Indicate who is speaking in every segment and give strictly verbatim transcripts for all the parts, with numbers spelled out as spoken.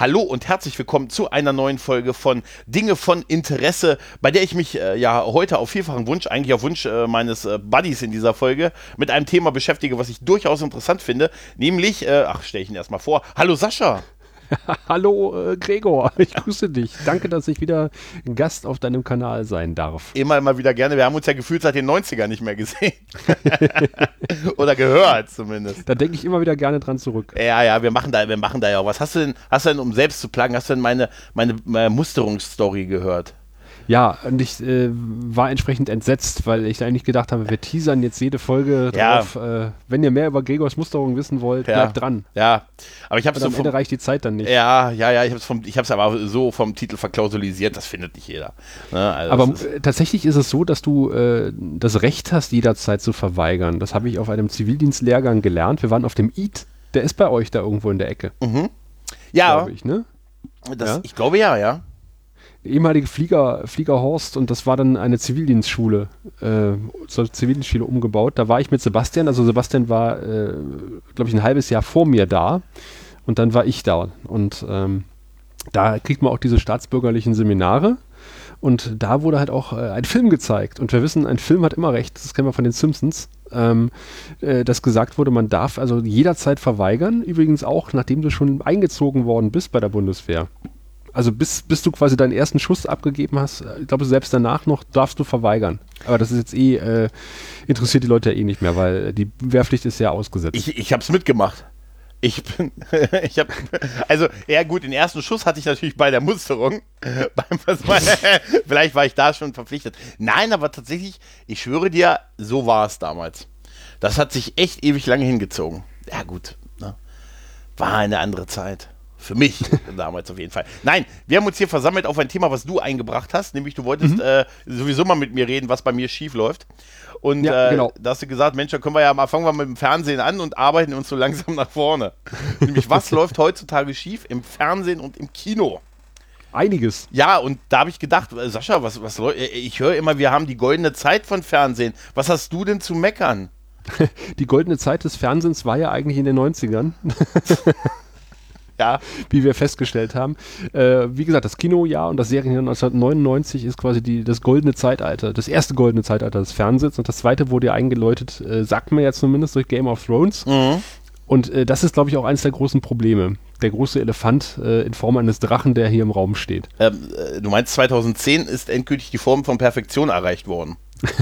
Speaker 1: Hallo und herzlich willkommen zu einer neuen Folge von Dinge von Interesse, bei der ich mich äh, ja heute auf vielfachen Wunsch, eigentlich auf Wunsch äh, meines äh, Buddies in dieser Folge, mit einem Thema beschäftige, was ich durchaus interessant finde, nämlich, äh, ach, stelle ich ihn erstmal vor, hallo Sascha.
Speaker 2: Hallo äh, Gregor, ich grüße dich. Danke, dass ich wieder Gast auf deinem Kanal sein darf.
Speaker 1: Immer, immer wieder gerne. Wir haben uns ja gefühlt seit den neunzigern nicht mehr gesehen. Oder gehört zumindest.
Speaker 2: Da denke ich immer wieder gerne dran zurück.
Speaker 1: Ja, ja, wir machen da, wir machen da ja auch was. Hast du denn, hast du denn, um selbst zu plagen, hast du denn meine, meine, meine Musterungsstory gehört?
Speaker 2: Ja, und ich äh, war entsprechend entsetzt, weil ich eigentlich gedacht habe, wir teasern jetzt jede Folge
Speaker 1: ja.
Speaker 2: drauf. Äh, wenn ihr mehr über Gregors Musterung wissen wollt,
Speaker 1: ja.
Speaker 2: bleibt dran.
Speaker 1: Ja, aber ich habe es so
Speaker 2: am Ende
Speaker 1: vom,
Speaker 2: reicht die Zeit dann nicht.
Speaker 1: Ja, ja, ja, ich habe es vom, ich habe es aber so vom Titel verklausulisiert, das findet nicht jeder. Ne? Also
Speaker 2: aber ist, äh, tatsächlich ist es so, dass du äh, das Recht hast, jederzeit zu verweigern. Das habe ich auf einem Zivildienstlehrgang gelernt. Wir waren auf dem I D, der ist bei euch da irgendwo in der Ecke.
Speaker 1: Mhm. Ja,
Speaker 2: glaube ich, ne?
Speaker 1: Das,
Speaker 2: ja.
Speaker 1: Ich glaube ja, ja.
Speaker 2: Ehemalige Flieger, Fliegerhorst, und das war dann eine Zivildienstschule, äh, zur Zivildienstschule umgebaut. Da war ich mit Sebastian, also Sebastian war, äh, glaube ich, ein halbes Jahr vor mir da und dann war ich da. Und ähm, da kriegt man auch diese staatsbürgerlichen Seminare und da wurde halt auch äh, ein Film gezeigt. Und wir wissen, ein Film hat immer recht, das kennen wir von den Simpsons, ähm, äh, dass gesagt wurde, man darf also jederzeit verweigern, übrigens auch, nachdem du schon eingezogen worden bist bei der Bundeswehr. Also bis, bis du quasi deinen ersten Schuss abgegeben hast, ich glaube, selbst danach noch darfst du verweigern. Aber das ist jetzt eh, äh, interessiert die Leute ja eh nicht mehr, weil die Wehrpflicht ist ja ausgesetzt.
Speaker 1: Ich, ich habe es mitgemacht. Ich bin, ich habe, also, ja gut, den ersten Schuss hatte ich natürlich bei der Musterung. Beim, was war, vielleicht war ich da schon verpflichtet. Nein, aber tatsächlich, ich schwöre dir, so war es damals. Das hat sich echt ewig lange hingezogen. Ja gut, ne? War eine andere Zeit. Für mich damals auf jeden Fall. Nein, wir haben uns hier versammelt auf ein Thema, was du eingebracht hast, nämlich du wolltest mhm. äh, sowieso mal mit mir reden, was bei mir schief läuft. Und
Speaker 2: ja,
Speaker 1: äh,
Speaker 2: genau.
Speaker 1: da hast du gesagt, Mensch, da können wir ja mal, fangen wir mit dem Fernsehen an und arbeiten uns so langsam nach vorne. Nämlich, was läuft heutzutage schief im Fernsehen und im Kino?
Speaker 2: Einiges.
Speaker 1: Ja, und da habe ich gedacht, Sascha, was, was ich höre immer, wir haben die goldene Zeit von Fernsehen. Was hast du denn zu meckern?
Speaker 2: Die goldene Zeit des Fernsehens war ja eigentlich in den neunzigern. Ja. Wie wir festgestellt haben. Äh, wie gesagt, das Kinojahr und das Serienjahr neunzehnhundertneunundneunzig ist quasi die, das goldene Zeitalter, das erste goldene Zeitalter des Fernsehens, und das zweite wurde ja eingeläutet, äh, sagt man ja zumindest, durch Game of Thrones.
Speaker 1: Mhm.
Speaker 2: Und äh, das ist, glaube ich, auch eines der großen Probleme. Der große Elefant äh, in Form eines Drachen, der hier im Raum steht.
Speaker 1: Ähm, äh, du meinst, zweitausendzehn ist endgültig die Form von Perfektion erreicht worden?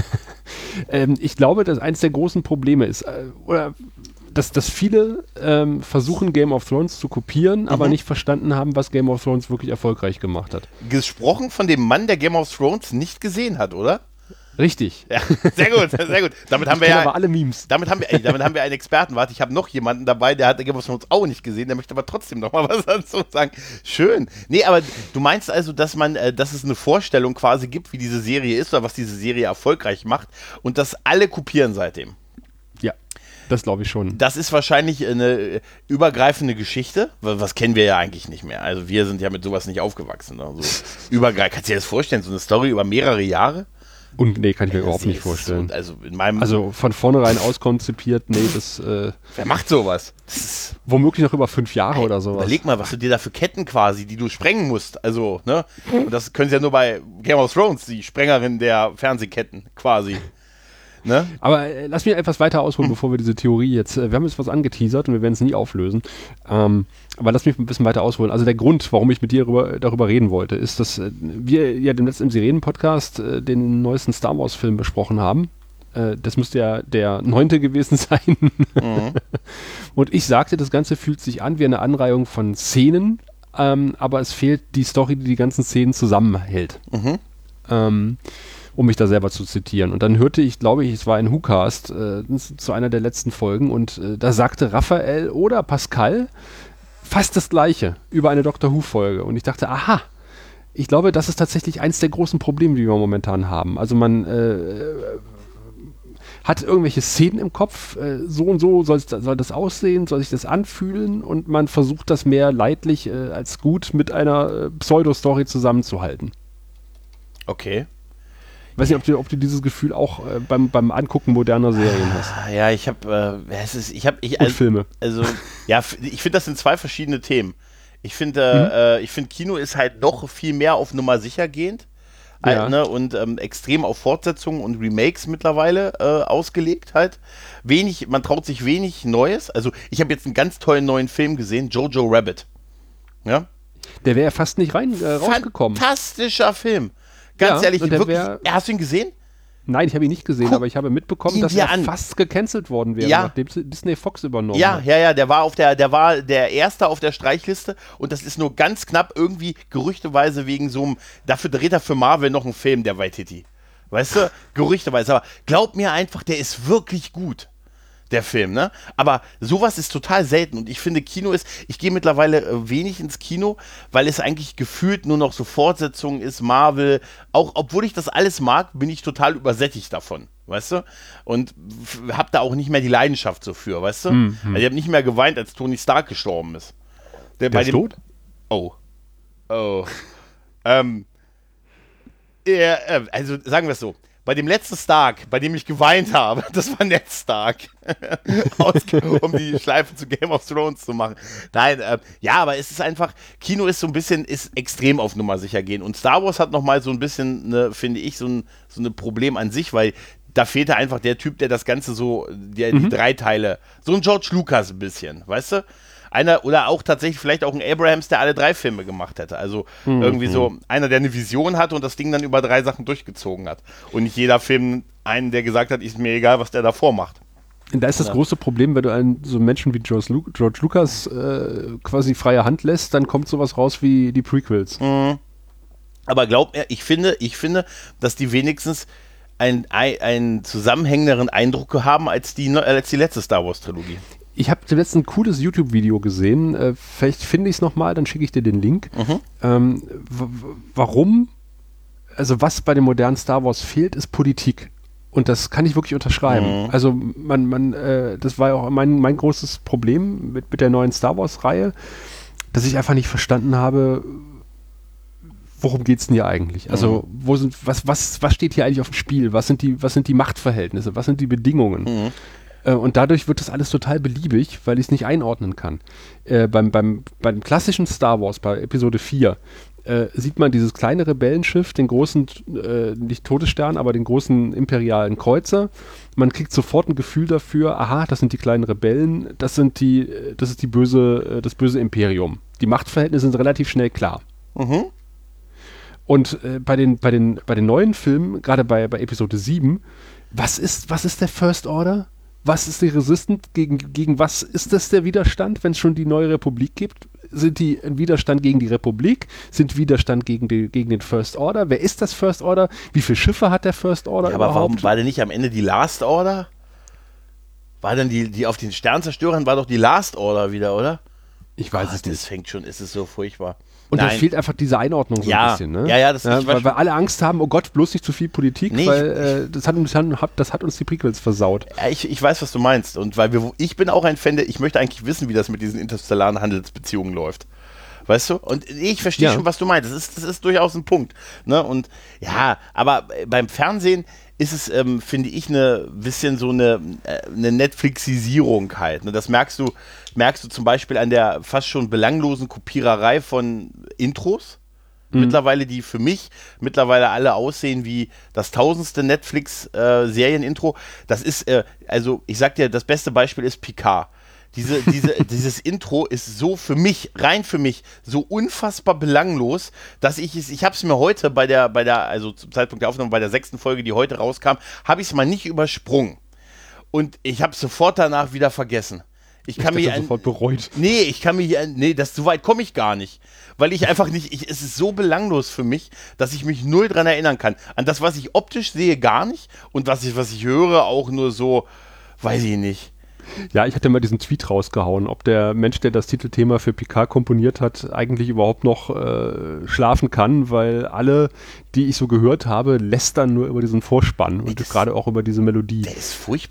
Speaker 2: ähm, ich glaube, dass eines der großen Probleme ist, äh, oder Dass, dass viele ähm, versuchen, Game of Thrones zu kopieren, mhm. aber nicht verstanden haben, was Game of Thrones wirklich erfolgreich gemacht hat.
Speaker 1: Gesprochen von dem Mann, der Game of Thrones nicht gesehen hat, oder?
Speaker 2: Richtig.
Speaker 1: Ja, sehr gut, sehr gut. Damit haben
Speaker 2: ich
Speaker 1: wir ja
Speaker 2: aber alle Memes.
Speaker 1: Damit haben wir, ey, damit haben wir einen Experten. Warte, ich habe noch jemanden dabei, der hat Game of Thrones auch nicht gesehen, der möchte aber trotzdem noch mal was dazu sagen. Schön. Nee, aber du meinst also, dass man, äh, dass es eine Vorstellung quasi gibt, wie diese Serie ist oder was diese Serie erfolgreich macht und das alle kopieren seitdem.
Speaker 2: Ja. Das glaube ich schon.
Speaker 1: Das ist wahrscheinlich eine übergreifende Geschichte. Was kennen wir ja eigentlich nicht mehr. Also wir sind ja mit sowas nicht aufgewachsen. Ne? So übergreif- Kannst du dir das vorstellen? So eine Story über mehrere Jahre?
Speaker 2: Und nee, kann ich mir
Speaker 1: ja,
Speaker 2: überhaupt nicht vorstellen.
Speaker 1: So, also, in meinem
Speaker 2: also von vornherein auskonzipiert, nee, das... Äh,
Speaker 1: Wer macht sowas? Das ist
Speaker 2: womöglich noch über fünf Jahre ey, oder sowas.
Speaker 1: Überleg mal, was du dir da für Ketten quasi, die du sprengen musst. Also, ne? Und das können sie ja nur bei Game of Thrones, die Sprengerin der Fernsehketten quasi. Ne?
Speaker 2: Aber äh, lass mich etwas weiter ausholen, hm. bevor wir diese Theorie jetzt, äh, wir haben jetzt was angeteasert und wir werden es nie auflösen, ähm, aber lass mich ein bisschen weiter ausholen. Also der Grund, warum ich mit dir darüber, darüber reden wollte, ist, dass äh, wir ja dem letzten im Sirenen-Podcast äh, den neuesten Star Wars-Film besprochen haben. Äh, das müsste ja der neunte gewesen sein. Mhm. Und ich sagte, das Ganze fühlt sich an wie eine Anreihung von Szenen, ähm, aber es fehlt die Story, die die ganzen Szenen zusammenhält. Mhm. Ähm, um mich da selber zu zitieren. Und dann hörte ich, glaube ich, es war ein WhoCast äh, zu einer der letzten Folgen und äh, da sagte Raphael oder Pascal fast das Gleiche über eine Doctor Who-Folge. Und ich dachte, aha, ich glaube, das ist tatsächlich eins der großen Probleme, die wir momentan haben. Also man äh, hat irgendwelche Szenen im Kopf, äh, so und so soll, soll das aussehen, soll sich das anfühlen, und man versucht das mehr leidlich äh, als gut mit einer äh, Pseudo-Story zusammenzuhalten.
Speaker 1: Okay.
Speaker 2: Ich weiß nicht, ob du, ob du dieses Gefühl auch äh, beim, beim Angucken moderner Serien hast.
Speaker 1: Ja, ich habe, äh, es ist, ich habe, ich,
Speaker 2: Und
Speaker 1: also,
Speaker 2: Filme.
Speaker 1: Also, ja, f- ich finde, das sind zwei verschiedene Themen. Ich finde,
Speaker 2: Mhm.
Speaker 1: äh, ich finde, Kino ist halt noch viel mehr auf Nummer sicher gehend.
Speaker 2: Ja.
Speaker 1: Halt, ne, und ähm, extrem auf Fortsetzungen und Remakes mittlerweile äh, ausgelegt halt. Wenig, man traut sich wenig Neues. Also ich habe jetzt einen ganz tollen neuen Film gesehen, Jojo Rabbit. Ja?
Speaker 2: Der wäre ja fast nicht rein äh, rausgekommen.
Speaker 1: Fantastischer Film. Ganz
Speaker 2: Ja,
Speaker 1: ehrlich,
Speaker 2: und der
Speaker 1: wirklich.
Speaker 2: wär-
Speaker 1: Hast du ihn gesehen?
Speaker 2: Nein, ich habe ihn nicht gesehen,
Speaker 1: Guck
Speaker 2: aber ich habe mitbekommen,
Speaker 1: ihn
Speaker 2: dass
Speaker 1: dir
Speaker 2: er
Speaker 1: an.
Speaker 2: fast gecancelt worden wäre,
Speaker 1: Ja.
Speaker 2: nachdem Disney Fox übernommen
Speaker 1: Ja,
Speaker 2: hat.
Speaker 1: ja, ja, der war auf der, der war der Erste auf der Streichliste und das ist nur ganz knapp irgendwie gerüchteweise wegen so einem, dafür dreht er für Marvel noch einen Film, der Waititi. Weißt du? Gerüchteweise, aber glaub mir einfach, der ist wirklich gut. Der Film, ne? Aber sowas ist total selten und ich finde, Kino ist, ich gehe mittlerweile äh, wenig ins Kino, weil es eigentlich gefühlt nur noch so Fortsetzungen ist, Marvel, auch obwohl ich das alles mag, bin ich total übersättigt davon, weißt du? Und f- hab da auch nicht mehr die Leidenschaft so für, weißt du?
Speaker 2: Mhm.
Speaker 1: Also ich habe nicht mehr geweint, als Tony Stark gestorben ist. Der,
Speaker 2: Der ist tot?
Speaker 1: Oh. Oh. ähm. Er, äh, also sagen wir es so. Bei dem letzten Stark, bei dem ich geweint habe, das war Ned Stark. Aus, um die Schleife zu Game of Thrones zu machen. Nein, äh, ja, aber es ist einfach, Kino ist so ein bisschen, ist extrem auf Nummer sicher gehen. Und Star Wars hat nochmal so ein bisschen, ne, finde ich, so ein, so ein Problem an sich, weil da fehlte einfach der Typ, der das Ganze so, der,
Speaker 2: Mhm.
Speaker 1: die drei Teile, so ein George Lucas ein bisschen, weißt du? Einer, oder auch tatsächlich vielleicht auch ein Abrahams, der alle drei Filme gemacht hätte. Also
Speaker 2: Mhm.
Speaker 1: irgendwie so einer, der eine Vision hatte und das Ding dann über drei Sachen durchgezogen hat. Und nicht jeder Film einen, der gesagt hat, ist mir egal, was der davor macht.
Speaker 2: Da ist das
Speaker 1: Ja.
Speaker 2: große Problem, wenn du einen so einen Menschen wie George, Lu George Lucas äh, quasi freie Hand lässt, dann kommt sowas raus wie die Prequels.
Speaker 1: Aber glaub mir, ich finde, ich finde, dass die wenigstens ein, ein, einen zusammenhängenderen Eindruck haben als die, als die letzte Star Wars Trilogie.
Speaker 2: Ich habe zuletzt ein cooles YouTube-Video gesehen. Äh, vielleicht finde ich es nochmal, dann schicke ich dir den Link.
Speaker 1: Mhm.
Speaker 2: Ähm, w- w- warum, also was bei dem modernen Star Wars fehlt, ist Politik. Und das kann ich wirklich unterschreiben.
Speaker 1: Mhm.
Speaker 2: Also man, man, äh, das war ja auch mein, mein großes Problem mit, mit der neuen Star Wars-Reihe, dass ich einfach nicht verstanden habe, worum geht es denn hier eigentlich? Also, wo sind, was, was, was steht hier eigentlich auf dem Spiel? Was sind die, was sind die Machtverhältnisse? Was sind die Bedingungen?
Speaker 1: Mhm.
Speaker 2: Äh, und dadurch wird das alles total beliebig, weil ich es nicht einordnen kann. Äh, beim, beim, beim klassischen Star Wars, bei Episode vier, äh, sieht man dieses kleine Rebellenschiff, den großen, äh, nicht Todesstern, aber den großen imperialen Kreuzer. Man kriegt sofort ein Gefühl dafür, aha, das sind die kleinen Rebellen, das sind die, äh, das ist die böse, äh, das böse Imperium. Die Machtverhältnisse sind relativ schnell klar.
Speaker 1: Mhm.
Speaker 2: Und äh, bei, den, bei, den, bei den neuen Filmen, gerade bei, bei Episode sieben, was ist, was ist der First Order? Was ist die Resistance? Gegen, gegen was ist das der Widerstand, wenn es schon die neue Republik gibt? Sind die ein Widerstand gegen die Republik? Sind Widerstand gegen, die, gegen den First Order? Wer ist das First Order? Wie viele Schiffe hat der First Order
Speaker 1: Ja, aber
Speaker 2: überhaupt?
Speaker 1: warum war denn nicht am Ende die Last Order? War denn die, die auf den Sternzerstörern war doch die Last Order wieder, oder?
Speaker 2: Ich weiß
Speaker 1: Gott,
Speaker 2: es nicht.
Speaker 1: das fängt schon, ist es so furchtbar.
Speaker 2: Und da
Speaker 1: Nein.
Speaker 2: fehlt einfach diese Einordnung so
Speaker 1: Ja,
Speaker 2: ein bisschen. Ne?
Speaker 1: ja, ja, das- ich weiß
Speaker 2: weil,
Speaker 1: schon.
Speaker 2: weil alle Angst haben, oh Gott, bloß nicht zu viel Politik,
Speaker 1: Nee,
Speaker 2: weil
Speaker 1: ich-
Speaker 2: äh, das, hat uns, hat, das hat uns die Prequels versaut.
Speaker 1: Ja, ich, ich weiß, was du meinst. Und weil wir, ich bin auch ein Fan, der, ich möchte eigentlich wissen, wie das mit diesen interstellaren Handelsbeziehungen läuft. Weißt du? Und ich verstehe
Speaker 2: Ja.
Speaker 1: schon, was du meinst. Das ist, das ist durchaus ein Punkt. Ne? Und ja, aber beim Fernsehen ist es, ähm, finde ich, eine bisschen so eine, äh, eine Netflixisierung halt. Ne? Das merkst du, merkst du zum Beispiel an der fast schon belanglosen Kopiererei von Intros. Mittlerweile, die für mich mittlerweile alle aussehen wie das tausendste Netflix-Serien-Intro. Das ist, äh, also ich sag dir, das beste Beispiel ist Picard. Diese, diese, dieses Intro ist so für mich, rein für mich, so unfassbar belanglos, dass ich es, ich habe es mir heute bei der, bei der, also zum Zeitpunkt der Aufnahme, bei der sechsten Folge, die heute rauskam, habe ich es mal nicht übersprungen. Und ich habe es sofort danach wieder vergessen. Ich kann
Speaker 2: Ich
Speaker 1: mich
Speaker 2: dachte,
Speaker 1: an,
Speaker 2: sofort bereut.
Speaker 1: Nee, ich kann mich, an- nee, das, so weit komme ich gar nicht. Weil ich einfach nicht, ich, es ist so belanglos für mich, dass ich mich null dran erinnern kann. An das, was ich optisch sehe, gar nicht. Und was ich, was ich höre, auch nur so, weiß ich nicht.
Speaker 2: Ja, ich hatte mal diesen Tweet rausgehauen, ob der Mensch, der das Titelthema für Picard komponiert hat, eigentlich überhaupt noch äh, schlafen kann, weil alle, die ich so gehört habe, lästern nur über diesen Vorspann und
Speaker 1: das-
Speaker 2: gerade auch über diese Melodie.
Speaker 1: Der ist furchtbar.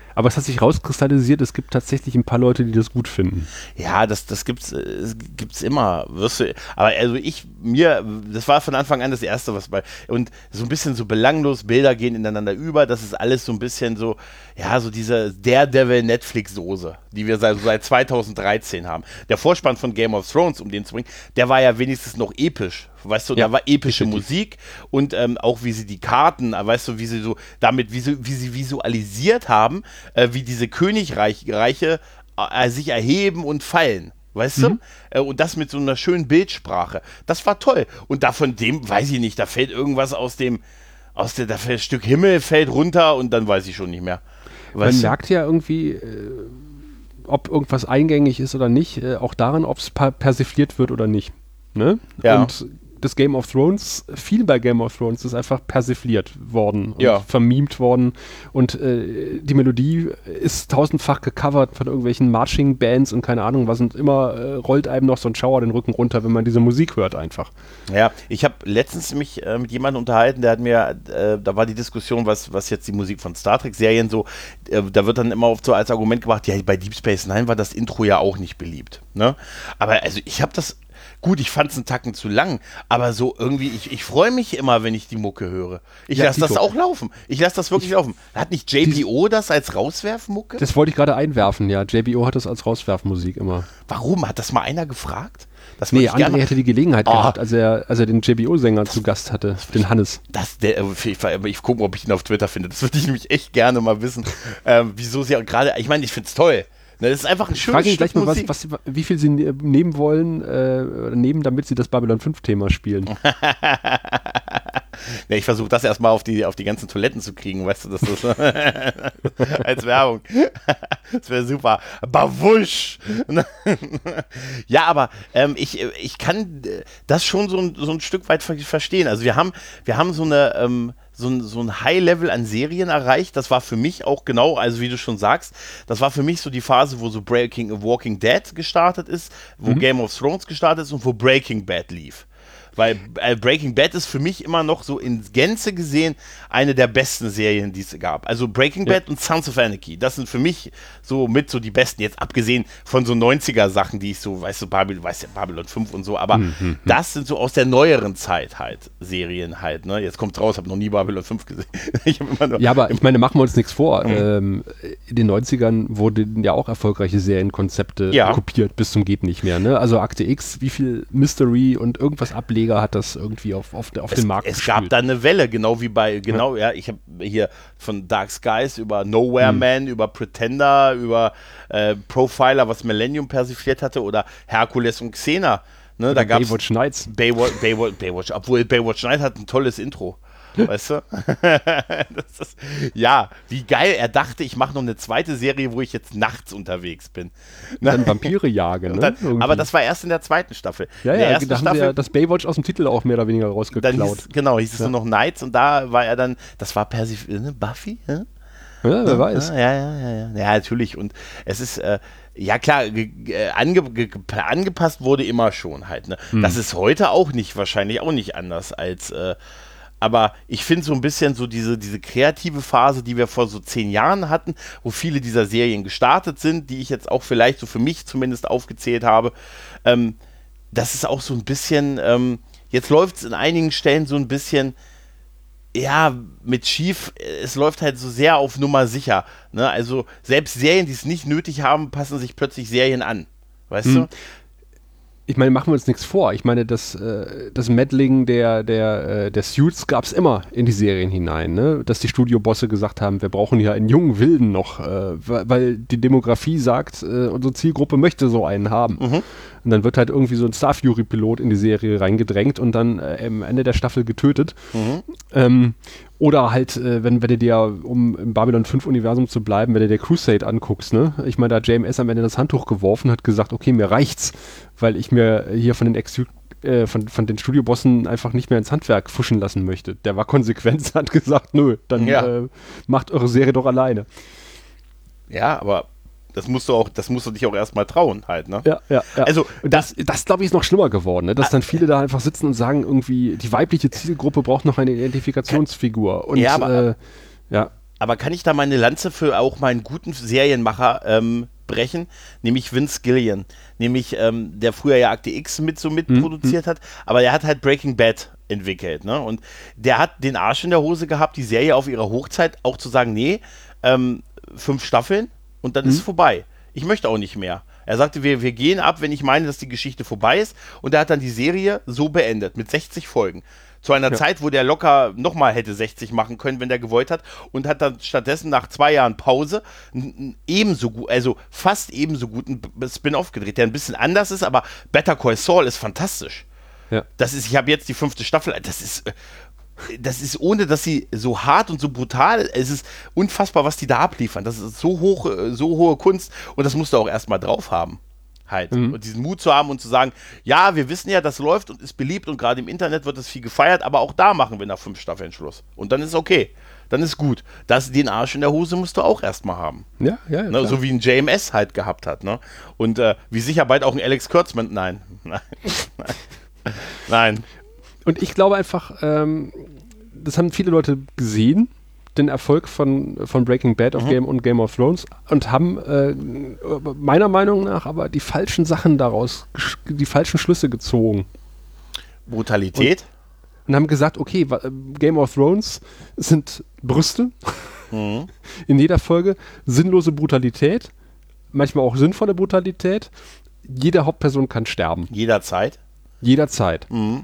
Speaker 2: Aber es hat sich rauskristallisiert, es gibt tatsächlich ein paar Leute, die das gut finden.
Speaker 1: Ja, das, das gibt's, äh, gibt's immer. Wirst du, aber also ich, mir, das war von Anfang an das Erste, was bei, und so ein bisschen so belanglos, Bilder gehen ineinander über, das ist alles so ein bisschen so, ja, so diese Daredevil-Netflix-Soße, die wir seit, seit zweitausenddreizehn haben. Der Vorspann von Game of Thrones, um den zu bringen, der war ja wenigstens noch episch. Weißt du, ja, da war epische definitiv. Musik und ähm, auch wie sie die Karten, weißt du, wie sie so damit, wie sie, wie sie visualisiert haben, äh, wie diese Königreiche äh, sich erheben und fallen. Weißt mhm. du? Äh, und das mit so einer schönen Bildsprache. Das war toll. Und da von dem, weiß ich nicht, da fällt irgendwas aus dem, aus der, da fällt ein Stück Himmel, fällt runter und dann weiß ich schon nicht mehr.
Speaker 2: Weißt Man merkt ja irgendwie, äh, ob irgendwas eingängig ist oder nicht, äh, auch daran, ob es per- persifliert wird oder nicht. Ne?
Speaker 1: Ja.
Speaker 2: Und das Game of Thrones, viel bei Game of Thrones ist einfach persifliert worden und
Speaker 1: ja.
Speaker 2: vermimt worden und äh, die Melodie ist tausendfach gecovert von irgendwelchen Marching-Bands und keine Ahnung was und immer äh, rollt einem noch so ein Schauer den Rücken runter, wenn man diese Musik hört einfach.
Speaker 1: Ja, ich habe letztens mich äh, mit jemandem unterhalten, der hat mir, äh, da war die Diskussion, was, was jetzt die Musik von Star Trek-Serien so, äh, da wird dann immer oft so als Argument gebracht, ja, bei Deep Space Nine war das Intro ja auch nicht beliebt, ne? Aber also ich habe das Gut, ich fand es einen Tacken zu lang, aber so irgendwie, ich, ich freue mich immer, wenn ich die Mucke höre. Ich ja, lasse das auch laufen. Ich lasse das wirklich ich, laufen. Hat nicht J B O das als Rauswerfmucke?
Speaker 2: Das wollte ich gerade einwerfen, ja. J B O hat das als Rauswerfmusik immer.
Speaker 1: Warum? Hat das mal einer gefragt?
Speaker 2: Das nee, André hätte die Gelegenheit oh. gehabt, als er, als er den J B O-Sänger zu Gast hatte, den Hannes.
Speaker 1: Das, der, ich, ich gucke, ob ich ihn auf Twitter finde. Das würde ich nämlich echt gerne mal wissen. ähm, wieso sie gerade, ich meine, ich finde es toll. Das ist einfach ein schönes
Speaker 2: Frage ihn gleich mal, was, was, wie viel sie nehmen wollen, äh, nehmen, damit sie das Babylon fünf Thema spielen.
Speaker 1: Ja, ich versuche das erstmal auf die, auf die ganzen Toiletten zu kriegen, weißt du, das ist als Werbung. Das wäre super. Bawusch! Ja, aber ähm, ich, ich kann das schon so ein, so ein Stück weit verstehen. Also wir haben, wir haben so eine ähm, so ein, so ein High-Level an Serien erreicht. Das war für mich auch genau, also wie du schon sagst, das war für mich so die Phase, wo so Breaking, Walking Dead gestartet ist, wo mhm. Game of Thrones gestartet ist und wo Breaking Bad lief. Weil äh, Breaking Bad ist für mich immer noch so in Gänze gesehen eine der besten Serien, die es gab. Also Breaking ja. Bad und Sons of Anarchy, das sind für mich so mit so die besten, jetzt abgesehen von so neunziger-Sachen, die ich so, weißt du, Babylon, weißt ja, Babylon fünf und so, aber mhm. das sind so aus der neueren Zeit halt Serien halt, ne? Jetzt kommt's raus, habe noch nie Babylon fünf gesehen. Ich hab immer nur
Speaker 2: ja, aber ich meine, machen wir uns nichts vor. Mhm. Ähm, in den neunzigern wurden ja auch erfolgreiche Serienkonzepte ja. kopiert bis zum geht nicht mehr, ne? Also Akte X, wie viel Mystery und irgendwas ablegen hat das irgendwie auf, auf, auf
Speaker 1: es,
Speaker 2: den Markt
Speaker 1: Es gespielt. Gab da eine Welle, genau wie bei, genau, ja, ja ich habe hier von Dark Skies über Nowhere Man, hm. über Pretender, über äh, Profiler, was Millennium persifliert hatte, oder Herkules und Xena. Ne, da gab's
Speaker 2: Baywatch Nights.
Speaker 1: Baywatch, Baywatch, Baywatch, obwohl Baywatch Nights hat ein tolles Intro. Weißt du? Das ist, ja, wie geil. Er dachte, ich mache noch eine zweite Serie, wo ich jetzt nachts unterwegs bin.
Speaker 2: Dann Vampire jagen, ne?
Speaker 1: Dann, aber das war erst in der zweiten Staffel.
Speaker 2: Ja,
Speaker 1: in
Speaker 2: ja,
Speaker 1: der ersten
Speaker 2: da haben
Speaker 1: Staffel,
Speaker 2: sie ja das Baywatch aus dem Titel auch mehr oder weniger rausgeklaut.
Speaker 1: Dann hieß, genau, hieß es ja. nur noch Nights und da war er dann, das war Persif- ne, Buffy? Ja,
Speaker 2: ja wer ja, weiß.
Speaker 1: Ja, ja, ja, ja, ja, natürlich. Und es ist, äh, ja klar, ge- ge- ange- ge- angepasst wurde immer schon halt. Ne? Hm. Das ist heute auch nicht, wahrscheinlich auch nicht anders als äh, aber ich finde so ein bisschen so diese, diese kreative Phase, die wir vor so zehn Jahren hatten, wo viele dieser Serien gestartet sind, die ich jetzt auch vielleicht so für mich zumindest aufgezählt habe, ähm, das ist auch so ein bisschen, ähm, jetzt läuft es in einigen Stellen so ein bisschen, ja, mit schief, es läuft halt so sehr auf Nummer sicher. Ne? Also selbst Serien, die es nicht nötig haben, passen sich plötzlich Serien an. Weißt hm. du?
Speaker 2: Ich meine, machen wir uns nichts vor. Ich meine, das, äh, das Meddling der, der, äh, der Suits gab es immer in die Serien hinein, ne? Dass die Studiobosse gesagt haben, wir brauchen hier einen jungen Wilden noch, äh, weil die Demografie sagt, äh, unsere Zielgruppe möchte so einen haben. Mhm. Und dann wird halt irgendwie so ein Starfury-Pilot in die Serie reingedrängt und dann äh, am Ende der Staffel getötet. Mhm. Ähm, oder halt, äh, wenn, wenn du dir, um im Babylon fünf Universum zu bleiben, wenn du dir Crusade anguckst, ne? Ich meine, da hat J M S am Ende das Handtuch geworfen, hat gesagt, okay, mir reicht's, weil ich mir hier von den Ex- äh, von, von den Studiobossen einfach nicht mehr ins Handwerk fuschen lassen möchte. Der war konsequent, hat gesagt, nö, dann ja. äh, macht eure Serie doch alleine.
Speaker 1: Ja, aber das musst du auch, das musst du dich auch erstmal trauen halt, ne?
Speaker 2: Ja, ja, ja.
Speaker 1: Also
Speaker 2: das, das, das glaube ich, ist noch schlimmer geworden, ne? Dass dann viele da einfach sitzen und sagen, irgendwie, die weibliche Zielgruppe braucht noch eine Identifikationsfigur. Und
Speaker 1: ja, aber,
Speaker 2: äh, ja.
Speaker 1: aber kann ich da meine Lanze für auch meinen guten Serienmacher ähm, brechen, nämlich Vince Gilligan, nämlich ähm, der früher ja Akte X mit so mitproduziert mhm. hat, aber der hat halt Breaking Bad entwickelt, ne? Und der hat den Arsch in der Hose gehabt, die Serie auf ihrer Hochzeit auch zu sagen, nee, ähm, fünf Staffeln und dann mhm. ist es vorbei. Ich möchte auch nicht mehr. Er sagte, wir, wir gehen ab, wenn ich meine, dass die Geschichte vorbei ist. Und er hat dann die Serie so beendet, mit sechzig Folgen. Zu einer ja. Zeit, wo der locker nochmal hätte sechzig machen können, wenn der gewollt hat. Und hat dann stattdessen nach zwei Jahren Pause ebenso gut, also fast ebenso guten Spin-off gedreht, der ein bisschen anders ist, aber Better Call Saul ist fantastisch. Ja. Das ist, ich habe jetzt die fünfte Staffel, das ist... Das ist, ohne dass sie so hart und so brutal, es ist unfassbar, was die da abliefern. Das ist so hoch, so hohe Kunst und das musst du auch erstmal drauf haben. Halt. Mhm. Und diesen Mut zu haben und zu sagen, ja, wir wissen ja, das läuft und ist beliebt und gerade im Internet wird das viel gefeiert, aber auch da machen wir nach fünf Staffeln Schluss. Und dann ist okay. Dann ist gut. Das, den Arsch in der Hose musst du auch erstmal haben.
Speaker 2: Ja, ja, ja.
Speaker 1: Ne? So wie ein J M S halt gehabt hat. Ne? Und äh, wie sicher bald auch ein Alex Kurtzman. Nein. Nein. Nein.
Speaker 2: Und ich glaube einfach, ähm, das haben viele Leute gesehen, den Erfolg von, von Breaking Bad auf mhm. Game und Game of Thrones und haben äh, meiner Meinung nach aber die falschen Sachen daraus, die falschen Schlüsse gezogen.
Speaker 1: Brutalität?
Speaker 2: Und, und haben gesagt, okay, Game of Thrones sind Brüste mhm. in jeder Folge, sinnlose Brutalität, manchmal auch sinnvolle Brutalität. Jede Hauptperson kann sterben.
Speaker 1: Jederzeit?
Speaker 2: Jederzeit.
Speaker 1: Mhm.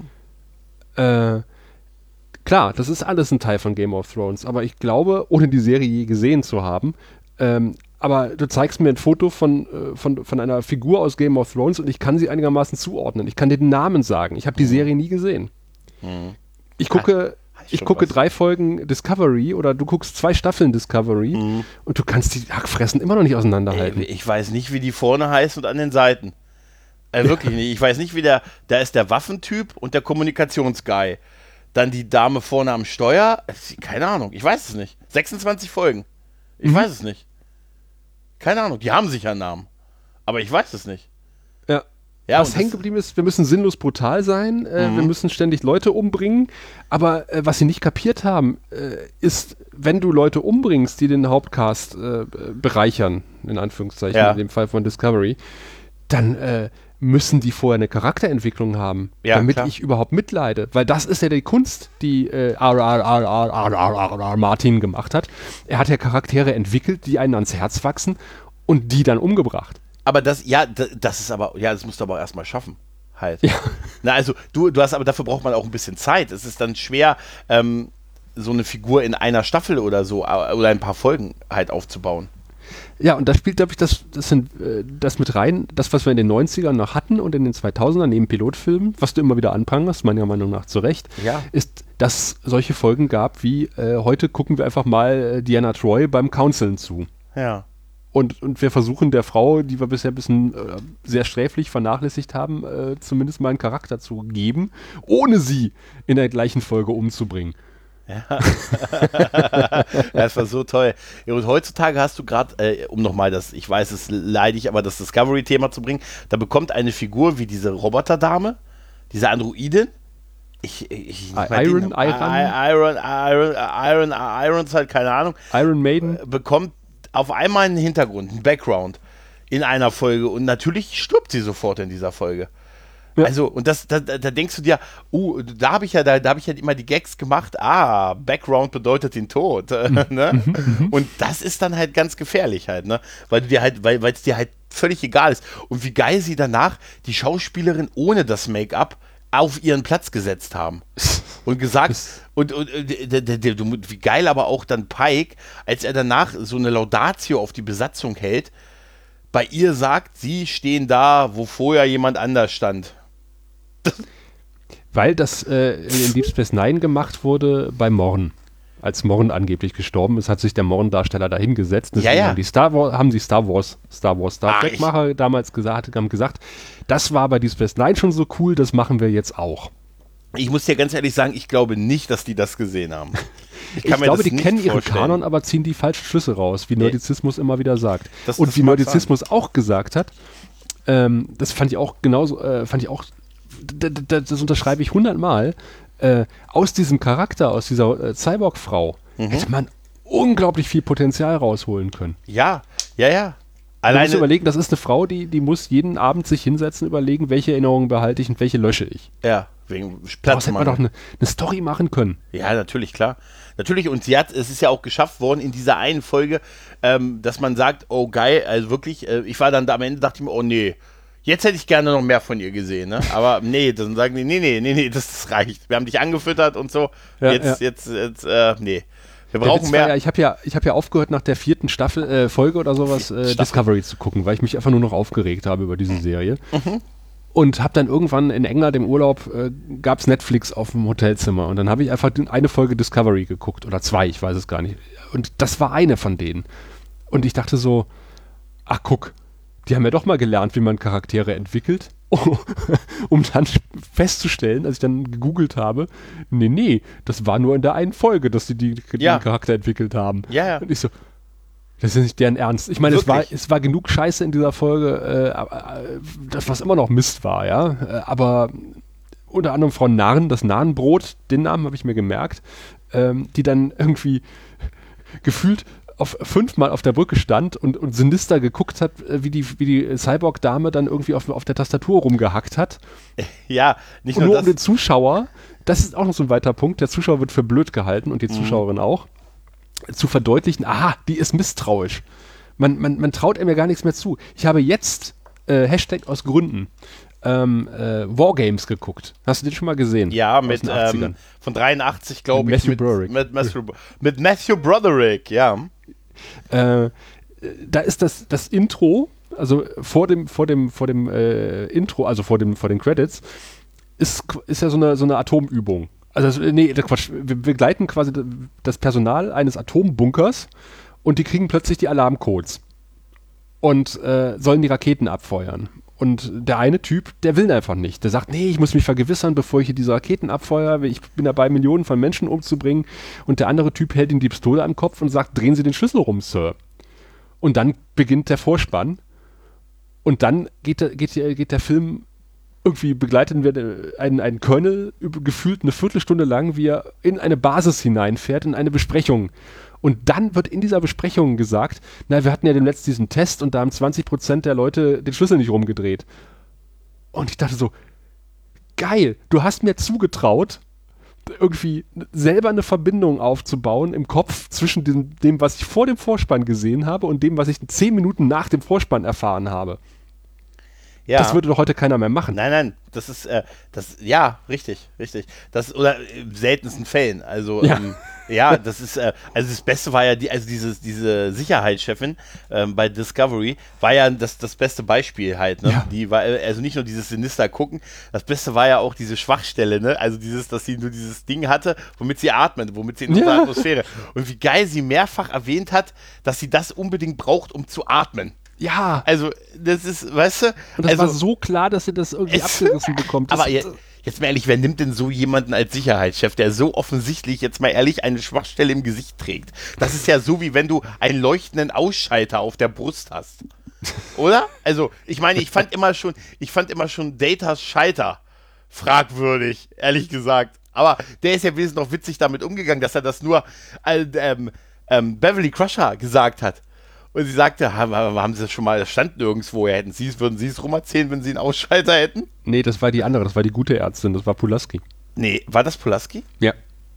Speaker 2: Äh, klar, das ist alles ein Teil von Game of Thrones, aber ich glaube, ohne die Serie je gesehen zu haben, ähm, aber du zeigst mir ein Foto von, äh, von, von einer Figur aus Game of Thrones und ich kann sie einigermaßen zuordnen. Ich kann dir den Namen sagen. Ich habe die mhm. Serie nie gesehen. Mhm. Ich gucke, ich, ich gucke drei Folgen Discovery oder du guckst zwei Staffeln Discovery mhm. und du kannst die Hackfressen immer noch nicht auseinanderhalten.
Speaker 1: Ey, ich weiß nicht, wie die vorne heißen und an den Seiten. Äh, wirklich nicht. Ich weiß nicht, wie der, da ist der Waffentyp und der Kommunikationsguy. Dann die Dame vorne am Steuer. Keine Ahnung, ich weiß es nicht. sechsundzwanzig Folgen. Ich mhm. weiß es nicht. Keine Ahnung, die haben sicher einen Namen. Aber ich weiß es nicht.
Speaker 2: Ja. ja was hängen geblieben ist, wir müssen sinnlos brutal sein, äh, mhm. wir müssen ständig Leute umbringen. Aber äh, was sie nicht kapiert haben, äh, ist, wenn du Leute umbringst, die den Hauptcast äh, bereichern, in Anführungszeichen, ja. in dem Fall von Discovery, dann äh, müssen die vorher eine Charakterentwicklung haben, ja, damit klar. ich überhaupt mitleide. Weil das ist ja die Kunst, die äh, R R R R R R Martin gemacht hat. Er hat ja Charaktere entwickelt, die einen ans Herz wachsen und die dann umgebracht.
Speaker 1: Aber das, ja, das ist aber, ja, das musst du aber auch erstmal schaffen. Halt.
Speaker 2: Ja.
Speaker 1: Na, also, du, du hast, aber dafür braucht man auch ein bisschen Zeit. Es ist dann schwer, ähm, so eine Figur in einer Staffel oder so, oder ein paar Folgen halt aufzubauen.
Speaker 2: Ja, und da spielt, glaube ich, das, das, sind, äh, das mit rein, das, was wir in den neunzigern noch hatten und in den zweitausendern neben Pilotfilmen, was du immer wieder anprangerst, meiner Meinung nach zu Recht,
Speaker 1: ja.
Speaker 2: ist, dass es solche Folgen gab wie, äh, heute gucken wir einfach mal äh, Diana Troy beim Counseln zu.
Speaker 1: Ja.
Speaker 2: Und, und wir versuchen der Frau, die wir bisher ein bisschen äh, sehr sträflich vernachlässigt haben, äh, zumindest mal einen Charakter zu geben, ohne sie in der gleichen Folge umzubringen.
Speaker 1: Ja. Das war so toll. Ja, und heutzutage hast du gerade, äh, um nochmal das, ich weiß, es ist leidig, aber das Discovery-Thema zu bringen, da bekommt eine Figur wie diese Roboterdame, diese Androidin, ich, ich, ich
Speaker 2: Iron,
Speaker 1: den, Iron, Iron, Iron, Iron, Iron, ist halt keine Ahnung,
Speaker 2: Iron Maiden,
Speaker 1: bekommt auf einmal einen Hintergrund, einen Background in einer Folge und natürlich stirbt sie sofort in dieser Folge. Ja. Also, und das, da, da denkst du dir, uh, da habe ich ja, da, da habe ich ja immer die Gags gemacht, ah, Background bedeutet den Tod. Mhm. Ne? Mhm. Und das ist dann halt ganz gefährlich halt, ne? Weil du dir halt, weil es dir halt völlig egal ist. Und wie geil sie danach die Schauspielerin ohne das Make-up auf ihren Platz gesetzt haben. Und gesagt, und, und, und wie geil aber auch dann Pike, als er danach so eine Laudatio auf die Besatzung hält, bei ihr sagt, sie stehen da, wo vorher jemand anders stand.
Speaker 2: Weil das äh, in Deep Space Nine gemacht wurde bei Morn. Als Morn angeblich gestorben ist, hat sich der Morn-Darsteller da hingesetzt.
Speaker 1: Ja, ja.
Speaker 2: Haben die Star Wars, haben die Star Wars, Star Wars, Star Trek-Macher damals gesagt, haben gesagt, das war bei Deep Space Nine schon so cool, das machen wir jetzt auch.
Speaker 1: Ich muss dir ganz ehrlich sagen, ich glaube nicht, dass die das gesehen haben.
Speaker 2: Ich, ich glaube, die kennen ihren Kanon, aber ziehen die falschen Schlüsse raus, wie nee. Nerdizismus immer wieder sagt. Das, Und das wie Nerdizismus sein. auch gesagt hat, ähm, das fand ich auch genauso, äh, fand ich auch, das unterschreibe ich hundertmal, äh, aus diesem Charakter, aus dieser äh, Cyborg-Frau, mhm. hätte man unglaublich viel Potenzial rausholen können.
Speaker 1: Ja, ja, ja.
Speaker 2: Du musst überlegen, das ist eine Frau, die, die muss jeden Abend sich hinsetzen, überlegen, welche Erinnerungen behalte ich und welche lösche ich.
Speaker 1: Ja, wegen
Speaker 2: Platz.
Speaker 1: Platz.
Speaker 2: Hätte man doch eine, eine Story machen können.
Speaker 1: Ja, natürlich, klar. Natürlich, und sie hat, es ist ja auch geschafft worden in dieser einen Folge, ähm, dass man sagt, oh geil, also wirklich, äh, ich war dann da am Ende, dachte ich mir, oh nee, jetzt hätte ich gerne noch mehr von ihr gesehen, ne? Aber nee, dann sagen die, nee, nee, nee, nee, das, das reicht. Wir haben dich angefüttert und so,
Speaker 2: ja,
Speaker 1: jetzt,
Speaker 2: ja.
Speaker 1: jetzt, jetzt, äh, nee. Wir brauchen mehr.
Speaker 2: Ja, ich habe ja, ich hab ja aufgehört, nach der vierten Staffel, äh, Folge oder sowas, äh, Discovery zu gucken, weil ich mich einfach nur noch aufgeregt habe über diese Serie.
Speaker 1: Mhm.
Speaker 2: Und habe dann irgendwann in England im Urlaub, äh, gab es Netflix auf dem Hotelzimmer. Und dann habe ich einfach eine Folge Discovery geguckt. Oder zwei, ich weiß es gar nicht. Und das war eine von denen. Und ich dachte so, ach guck, die haben ja doch mal gelernt, wie man Charaktere entwickelt. Oh, um dann festzustellen, als ich dann gegoogelt habe, nee, nee, das war nur in der einen Folge, dass sie die, die
Speaker 1: ja.
Speaker 2: den Charakter entwickelt haben.
Speaker 1: Ja, ja.
Speaker 2: Und ich so, das ist nicht deren Ernst. Ich meine, es war, es war genug Scheiße in dieser Folge, äh, das was immer noch Mist war, ja. Äh, aber unter anderem Frau Narren, das Narrenbrot, den Namen habe ich mir gemerkt, ähm, die dann irgendwie gefühlt auf fünfmal auf der Brücke stand und, und sinister geguckt hat, wie die, wie die Cyborg-Dame dann irgendwie auf, auf der Tastatur rumgehackt hat.
Speaker 1: Ja, nicht
Speaker 2: und
Speaker 1: nur,
Speaker 2: nur
Speaker 1: das.
Speaker 2: um den Zuschauer, das ist auch noch so ein weiter Punkt, der Zuschauer wird für blöd gehalten und die Zuschauerin mhm. auch, zu verdeutlichen, aha, die ist misstrauisch. Man, man, man traut ihm ja gar nichts mehr zu. Ich habe jetzt, äh, Hashtag aus Gründen, ähm, äh, Wargames geguckt. Hast du den schon mal gesehen?
Speaker 1: Ja, mit ähm, von dreiundachtzig, glaube ich.
Speaker 2: Matthew Broderick.
Speaker 1: Mit, mit, Matthew, mit Matthew Broderick, ja.
Speaker 2: Äh, da ist das, das Intro, also vor dem, vor dem, vor dem äh, Intro, also vor dem, vor den Credits, ist, ist ja so eine, so eine Atomübung. Also, nee, Quatsch, wir begleiten quasi das Personal eines Atombunkers und die kriegen plötzlich die Alarmcodes und äh, sollen die Raketen abfeuern. Und der eine Typ, der will einfach nicht. Der sagt, nee, ich muss mich vergewissern, bevor ich hier diese Raketen abfeuere. Ich bin dabei, Millionen von Menschen umzubringen. Und der andere Typ hält ihm die Pistole am Kopf und sagt, drehen Sie den Schlüssel rum, Sir. Und dann beginnt der Vorspann. Und dann geht der, geht, geht der Film, irgendwie begleiten wir einen, einen Colonel, gefühlt eine Viertelstunde lang, wie er in eine Basis hineinfährt, in eine Besprechung. Und dann wird in dieser Besprechung gesagt, na, wir hatten ja demnächst diesen Test und da haben zwanzig Prozent der Leute den Schlüssel nicht rumgedreht. Und ich dachte so, geil, du hast mir zugetraut, irgendwie selber eine Verbindung aufzubauen im Kopf zwischen dem, dem, was ich vor dem Vorspann gesehen habe und dem, was ich zehn Minuten nach dem Vorspann erfahren habe. Ja. Das würde doch heute keiner mehr machen.
Speaker 1: Nein, nein, das ist, äh, das, ja, richtig, richtig. Das, oder in seltensten Fällen. Also,
Speaker 2: ja,
Speaker 1: ähm, ja das ist, äh, also das Beste war ja, die, also dieses, diese Sicherheitschefin ähm, bei Discovery war ja das, das beste Beispiel halt, ne? Ja. Die war, also nicht nur dieses Sinister gucken, das Beste war ja auch diese Schwachstelle, ne? Also dieses, dass sie nur dieses Ding hatte, womit sie atmet, womit sie in unserer ja. Atmosphäre. Und wie geil sie mehrfach erwähnt hat, dass sie das unbedingt braucht, um zu atmen.
Speaker 2: Ja.
Speaker 1: Also, das ist, weißt du.
Speaker 2: Und das
Speaker 1: also,
Speaker 2: war so klar, dass ihr das irgendwie abgerissen bekommt. Das
Speaker 1: aber jetzt, jetzt mal ehrlich, wer nimmt denn so jemanden als Sicherheitschef, der so offensichtlich, jetzt mal ehrlich, eine Schwachstelle im Gesicht trägt? Das ist ja so, wie wenn du einen leuchtenden Ausschalter auf der Brust hast. Oder? Also, ich meine, ich fand immer schon, ich fand immer schon Datas Schalter fragwürdig, ehrlich gesagt. Aber der ist ja wenigstens noch witzig damit umgegangen, dass er das nur äh, ähm, ähm, Beverly Crusher gesagt hat. Und sie sagte, haben, haben sie das schon mal, das stand nirgendwo, hätten sie es, würden sie es rumerzählen, wenn sie einen Ausschalter hätten?
Speaker 2: Nee, das war die andere, das war die gute Ärztin, das war Pulaski.
Speaker 1: Nee, war das Pulaski?
Speaker 2: Ja.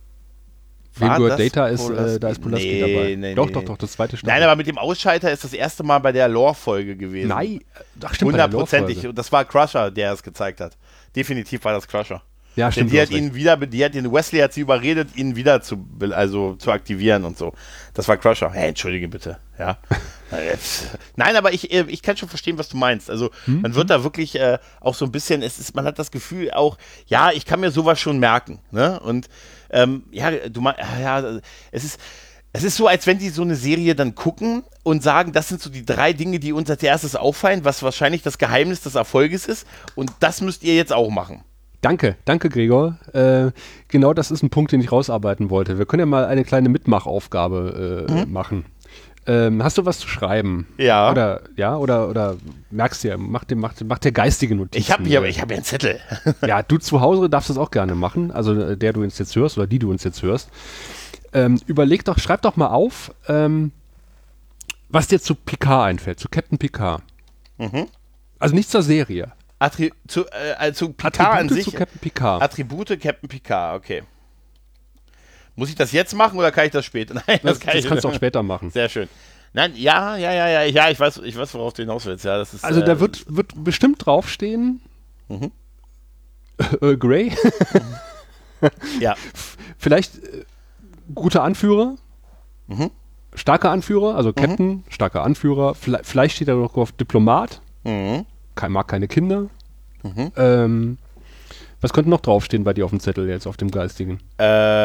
Speaker 2: Wem gehört Data ist, äh, da ist Pulaski
Speaker 1: nee,
Speaker 2: dabei.
Speaker 1: Nee,
Speaker 2: doch,
Speaker 1: nee.
Speaker 2: doch, doch, das zweite Staffel.
Speaker 1: Nein, aber mit dem Ausschalter ist das erste Mal bei der Lore-Folge gewesen.
Speaker 2: Nein, ach stimmt,
Speaker 1: hundertprozentig. Und das war Crusher, der es gezeigt hat. Definitiv war das Crusher.
Speaker 2: Ja, stimmt.
Speaker 1: Denn die hat ihn wieder, die hat den Wesley hat sie überredet, ihn wieder zu, also zu aktivieren und so. Das war Crusher. Hey, entschuldige bitte. Ja. Nein, aber ich, ich kann schon verstehen, was du meinst. Also hm? man wird da wirklich äh, auch so ein bisschen, es ist, man hat das Gefühl auch, ja, ich kann mir sowas schon merken. Ne? Und ähm, ja, du meinst, ja, es ist. Es ist so, als wenn die so eine Serie dann gucken und sagen, das sind so die drei Dinge, die uns als erstes auffallen, was wahrscheinlich das Geheimnis des Erfolges ist. Und das müsst ihr jetzt auch machen.
Speaker 2: Danke, danke Gregor. Äh, genau das ist ein Punkt, den ich rausarbeiten wollte. Wir können ja mal eine kleine Mitmachaufgabe äh, mhm. machen. Ähm, hast du was zu schreiben?
Speaker 1: Ja.
Speaker 2: Oder, ja, oder, oder merkst du ja, mach dir, mach, mach dir geistige Notizen.
Speaker 1: Ich habe hier, ich habe hier einen Zettel.
Speaker 2: Ja, du zu Hause darfst das auch gerne machen, also der du uns jetzt hörst oder die du uns jetzt hörst. Ähm, überleg doch, schreib doch mal auf, ähm, was dir zu Picard einfällt, zu Captain Picard.
Speaker 1: Mhm.
Speaker 2: Also nicht zur Serie.
Speaker 1: Attri zu, äh, also zu Picard
Speaker 2: Attribute
Speaker 1: an sich.
Speaker 2: zu Captain Picard.
Speaker 1: Attribute Captain Picard, okay. Muss ich das jetzt machen oder kann ich das später? Nein, das,
Speaker 2: Das,
Speaker 1: kann
Speaker 2: das
Speaker 1: ich
Speaker 2: kannst du auch später machen.
Speaker 1: Sehr schön. Nein, ja, ja, ja, ja, ja, ich weiß, ich weiß, worauf du hinaus willst. Ja, das ist,
Speaker 2: Also
Speaker 1: äh,
Speaker 2: da wird, wird bestimmt draufstehen,
Speaker 1: Mhm.
Speaker 2: Earl Grey,
Speaker 1: ja.
Speaker 2: vielleicht äh, guter Anführer,
Speaker 1: Mhm.
Speaker 2: starker Anführer, also Captain, starker Anführer, Vle- vielleicht steht da noch auf Diplomat,
Speaker 1: Mhm.
Speaker 2: kein, mag keine Kinder.
Speaker 1: Mhm.
Speaker 2: Ähm, was könnte noch draufstehen bei dir auf dem Zettel jetzt, auf dem Geistigen?
Speaker 1: Äh,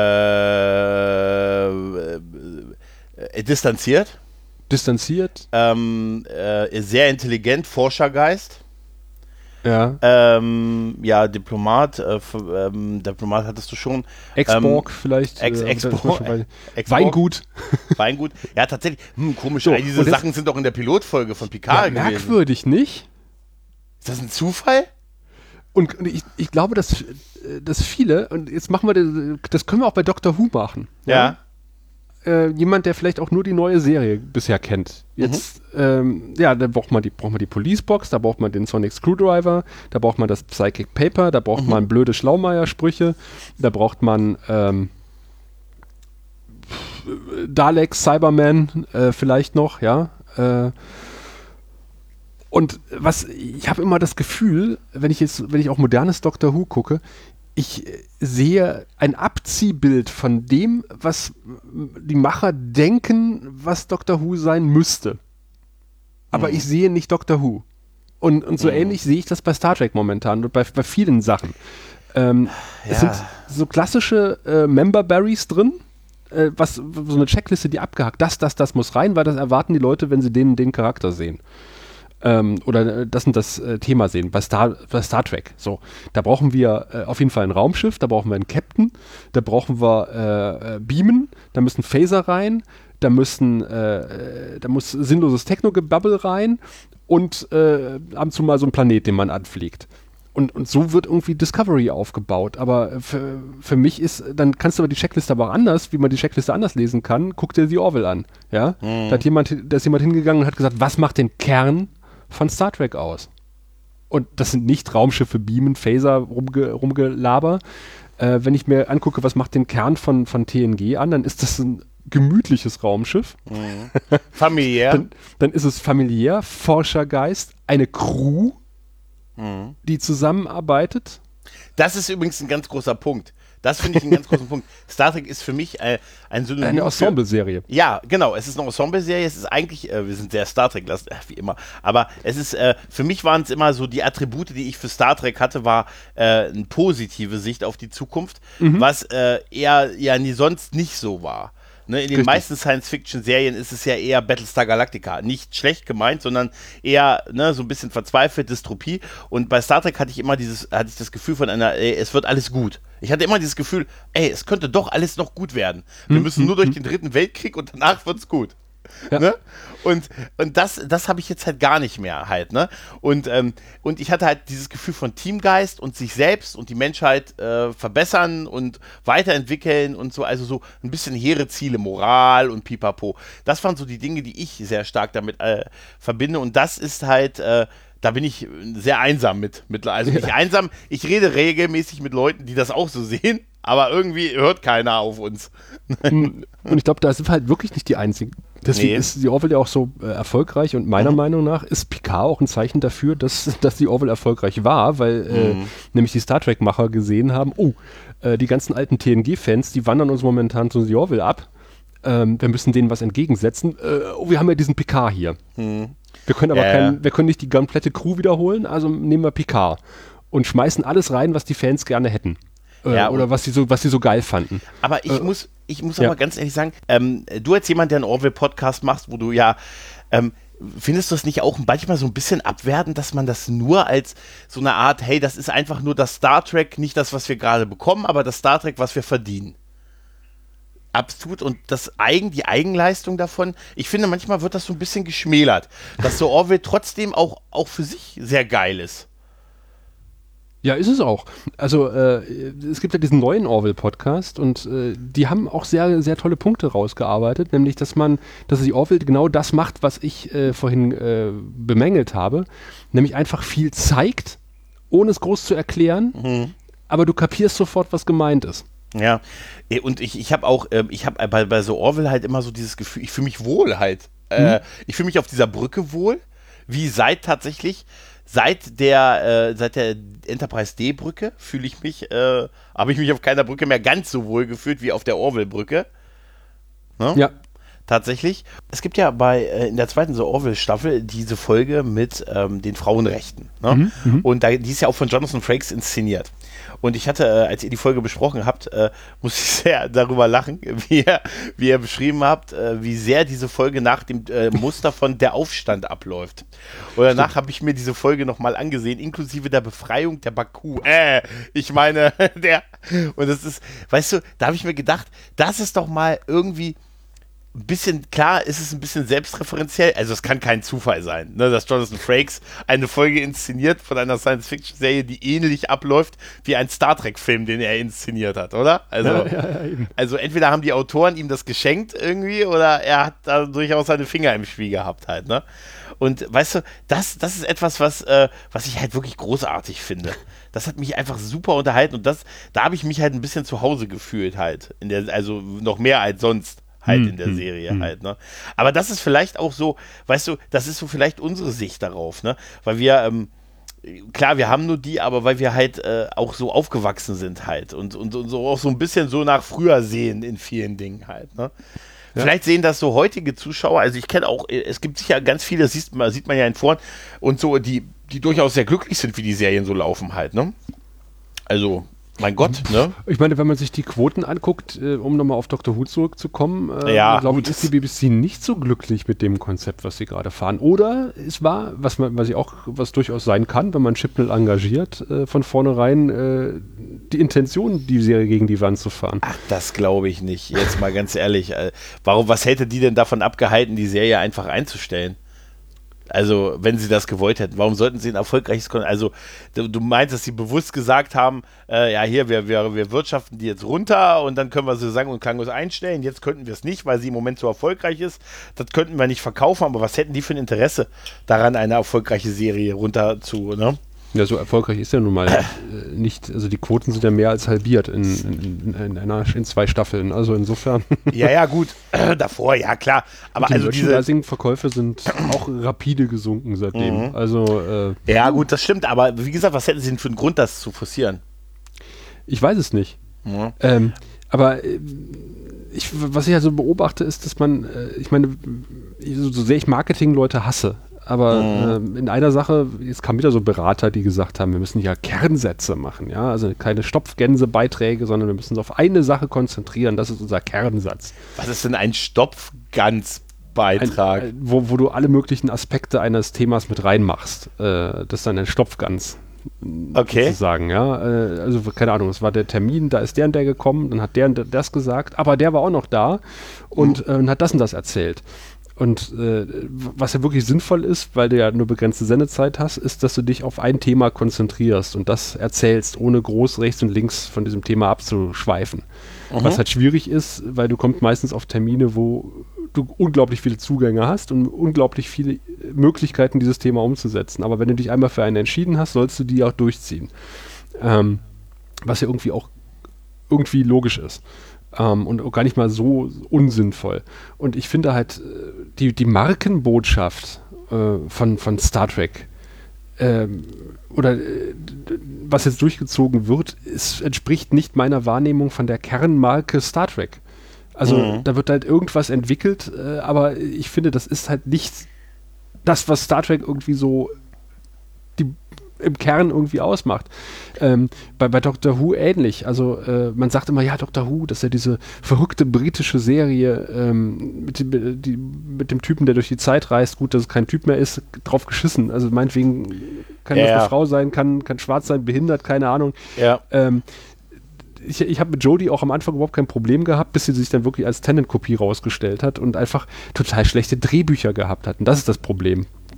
Speaker 1: äh, äh, distanziert,
Speaker 2: Distanziert,
Speaker 1: ähm, äh, sehr intelligent, Forschergeist.
Speaker 2: ja.
Speaker 1: Ähm, ja, Diplomat, äh, f- ähm, Diplomat hattest du schon.
Speaker 2: Ex-Borg vielleicht.
Speaker 1: Ex-
Speaker 2: äh,
Speaker 1: Ex-Borg-
Speaker 2: zum Beispiel bei-
Speaker 1: Ex-Borg.
Speaker 2: Weingut.
Speaker 1: Weingut. Ja, tatsächlich. Hm, komisch.
Speaker 2: So,
Speaker 1: all diese
Speaker 2: und das-
Speaker 1: Sachen sind doch in der Pilotfolge von
Speaker 2: Ja,
Speaker 1: Picard gewesen.
Speaker 2: merkwürdig, nicht?
Speaker 1: Ist das ein Zufall?
Speaker 2: Und und ich, ich glaube, dass, äh, dass viele, und jetzt machen wir das, das können wir auch bei Doctor Who machen.
Speaker 1: Ja.
Speaker 2: Äh, jemand, der vielleicht auch nur die neue Serie bisher kennt. Jetzt, ähm, ja, da braucht man die, braucht man die Police-Box, da braucht man den Sonic Screwdriver, da braucht man das Psychic Paper, da braucht man blöde Schlaumeier-Sprüche, da braucht man ähm, Daleks, Cyberman äh, vielleicht noch, ja. Äh, und was, ich habe immer das Gefühl, wenn ich jetzt, wenn ich auch modernes Doctor Who gucke, ich äh, sehe ein Abziehbild von dem, was die Macher denken, was Doctor Who sein müsste. Aber ich sehe nicht Doctor Who. Und, und so ähnlich sehe ich das bei Star Trek momentan und bei, bei vielen Sachen. Ähm, Es
Speaker 1: Ja.
Speaker 2: sind so klassische äh, Member-Berries drin, äh, was, so eine Checkliste, die abgehakt, das, das, das muss rein, weil das erwarten die Leute, wenn sie den, den Charakter sehen. Ähm, oder äh, das und das äh, Thema sehen, bei Star, bei Star Trek. So, da brauchen wir äh, auf jeden Fall ein Raumschiff, da brauchen wir einen Captain, da brauchen wir äh, äh, Beamen, da müssen Phaser rein, da müssen, äh, äh, da muss sinnloses Techno-Gebubble rein und äh, ab und zu mal so ein Planet, den man anfliegt. Und, und so wird irgendwie Discovery aufgebaut. Aber für, für mich ist, dann kannst du aber die Checkliste aber auch anders, wie man die Checkliste anders lesen kann, guck dir The Orville an. Ja? Da, hat jemand, da ist jemand hingegangen und hat gesagt, was macht den Kern von Star Trek aus? Und das sind nicht Raumschiffe, Beamen, Phaser, rumge, rumgelaber. Äh, wenn ich mir angucke, was macht den Kern von, von T N G an, dann ist das ein gemütliches Raumschiff.
Speaker 1: Familiär.
Speaker 2: Dann, dann ist es familiär, Forschergeist, eine Crew,
Speaker 1: Mhm.
Speaker 2: die zusammenarbeitet.
Speaker 1: Das ist übrigens ein ganz großer Punkt. Das finde ich einen ganz großen Punkt. Star Trek ist für mich äh, ein Synonym
Speaker 2: Eine
Speaker 1: für-
Speaker 2: Ensemble-Serie.
Speaker 1: Ja, genau. Es ist eine Ensemble-Serie. Es ist eigentlich, äh, wir sind sehr Star Trek-lastig, äh, wie immer. Aber es ist, äh, für mich waren es immer so, die Attribute, die ich für Star Trek hatte, war äh, eine positive Sicht auf die Zukunft, was äh, eher ja nie sonst nicht so war. Ne, in den
Speaker 2: Richtig.
Speaker 1: meisten Science-Fiction-Serien ist es ja eher Battlestar Galactica. Nicht schlecht gemeint, sondern eher ne, so ein bisschen verzweifelt, Dystopie. Und bei Star Trek hatte ich immer dieses, hatte ich das Gefühl von einer, ey, es wird alles gut. Ich hatte immer dieses Gefühl, ey, es könnte doch alles noch gut werden. Wir müssen nur durch den dritten Weltkrieg und danach wird's gut.
Speaker 2: Ja.
Speaker 1: Ne? Und, und das, das habe ich jetzt halt gar nicht mehr halt, ne? Und, ähm, und ich hatte halt dieses Gefühl von Teamgeist und sich selbst und die Menschheit äh, verbessern und weiterentwickeln und so, also so ein bisschen hehre Ziele, Moral und Pipapo. Das waren so die Dinge, die ich sehr stark damit äh, verbinde und das ist halt, äh, da bin ich sehr einsam mit, mit also nicht einsam, ich rede regelmäßig mit Leuten, die das auch so sehen, aber irgendwie hört keiner auf uns.
Speaker 2: Und ich glaube, da sind wir halt wirklich nicht die Einzigen. Deswegen
Speaker 1: Nee.
Speaker 2: ist die Orville ja auch so äh, erfolgreich und meiner Meinung nach ist Picard auch ein Zeichen dafür, dass, dass die Orville erfolgreich war, weil äh, nämlich die Star Trek-Macher gesehen haben, oh, äh, die ganzen alten T N G-Fans, die wandern uns momentan zu The Orville ab. Ähm, wir müssen denen was entgegensetzen. Äh, oh, wir haben ja diesen Picard hier. Wir können aber
Speaker 1: Ja,
Speaker 2: kein,
Speaker 1: ja.
Speaker 2: wir können nicht die komplette Crew wiederholen, also nehmen wir Picard und schmeißen alles rein, was die Fans gerne hätten. Äh,
Speaker 1: Ja,
Speaker 2: oder
Speaker 1: und-
Speaker 2: was sie so, was sie so geil fanden.
Speaker 1: Aber ich
Speaker 2: Äh,
Speaker 1: muss, ich muss
Speaker 2: ja.
Speaker 1: aber ganz ehrlich sagen, ähm, du als jemand, der einen Orville-Podcast machst, wo du ja, ähm, findest du das nicht auch manchmal so ein bisschen abwertend, dass man das nur als so eine Art, hey, das ist einfach nur das Star Trek, nicht das, was wir gerade bekommen, aber das Star Trek, was wir verdienen. Absolut. Und das Eigen, die Eigenleistung davon, ich finde, manchmal wird das so ein bisschen geschmälert, dass so Orville trotzdem auch, auch für sich sehr geil ist.
Speaker 2: Ja, ist es auch. Also äh, es gibt ja diesen neuen Orville-Podcast und äh, die haben auch sehr, sehr tolle Punkte rausgearbeitet, nämlich, dass man, dass die Orville genau das macht, was ich äh, vorhin äh, bemängelt habe, nämlich einfach viel zeigt, ohne es groß zu erklären, mhm. aber du kapierst sofort, was gemeint ist.
Speaker 1: Ja, und ich, ich habe auch, äh, ich habe bei, bei so Orville halt immer so dieses Gefühl, ich fühle mich wohl halt. Äh, mhm. Ich fühle mich auf dieser Brücke wohl, wie seit tatsächlich Seit der, äh, seit der Enterprise D-Brücke fühle ich mich, äh, habe ich mich auf keiner Brücke mehr ganz so wohl gefühlt wie auf der Orville-Brücke. Ne?
Speaker 2: Ja.
Speaker 1: Tatsächlich. Es gibt ja bei, äh, in der zweiten so Orville-Staffel diese Folge mit ähm, den Frauenrechten. Ne? Mhm, und da, die ist ja auch von Jonathan Frakes inszeniert. Und ich hatte, äh, als ihr die Folge besprochen habt, äh, musste ich sehr darüber lachen, wie ihr, wie ihr beschrieben habt, äh, wie sehr diese Folge nach dem äh, Muster von Der Aufstand abläuft. Und danach habe ich mir diese Folge nochmal angesehen, inklusive der Befreiung der Baku. Äh, ich meine, der, und das ist, weißt du, da habe ich mir gedacht, das ist doch mal irgendwie ein bisschen, klar ist es ein bisschen selbstreferenziell, also es kann kein Zufall sein, ne, dass Jonathan Frakes eine Folge inszeniert von einer Science-Fiction-Serie, die ähnlich abläuft wie ein Star Trek-Film, den er inszeniert hat, oder? Also, ja, ja, ja, eben. Also entweder haben die Autoren ihm das geschenkt irgendwie oder er hat da durchaus seine Finger im Spiel gehabt halt, ne? Und weißt du, das, das ist etwas, was, äh, was ich halt wirklich großartig finde. Das hat mich einfach super unterhalten und das, da habe ich mich halt ein bisschen zu Hause gefühlt halt, in der, also noch mehr als sonst. Halt hm, in der Serie hm, halt, ne? Aber das ist vielleicht auch so, weißt du, das ist so vielleicht unsere Sicht darauf, ne? Weil wir, ähm, klar, wir haben nur die, aber weil wir halt äh, auch so aufgewachsen sind halt und, und, und so auch so ein bisschen so nach früher sehen in vielen Dingen halt, ne? Ja. Vielleicht sehen das so heutige Zuschauer, also ich kenne auch, es gibt sicher ganz viele, das sieht man, sieht man ja in Foren und so, die, die durchaus sehr glücklich sind, wie die Serien so laufen halt, ne? Also, mein Gott, ne?
Speaker 2: Ich meine, wenn man sich die Quoten anguckt, äh, um nochmal auf Doctor Who zurückzukommen, äh,
Speaker 1: ja,
Speaker 2: glaube ich, ist die B B C nicht so glücklich mit dem Konzept, was sie gerade fahren. Oder es war, was man, was ich auch, was durchaus sein kann, wenn man Chibnall engagiert, äh, von vornherein äh, die Intention, die Serie gegen die Wand zu fahren.
Speaker 1: Ach, das glaube ich nicht. Jetzt mal ganz ehrlich. Äh, warum, was hätte die denn davon abgehalten, die Serie einfach einzustellen? Also, wenn sie das gewollt hätten, warum sollten sie ein erfolgreiches Konzept, also du, du meinst, dass sie bewusst gesagt haben, äh, ja hier, wir, wir, wir wirtschaften die jetzt runter und dann können wir sie sang- und klanglos einstellen, jetzt könnten wir es nicht, weil sie im Moment so erfolgreich ist, das könnten wir nicht verkaufen, aber was hätten die für ein Interesse daran, eine erfolgreiche Serie runter zu, ne?
Speaker 2: Ja, so erfolgreich ist ja nun mal äh, nicht, also die Quoten sind ja mehr als halbiert in, in, in, einer, in zwei Staffeln, also insofern.
Speaker 1: Ja, ja, gut, äh, davor, ja klar, aber
Speaker 2: die
Speaker 1: also diese
Speaker 2: Verkäufe sind auch rapide gesunken seitdem, mhm. also äh,
Speaker 1: ja gut, das stimmt, aber wie gesagt, was hätten sie denn für einen Grund, das zu forcieren?
Speaker 2: Ich weiß es nicht, mhm. ähm, aber äh, ich, was ich also beobachte, ist, dass man, äh, ich meine, so, so sehr ich Marketingleute hasse, aber mhm. äh, in einer Sache, jetzt kamen wieder so Berater, die gesagt haben, wir müssen ja Kernsätze machen, ja, also keine Stopfgänse-Beiträge, sondern wir müssen uns auf eine Sache konzentrieren, das ist unser Kernsatz.
Speaker 1: Was ist denn ein Stopfgans-Beitrag?
Speaker 2: Ein, wo, wo du alle möglichen Aspekte eines Themas mit reinmachst, äh, das ist dann ein Stopfgans.
Speaker 1: Okay.
Speaker 2: Sozusagen, ja, äh, also keine Ahnung, es war der Termin, da ist der und der gekommen, dann hat der und der das gesagt, aber der war auch noch da und, mhm. äh, und hat das und das erzählt. Und äh, was ja wirklich sinnvoll ist, weil du ja nur begrenzte Sendezeit hast, ist, dass du dich auf ein Thema konzentrierst und das erzählst, ohne groß rechts und links von diesem Thema abzuschweifen. Mhm. Was halt schwierig ist, weil du kommst meistens auf Termine, wo du unglaublich viele Zugänge hast und unglaublich viele Möglichkeiten, dieses Thema umzusetzen. Aber wenn du dich einmal für einen entschieden hast, sollst du die auch durchziehen. Ähm, was ja irgendwie auch irgendwie logisch ist. Um, und auch gar nicht mal so unsinnvoll. Und ich finde halt, die, die Markenbotschaft äh, von, von Star Trek ähm, oder äh, was jetzt durchgezogen wird, ist, entspricht nicht meiner Wahrnehmung von der Kernmarke Star Trek. Also mhm. da wird halt irgendwas entwickelt, äh, aber ich finde, das ist halt nicht das, was Star Trek irgendwie so die im Kern irgendwie ausmacht. Ähm, bei, bei Doctor Who ähnlich. Also äh, man sagt immer, ja, Doctor Who, das ist ja diese verrückte britische Serie ähm, mit, dem, die, mit dem Typen, der durch die Zeit reist. Gut, dass es kein Typ mehr ist, drauf geschissen. Also meinetwegen kann ja, das eine ja. Frau sein, kann, kann schwarz sein, behindert, keine Ahnung.
Speaker 1: Ja.
Speaker 2: Ähm, ich ich habe mit Jodie auch am Anfang überhaupt kein Problem gehabt, bis sie sich dann wirklich als Tennant-Kopie rausgestellt hat und einfach total schlechte Drehbücher gehabt hat. Und das ist das Problem.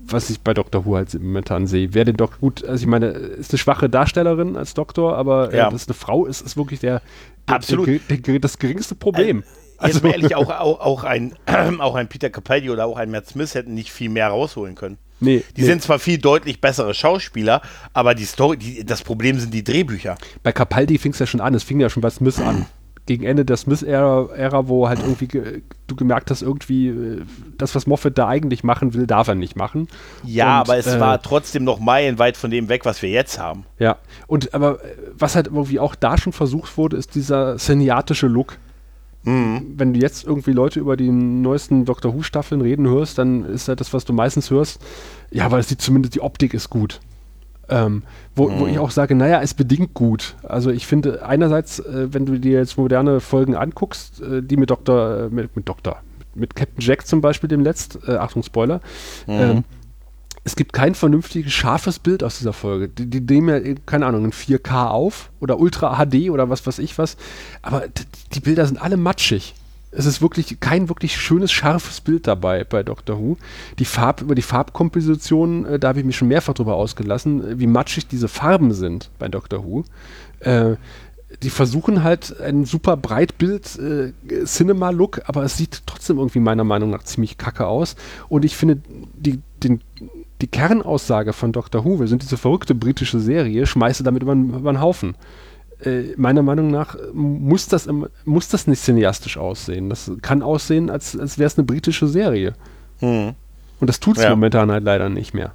Speaker 2: was ich bei Doctor Who halt momentan sehe. Wer den Doktor, gut, also ich meine, ist eine schwache Darstellerin als Doktor, aber äh,
Speaker 1: Ja.
Speaker 2: dass eine Frau ist, ist wirklich der, der,
Speaker 1: Absolut.
Speaker 2: der, der, das geringste Problem.
Speaker 1: Also, mal ehrlich, auch, auch, auch, ein, auch ein Peter Capaldi oder auch ein Matt Smith hätten nicht viel mehr rausholen können.
Speaker 2: Nee,
Speaker 1: Die
Speaker 2: nee.
Speaker 1: sind zwar viel deutlich bessere Schauspieler, aber die Story, die, das Problem sind die Drehbücher.
Speaker 2: Bei Capaldi fing es ja schon an, es fing ja schon bei Smith an. Gegen Ende der Smith-Ära, Ära, wo halt irgendwie ge du gemerkt hast, irgendwie äh, das, was Moffat da eigentlich machen will, darf er nicht machen.
Speaker 1: Ja,
Speaker 2: Und,
Speaker 1: aber es
Speaker 2: äh,
Speaker 1: war trotzdem noch meilenweit von dem weg, was wir jetzt haben.
Speaker 2: Ja, und aber äh, was halt irgendwie auch da schon versucht wurde, ist dieser cineatische Look.
Speaker 1: Mhm.
Speaker 2: Wenn du jetzt irgendwie Leute über die neuesten Doctor Who-Staffeln reden hörst, dann ist halt das, was du meistens hörst, ja, aber es sieht zumindest, die Optik ist gut. Ähm, wo,
Speaker 1: Mhm.
Speaker 2: wo ich auch sage, naja, ist bedingt gut. Also ich finde einerseits, äh, wenn du dir jetzt moderne Folgen anguckst, äh, die mit Doktor, äh, mit, mit Doktor, mit, mit Captain Jack zum Beispiel dem letzt, äh, Achtung Spoiler,
Speaker 1: Mhm.
Speaker 2: ähm, es gibt kein vernünftiges, scharfes Bild aus dieser Folge. Die, die nehmen ja, keine Ahnung, in vier K auf oder Ultra H D oder was weiß ich was, aber d- die Bilder sind alle matschig. Es ist wirklich kein wirklich schönes, scharfes Bild dabei bei Doctor Who. Die Farb, über die Farbkomposition, äh, da habe ich mich schon mehrfach drüber ausgelassen, äh, wie matschig diese Farben sind bei Doctor Who. Äh, die versuchen halt ein super Breitbild äh, Cinema-Look, aber es sieht trotzdem irgendwie meiner Meinung nach ziemlich kacke aus. Und ich finde, die, den, die Kernaussage von Doctor Who, wir sind diese verrückte britische Serie, schmeiße damit über, über den Haufen. Äh, meiner Meinung nach muss das, im, muss das nicht cineastisch aussehen. Das kann aussehen, als, als wäre es eine britische Serie.
Speaker 1: Mhm.
Speaker 2: Und das tut es
Speaker 1: Ja.
Speaker 2: momentan halt leider nicht mehr.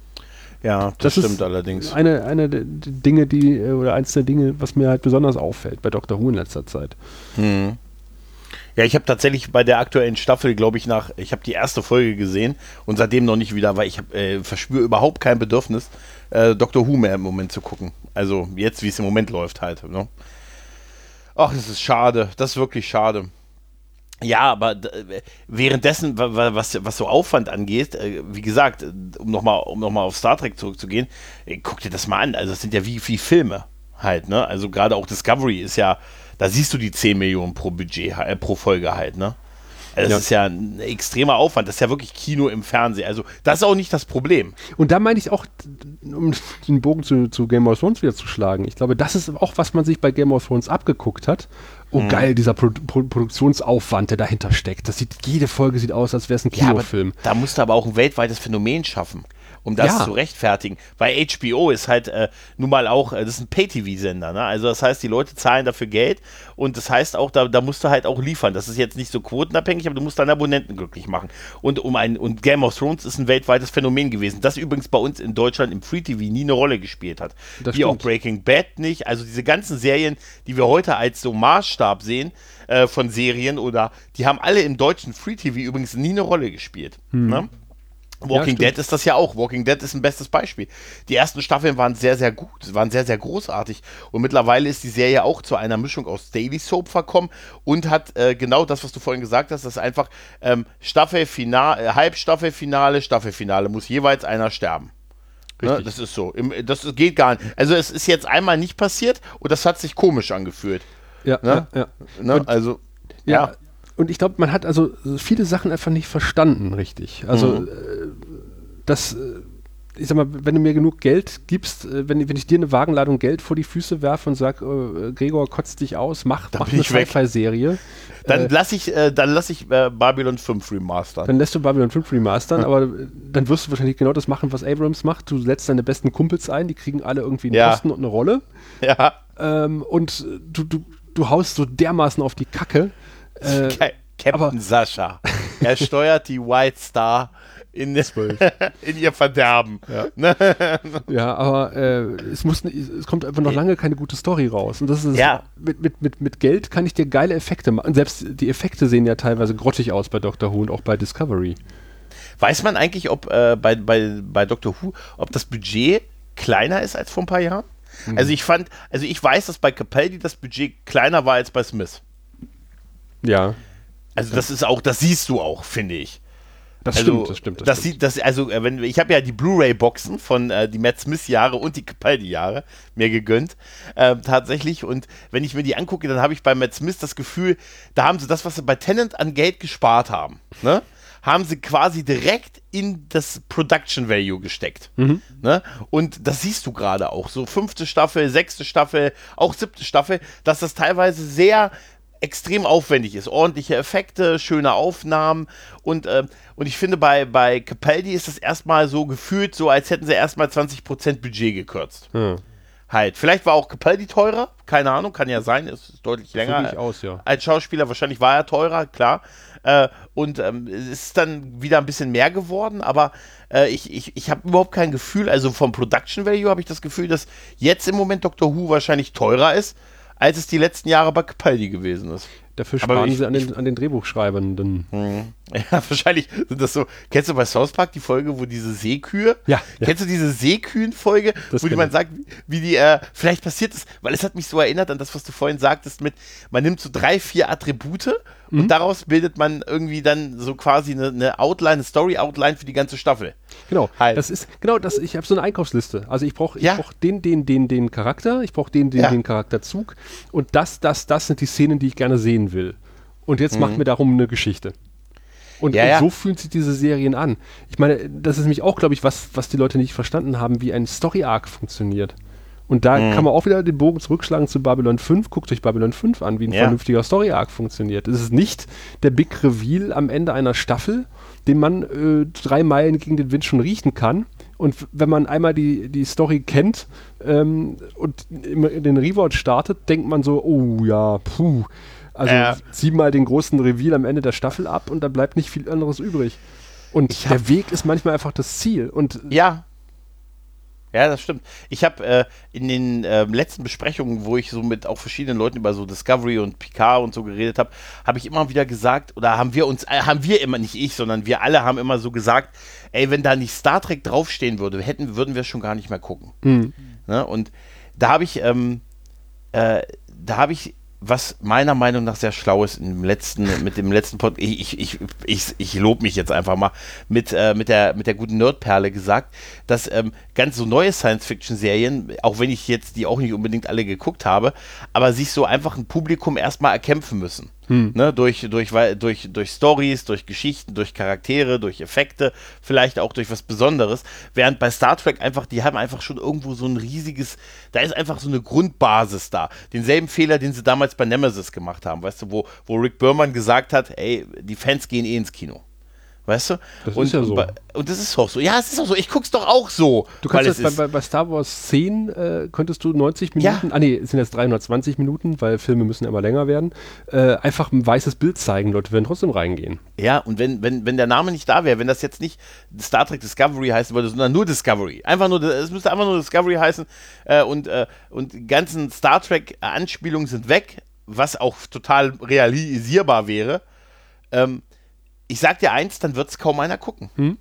Speaker 1: Ja, das,
Speaker 2: Das
Speaker 1: stimmt
Speaker 2: ist
Speaker 1: allerdings.
Speaker 2: Eine, eine der Dinge, die, äh, oder eins der Dinge, was mir halt besonders auffällt bei Doctor Who in letzter Zeit.
Speaker 1: Mhm. Ja, ich habe tatsächlich bei der aktuellen Staffel, glaube ich, nach, ich habe die erste Folge gesehen und seitdem noch nicht wieder, weil ich hab, äh, verspüre überhaupt kein Bedürfnis, äh, Doctor Who mehr im Moment zu gucken. Also jetzt, wie es im Moment läuft halt. Ne? Ach, das ist schade. Das ist wirklich schade. Ja, aber d- währenddessen, wa- wa- was, was so Aufwand angeht, äh, wie gesagt, äh, um nochmal um noch mal auf Star Trek zurückzugehen, äh, guck dir das mal an. Also das sind ja wie wie Filme halt, ne? Also gerade auch Discovery ist ja, da siehst du die zehn Millionen pro Budget, äh, pro Folge halt, ne? Also das
Speaker 2: Ja.
Speaker 1: ist ja ein extremer Aufwand. Das ist ja wirklich Kino im Fernsehen. Also das ist auch nicht das Problem.
Speaker 2: Und da meine ich auch, um den Bogen zu, zu Game of Thrones wieder zu schlagen, ich glaube, das ist auch, was man sich bei Game of Thrones abgeguckt hat. Oh geil, dieser Pro Pro Produktionsaufwand, der dahinter steckt. Das sieht, jede Folge sieht aus, als wäre es ein
Speaker 1: Ja, aber
Speaker 2: Kinofilm.
Speaker 1: da musst du aber auch ein weltweites Phänomen schaffen, um das
Speaker 2: Ja.
Speaker 1: zu rechtfertigen. Weil H B O ist halt äh, nun mal auch, äh, das ist ein Pay-T V-Sender, ne? Also das heißt, die Leute zahlen dafür Geld und das heißt auch, da, da musst du halt auch liefern. Das ist jetzt nicht so quotenabhängig, aber du musst deine Abonnenten glücklich machen. Und, um ein, und Game of Thrones ist ein weltweites Phänomen gewesen, das übrigens bei uns in Deutschland im Free-T V nie eine Rolle gespielt hat.
Speaker 2: Das
Speaker 1: Wie auch
Speaker 2: stimmt.
Speaker 1: Breaking Bad nicht. Also diese ganzen Serien, die wir heute als so Maßstab sehen, äh, von Serien oder die haben alle im deutschen Free-T V übrigens nie eine Rolle gespielt. Ne? Walking
Speaker 2: stimmt.
Speaker 1: Dead ist das ja auch. Walking Dead ist ein bestes Beispiel. Die ersten Staffeln waren sehr, sehr gut, waren sehr, sehr großartig. Und mittlerweile ist die Serie auch zu einer Mischung aus Daily Soap verkommen und hat äh, genau das, was du vorhin gesagt hast, das ist einfach ähm, Staffelfinale, äh, Halbstaffelfinale, Staffelfinale, muss jeweils einer sterben. Ne?
Speaker 2: Richtig.
Speaker 1: Das ist so. Im, das geht gar nicht. Also es ist jetzt einmal nicht passiert und das hat sich komisch angefühlt.
Speaker 2: Ja,
Speaker 1: Ne?
Speaker 2: ja, ja.
Speaker 1: Ne?
Speaker 2: Und-
Speaker 1: Also,
Speaker 2: Ja,
Speaker 1: ja.
Speaker 2: und ich glaube, man hat also viele Sachen einfach nicht verstanden, richtig. Also,
Speaker 1: Mhm.
Speaker 2: äh, das, äh, ich sag mal, wenn du mir genug Geld gibst, äh, wenn, wenn ich dir eine Wagenladung Geld vor die Füße werfe und sag, äh, Gregor, kotzt dich aus, mach,
Speaker 1: Dann
Speaker 2: mach
Speaker 1: bin
Speaker 2: eine
Speaker 1: ich weg.
Speaker 2: Sci-Fi-Serie,
Speaker 1: Dann
Speaker 2: äh,
Speaker 1: lasse ich, äh, dann lass ich äh, Babylon fünf remastern.
Speaker 2: dann lässt du Babylon fünf remastern, aber äh, dann wirst du wahrscheinlich genau das machen, was Abrams macht. Du setzt deine besten Kumpels ein, die kriegen alle irgendwie einen
Speaker 1: Ja.
Speaker 2: Posten und eine Rolle.
Speaker 1: Ja.
Speaker 2: Ähm, und äh, du, du, du haust so dermaßen auf die Kacke. Äh,
Speaker 1: Ca- Captain
Speaker 2: aber-
Speaker 1: Sascha. Er steuert die White Star in, in ihr Verderben. Ne?
Speaker 2: Ja, aber äh, es, muss, n- es kommt einfach noch lange keine gute Story raus. Und das ist
Speaker 1: Ja.
Speaker 2: mit, mit, mit, mit Geld kann ich dir geile Effekte machen. Und selbst die Effekte sehen ja teilweise grottig aus bei Doctor Who und auch bei Discovery.
Speaker 1: Weiß man eigentlich, ob äh, bei, bei, bei Doctor Who, ob das Budget kleiner ist als vor ein paar Jahren?
Speaker 2: Mhm.
Speaker 1: Also ich fand, also ich weiß, dass bei Capaldi das Budget kleiner war als bei Smith.
Speaker 2: Ja,
Speaker 1: Also das ist auch, das siehst du auch, finde ich.
Speaker 2: das
Speaker 1: Also,
Speaker 2: stimmt, das stimmt. Das
Speaker 1: das
Speaker 2: stimmt.
Speaker 1: sieht, das, also, äh, wenn, ich habe ja die Blu-ray-Boxen von äh, die Matt Smith-Jahre und die Capaldi-Jahre mir gegönnt, äh, tatsächlich. Und wenn ich mir die angucke, dann habe ich bei Matt Smith das Gefühl, da haben sie das, was sie bei Tennant an Geld gespart haben, ne? haben sie quasi direkt in das Production Value gesteckt.
Speaker 2: Mhm.
Speaker 1: Ne? Und das siehst du gerade auch. So fünfte Staffel, sechste Staffel, auch siebte Staffel, dass das teilweise sehr extrem aufwendig ist. Ordentliche Effekte, schöne Aufnahmen und, äh, und ich finde, bei, bei Capaldi ist das erstmal so gefühlt, so als hätten sie erstmal zwanzig Prozent Budget gekürzt.
Speaker 2: Hm.
Speaker 1: Halt. Vielleicht war auch Capaldi teurer, keine Ahnung, kann ja sein, ist deutlich länger
Speaker 2: ich aus, ja.
Speaker 1: als Schauspieler, wahrscheinlich war er teurer, klar. Äh, und ähm, es ist dann wieder ein bisschen mehr geworden, aber äh, ich, ich, ich habe überhaupt kein Gefühl, also vom Production Value habe ich das Gefühl, dass jetzt im Moment Doctor Who wahrscheinlich teurer ist, als es die letzten Jahre bei Capaldi gewesen ist.
Speaker 2: Dafür
Speaker 1: Aber
Speaker 2: sparen
Speaker 1: ich-
Speaker 2: sie an den,
Speaker 1: ich-
Speaker 2: an den Drehbuchschreibenden.
Speaker 1: Hm. Ja, wahrscheinlich sind das so. Kennst du bei South Park die Folge, wo diese Seekühe?
Speaker 2: Ja, ja.
Speaker 1: Kennst du diese Seekühen-Folge,
Speaker 2: Das
Speaker 1: wo die
Speaker 2: kenn
Speaker 1: man
Speaker 2: ich.
Speaker 1: sagt, wie die, äh, vielleicht passiert ist, weil es hat mich so erinnert an das, was du vorhin sagtest, mit, man nimmt so drei, vier Attribute
Speaker 2: Mhm.
Speaker 1: und daraus bildet man irgendwie dann so quasi eine, eine Outline, eine Story-Outline für die ganze Staffel.
Speaker 2: Genau,
Speaker 1: Halt.
Speaker 2: das ist, genau, das, ich habe so eine Einkaufsliste. Also ich brauche ich
Speaker 1: Ja.
Speaker 2: brauch den, den, den, den Charakter, ich brauche den, den,
Speaker 1: Ja.
Speaker 2: den Charakterzug und das, das, das sind die Szenen, die ich gerne sehen will. Und jetzt
Speaker 1: Mhm.
Speaker 2: macht mir darum eine Geschichte. Und,
Speaker 1: Ja,
Speaker 2: und
Speaker 1: ja.
Speaker 2: so fühlen sich diese Serien an. Ich meine, das ist nämlich auch, glaube ich, was, was die Leute nicht verstanden haben, wie ein Story-Arc funktioniert. Und da
Speaker 1: Mhm.
Speaker 2: kann man auch wieder den Bogen zurückschlagen zu Babylon fünf. Guckt euch Babylon fünf an, wie ein
Speaker 1: Ja.
Speaker 2: vernünftiger Story-Arc funktioniert. Es ist nicht der Big Reveal am Ende einer Staffel, den man äh, drei Meilen gegen den Wind schon riechen kann. Und w- wenn man einmal die, die Story kennt ähm, und im- den Rewatch startet, denkt man so, oh ja, puh. Also
Speaker 1: Ja.
Speaker 2: zieh mal den großen Reveal am Ende der Staffel ab und da bleibt nicht viel anderes übrig. Und
Speaker 1: Ich hab-
Speaker 2: der Weg ist manchmal einfach das Ziel. Und
Speaker 1: Ja. Ja, das stimmt. Ich habe äh, in den äh, letzten Besprechungen, wo ich so mit auch verschiedenen Leuten über so Discovery und Picard und so geredet habe, habe ich immer wieder gesagt, oder haben wir uns, äh, haben wir immer, nicht ich, sondern wir alle haben immer so gesagt, ey, wenn da nicht Star Trek draufstehen würde, hätten, würden wir schon gar nicht mehr gucken.
Speaker 2: hm,
Speaker 1: Ne? Und da habe ich, ähm, äh, da habe ich was meiner Meinung nach sehr schlau ist im letzten, mit dem letzten Podcast, ich, ich, ich, ich, ich lobe mich jetzt einfach mal, mit, äh, mit, der, mit der guten Nerdperle gesagt, dass ähm, ganz so neue Science-Fiction-Serien, auch wenn ich jetzt die auch nicht unbedingt alle geguckt habe, aber sich so einfach ein Publikum erstmal erkämpfen müssen.
Speaker 2: Hm.
Speaker 1: Ne, durch, durch, weil- durch, durch Stories, durch Geschichten, durch Charaktere, durch Effekte, vielleicht auch durch was Besonderes. Während bei Star Trek einfach, die haben einfach schon irgendwo so ein riesiges, da ist einfach so eine Grundbasis da. Denselben Fehler, den sie damals bei Nemesis gemacht haben, weißt du, wo, wo Rick Berman gesagt hat, ey, die Fans gehen eh ins Kino. Weißt du?
Speaker 2: Das
Speaker 1: und,
Speaker 2: ist ja
Speaker 1: und
Speaker 2: so.
Speaker 1: bei- Und das ist auch so. Ja, es ist auch so. Ich guck's doch auch so.
Speaker 2: du
Speaker 1: weil
Speaker 2: kannst
Speaker 1: es
Speaker 2: jetzt bei,
Speaker 1: ist,
Speaker 2: bei, bei Star Wars zehn äh, könntest du neunzig
Speaker 1: Ja.
Speaker 2: Minuten, ah nee, es sind jetzt dreihundertzwanzig Minuten, weil Filme müssen ja immer länger werden, äh, einfach ein weißes Bild zeigen, Leute werden trotzdem reingehen.
Speaker 1: Ja, und wenn, wenn, wenn der Name nicht da wäre, wenn das jetzt nicht Star Trek Discovery heißen würde, sondern nur Discovery. Einfach nur, es müsste einfach nur Discovery heißen äh, und, äh, und die ganzen Star Trek-Anspielungen sind weg, was auch total realisierbar wäre. Ähm, ich sag dir eins, dann wird es kaum einer gucken.
Speaker 2: Hm?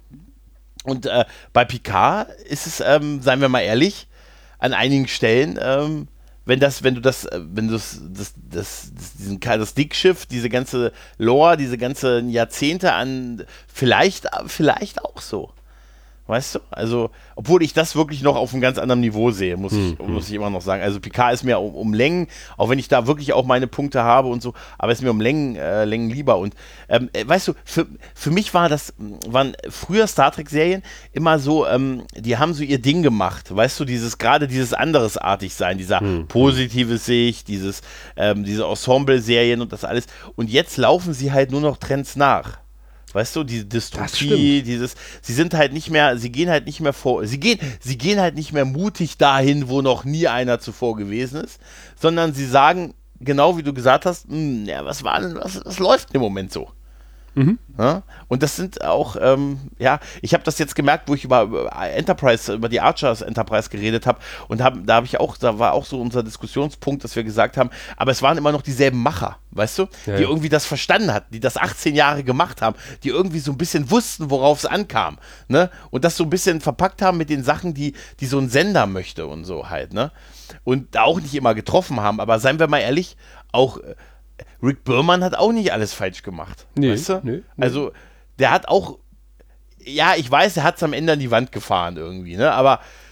Speaker 1: Und äh, bei Picard ist es, ähm, seien wir mal ehrlich, an einigen Stellen, ähm, wenn das, wenn du das, äh, wenn du das, das, das, das, diesen, das Dickschiff, diese ganze Lore, diese ganzen Jahrzehnte an, vielleicht, vielleicht auch so. Weißt du? Also, obwohl ich das wirklich noch auf einem ganz anderen Niveau sehe, muss, ich, muss ich immer noch sagen. Also Picard ist mir um, um Längen, auch wenn ich da wirklich auch meine Punkte habe und so, aber ist mir um Längen, äh, Längen lieber. Und ähm, äh, weißt du, für, für mich war das, waren früher Star Trek-Serien immer so, ähm, die haben so ihr Ding gemacht. Weißt du, dieses, gerade dieses Anderesartigsein, dieser
Speaker 2: Hm.
Speaker 1: positive Sicht, dieses, ähm, diese Ensemble-Serien und das alles. Und jetzt laufen sie halt nur noch Trends nach. Weißt du, diese Dystopie, dieses, sie sind halt nicht mehr, sie gehen halt nicht mehr vor, sie gehen, sie gehen halt nicht mehr mutig dahin, wo noch nie einer zuvor gewesen ist, sondern sie sagen, genau wie du gesagt hast, "Hm, ja, was war denn, was, was läuft im Moment so?"
Speaker 2: Mhm.
Speaker 1: Ja? Und das sind auch, ähm, ja, ich habe das jetzt gemerkt, wo ich über, über Enterprise, über die Archers Enterprise geredet habe und hab, da habe ich auch, da war auch so unser Diskussionspunkt, dass wir gesagt haben, aber es waren immer noch dieselben Macher, weißt du,
Speaker 2: Ja,
Speaker 1: die
Speaker 2: ja.
Speaker 1: irgendwie das verstanden hatten, die das achtzehn Jahre gemacht haben, die irgendwie so ein bisschen wussten, worauf es ankam, ne, und das so ein bisschen verpackt haben mit den Sachen, die, die so ein Sender möchte und so halt, ne, und da auch nicht immer getroffen haben, aber seien wir mal ehrlich, auch äh, Rick Berman hat auch nicht alles falsch gemacht.
Speaker 2: Nee,
Speaker 1: weißt du?
Speaker 2: nee, nee.
Speaker 1: Also, der hat auch, ja, ich weiß, er hat es am Ende an die Wand gefahren irgendwie, ne? Aber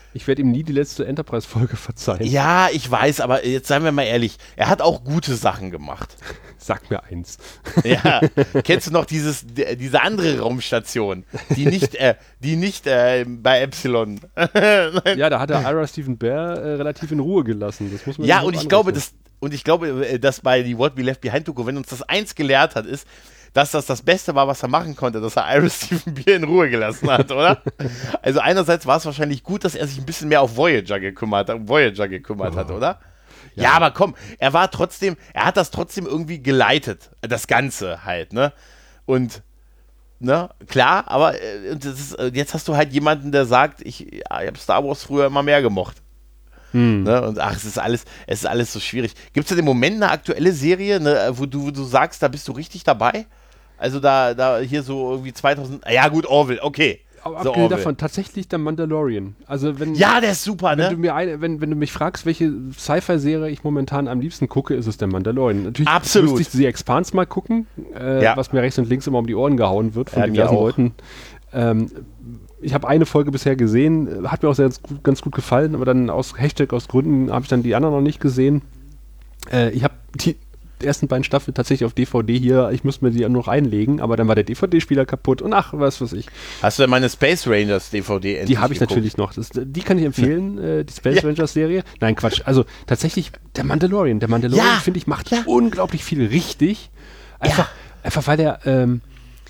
Speaker 2: Ich werde ihm nie die letzte Enterprise-Folge verzeihen.
Speaker 1: Ja, ich weiß, aber jetzt seien wir mal ehrlich, er hat auch gute Sachen gemacht.
Speaker 2: Sag mir eins.
Speaker 1: Ja, kennst du noch dieses, diese andere Raumstation, die nicht, äh, die nicht äh, bei Epsilon.
Speaker 2: Ja, da hat er Ira Stephen Bear äh, relativ in Ruhe gelassen. Das muss man
Speaker 1: ja, und ich glaube, das, und ich glaube, dass bei die What We Left Behind Doku, wenn uns das eins gelehrt hat, ist, dass das das Beste war, was er machen konnte, dass er Ira Stephen Bear in Ruhe gelassen hat, oder? Also einerseits war es wahrscheinlich gut, dass er sich ein bisschen mehr auf Voyager gekümmert, um Voyager gekümmert oh. hat, oder? Ja. ja, aber komm, er war trotzdem, er hat das trotzdem irgendwie geleitet, das Ganze halt, ne? Und, ne, klar, aber äh, das ist, jetzt hast du halt jemanden, der sagt, ich, ich habe Star Wars früher immer mehr gemocht. Hm. Ne? Und ach, es ist alles, es ist alles so schwierig. Gibt es denn im Moment eine aktuelle Serie, ne, wo du, wo du sagst, da bist du richtig dabei? Also da, da hier so irgendwie zweitausend, ja gut, Orville, okay.
Speaker 2: Aber abgesehen davon, tatsächlich der Mandalorian. Also wenn,
Speaker 1: ja, der ist super,
Speaker 2: wenn
Speaker 1: ne?
Speaker 2: Du mir eine, wenn, wenn du mich fragst, welche Sci-Fi-Serie ich momentan am liebsten gucke, ist es der Mandalorian. Natürlich
Speaker 1: Absolut.
Speaker 2: müsste ich The Expanse mal gucken, äh, ja. was mir rechts und links immer um die Ohren gehauen wird von
Speaker 1: ja,
Speaker 2: diversen Leuten. Ähm, ich habe eine Folge bisher gesehen, hat mir auch sehr ganz gut, ganz gut gefallen, aber dann aus Hashtag, aus Gründen habe ich dann die anderen noch nicht gesehen. Äh, ich habe die ersten beiden Staffeln tatsächlich auf D V D hier, ich muss mir die noch einlegen, aber dann war der D V D-Spieler kaputt und ach, was weiß ich.
Speaker 1: Hast du denn meine Space Rangers D V D endlich
Speaker 2: Die habe ich
Speaker 1: geguckt?
Speaker 2: Natürlich noch. Das, die kann ich empfehlen, äh, die Space
Speaker 1: Ja.
Speaker 2: Rangers-Serie. Nein, Quatsch. Also tatsächlich der Mandalorian. Der Mandalorian,
Speaker 1: Ja.
Speaker 2: finde ich, macht
Speaker 1: Ja.
Speaker 2: unglaublich viel richtig. Einfach,
Speaker 1: Ja.
Speaker 2: einfach weil er ähm,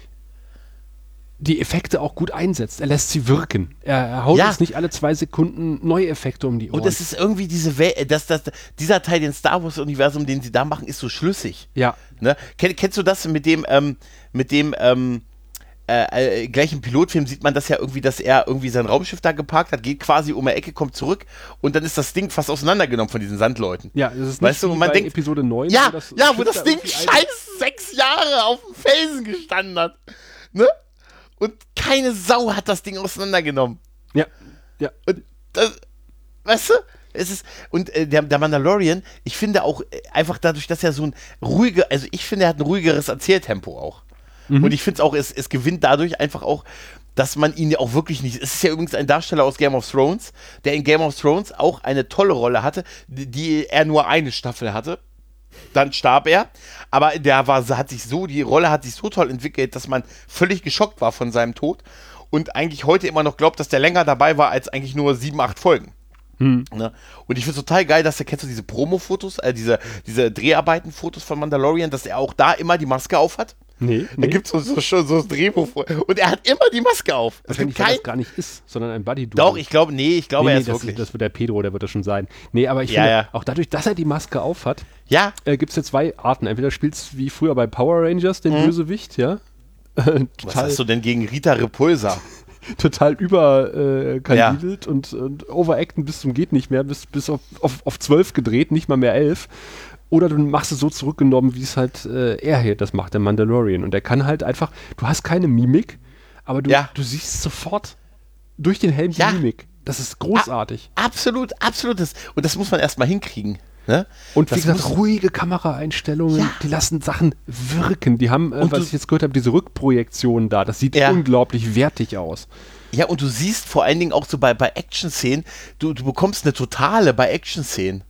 Speaker 2: die Effekte auch gut einsetzt. Er lässt sie wirken. Er, er haut
Speaker 1: Ja.
Speaker 2: uns nicht alle zwei Sekunden neue Effekte um die Ohren.
Speaker 1: Und es ist irgendwie diese Welt, das, das, dieser Teil den Star Wars-Universum, den sie da machen, ist so schlüssig.
Speaker 2: ja.
Speaker 1: Ne? Kenn, kennst du das mit dem, ähm, mit dem, ähm, äh, äh, gleich im Pilotfilm sieht man das ja irgendwie, dass er irgendwie sein Raumschiff da geparkt hat, geht quasi um die Ecke, kommt zurück und dann ist das Ding fast auseinandergenommen von diesen Sandleuten.
Speaker 2: Ja, das ist
Speaker 1: Weißt
Speaker 2: nicht
Speaker 1: du,
Speaker 2: wie
Speaker 1: man
Speaker 2: bei
Speaker 1: denkt-
Speaker 2: Episode neun.
Speaker 1: Ja,
Speaker 2: wo das
Speaker 1: ja, wo
Speaker 2: Schiff
Speaker 1: das
Speaker 2: da
Speaker 1: Ding
Speaker 2: irgendwie ein-
Speaker 1: scheiß sechs Jahre auf dem Felsen gestanden hat. Ne? Und keine Sau hat das Ding auseinandergenommen.
Speaker 2: Ja, ja.
Speaker 1: Und das, weißt du? Es ist, und äh, der, der Mandalorian, ich finde auch äh, einfach dadurch, dass er so ein ruhiger, also ich finde, er hat ein ruhigeres Erzähltempo auch.
Speaker 2: Mhm.
Speaker 1: Und ich finde es auch, es, es gewinnt dadurch einfach auch, dass man ihn ja auch wirklich nicht, es ist ja übrigens ein Darsteller aus Game of Thrones, der in Game of Thrones auch eine tolle Rolle hatte, die, die er nur eine Staffel hatte. Dann starb er, aber der war, hat sich so, die Rolle hat sich so toll entwickelt, dass man völlig geschockt war von seinem Tod und eigentlich heute immer noch glaubt, dass der länger dabei war als eigentlich nur sieben, acht Folgen.
Speaker 2: Hm.
Speaker 1: Ne? Und ich finde es total geil, dass er, kennst du diese Promo-Fotos, äh, diese, diese Dreharbeiten-Fotos von Mandalorian, dass er auch da immer die Maske auf hat?
Speaker 2: Nee,
Speaker 1: Da
Speaker 2: nee.
Speaker 1: gibt es so, so, so, so das Drehbuch und er hat immer die Maske auf. Es
Speaker 2: Wahrscheinlich,
Speaker 1: gibt
Speaker 2: weil
Speaker 1: kein,
Speaker 2: das gar nicht ist, sondern ein Buddy-Duo.
Speaker 1: doch, ich glaube, nee, ich glaube,
Speaker 2: nee,
Speaker 1: er
Speaker 2: nee,
Speaker 1: ist
Speaker 2: das,
Speaker 1: wirklich.
Speaker 2: das wird der Pedro, der wird das schon sein. Nee, aber ich
Speaker 1: Ja,
Speaker 2: finde,
Speaker 1: ja.
Speaker 2: auch dadurch, dass er die Maske auf hat,
Speaker 1: Ja,
Speaker 2: äh, gibt es ja zwei Arten. Entweder spielst du wie früher bei Power Rangers den
Speaker 1: Mhm.
Speaker 2: Bösewicht, ja.
Speaker 1: was
Speaker 2: total,
Speaker 1: hast du denn gegen Rita Repulsa?
Speaker 2: total überkandidelt äh, und, und overacten bis zum geht nicht mehr, bis, bis auf, auf, auf zwölf gedreht, nicht mal mehr elf. Oder du machst es so zurückgenommen, wie es halt äh, er hier das macht, der Mandalorian. Und der kann halt einfach, du hast keine Mimik, aber du,
Speaker 1: Ja.
Speaker 2: du siehst sofort durch den Helm
Speaker 1: Ja.
Speaker 2: die Mimik. Das ist großartig.
Speaker 1: Absolut, absolut. Das, und das muss man erstmal hinkriegen. Ne?
Speaker 2: Und wie
Speaker 1: das
Speaker 2: gesagt,
Speaker 1: muss-
Speaker 2: ruhige Kameraeinstellungen,
Speaker 1: Ja.
Speaker 2: die lassen Sachen wirken. Die haben, äh,
Speaker 1: Und
Speaker 2: was
Speaker 1: du-
Speaker 2: ich jetzt gehört habe, diese Rückprojektionen da. Das sieht
Speaker 1: Ja.
Speaker 2: unglaublich wertig aus.
Speaker 1: Ja, und du siehst vor allen Dingen auch so bei, bei Action-Szenen, du, du bekommst eine totale bei Action-Szenen.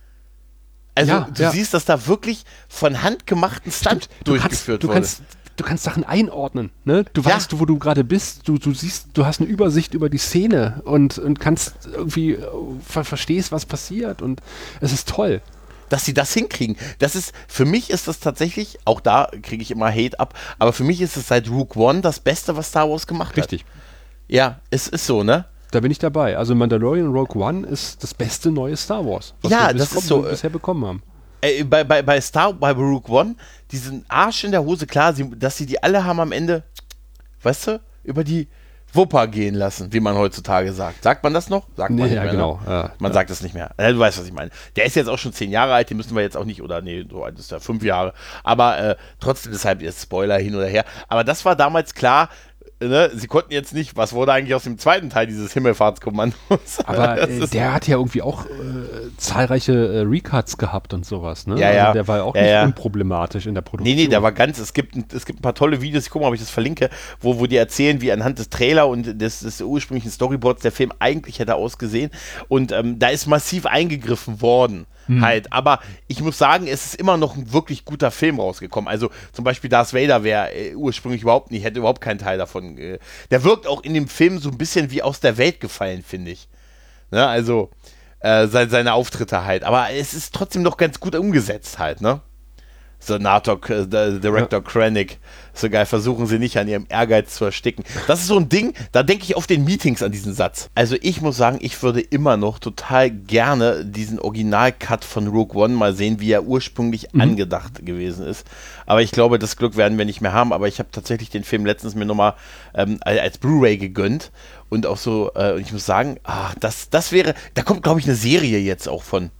Speaker 1: Also
Speaker 2: Ja,
Speaker 1: du
Speaker 2: ja.
Speaker 1: siehst, dass da wirklich von Hand gemachten Stunt
Speaker 2: Du kannst,
Speaker 1: durchgeführt
Speaker 2: du,
Speaker 1: wurde.
Speaker 2: kannst, du kannst Sachen einordnen. Ne? Du
Speaker 1: Ja.
Speaker 2: weißt, wo du gerade bist. Du, du siehst, du hast eine Übersicht über die Szene und, und kannst irgendwie äh, ver verstehst, was passiert. Und es ist toll.
Speaker 1: Dass sie das hinkriegen. Das ist, für mich ist das tatsächlich, auch da kriege ich immer Hate ab, aber für mich ist es seit Rogue One das Beste, was Star Wars gemacht
Speaker 2: Richtig.
Speaker 1: hat. Ja, es ist so, ne?
Speaker 2: Da bin ich dabei. Also Mandalorian Rogue One ist das beste neue Star Wars, was
Speaker 1: Ja,
Speaker 2: wir bis-
Speaker 1: das ist so,
Speaker 2: bisher bekommen haben.
Speaker 1: Äh, bei, bei, bei Star, bei Rogue One, diesen Arsch in der Hose, klar, sie, dass sie die alle haben am Ende, weißt du, über die Wupper gehen lassen, wie man heutzutage sagt. Sagt man das noch? Sagt man
Speaker 2: Nee,
Speaker 1: nicht
Speaker 2: ja,
Speaker 1: mehr,
Speaker 2: genau.
Speaker 1: Ne?
Speaker 2: Ja,
Speaker 1: man
Speaker 2: ja.
Speaker 1: sagt das nicht mehr. Äh, du weißt, was ich meine. Der ist jetzt auch schon zehn Jahre alt, den müssen wir jetzt auch nicht, oder nee, so alt ist er, fünf Jahre. Aber äh, trotzdem, deshalb jetzt Spoiler hin oder her. Aber das war damals klar, ne, sie konnten jetzt nicht, was wurde eigentlich aus dem zweiten Teil dieses Himmelfahrtskommandos?
Speaker 2: Aber äh, der hat ja irgendwie auch äh, zahlreiche äh, Recuts gehabt und sowas, ne?
Speaker 1: Ja, ja.
Speaker 2: Also der war ja auch
Speaker 1: ja,
Speaker 2: nicht
Speaker 1: ja.
Speaker 2: unproblematisch in der Produktion.
Speaker 1: Nee, nee, der war ganz, es gibt, ein- es gibt ein paar tolle Videos, ich gucke mal, ob ich das verlinke, wo, wo die erzählen, wie anhand des Trailer und des, des ursprünglichen Storyboards der Film eigentlich hätte ausgesehen. Und ähm, da ist massiv eingegriffen worden.
Speaker 2: Hm.
Speaker 1: Halt, aber ich muss sagen, es ist immer noch ein wirklich guter Film rausgekommen. Also zum Beispiel Darth Vader wäre äh, ursprünglich überhaupt nicht, hätte überhaupt keinen Teil davon. Äh, der wirkt auch in dem Film so ein bisschen wie aus der Welt gefallen, finde ich. Ne, also äh, seine, seine Auftritte halt. Aber es ist trotzdem noch ganz gut umgesetzt halt, ne? Senator, äh, der Director ja. Krennic. So geil, versuchen sie nicht an ihrem Ehrgeiz zu ersticken. Das ist so ein Ding, da denke ich auf den Meetings an diesen Satz. Also ich muss sagen, ich würde immer noch total gerne diesen Original-Cut von Rogue One mal sehen, wie er ursprünglich mhm. angedacht gewesen ist. Aber ich glaube, das Glück werden wir nicht mehr haben. Aber ich habe tatsächlich den Film letztens mir nochmal ähm, als Blu-ray gegönnt. Und auch so, äh, ich muss sagen, ach, das, das wäre, da kommt, glaube ich, eine Serie jetzt auch von.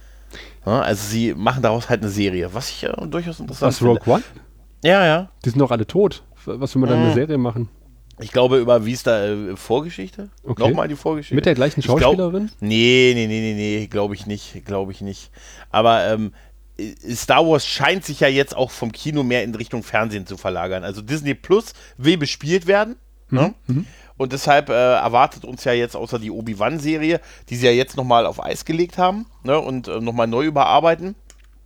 Speaker 1: Ja, also sie machen daraus halt eine Serie, was ich äh, durchaus interessant
Speaker 2: Was, finde. Rogue One?
Speaker 1: Ja, ja.
Speaker 2: Die sind doch alle tot. Was will man dann
Speaker 1: Mhm.
Speaker 2: eine Serie machen?
Speaker 1: Ich glaube, über wie ist da äh, Vorgeschichte?
Speaker 2: Okay.
Speaker 1: Nochmal die Vorgeschichte.
Speaker 2: Mit der gleichen
Speaker 1: Ich glaub-
Speaker 2: Schauspielerin?
Speaker 1: Nee, nee, nee, nee, nee, glaube ich nicht, glaube ich nicht. Aber ähm, Star Wars scheint sich ja jetzt auch vom Kino mehr in Richtung Fernsehen zu verlagern. Also Disney Plus will bespielt werden,
Speaker 2: Mhm.
Speaker 1: ne?
Speaker 2: Mhm.
Speaker 1: Und deshalb äh, erwartet uns ja jetzt außer die Obi-Wan-Serie, die sie ja jetzt nochmal auf Eis gelegt haben, ne? Und äh, nochmal neu überarbeiten.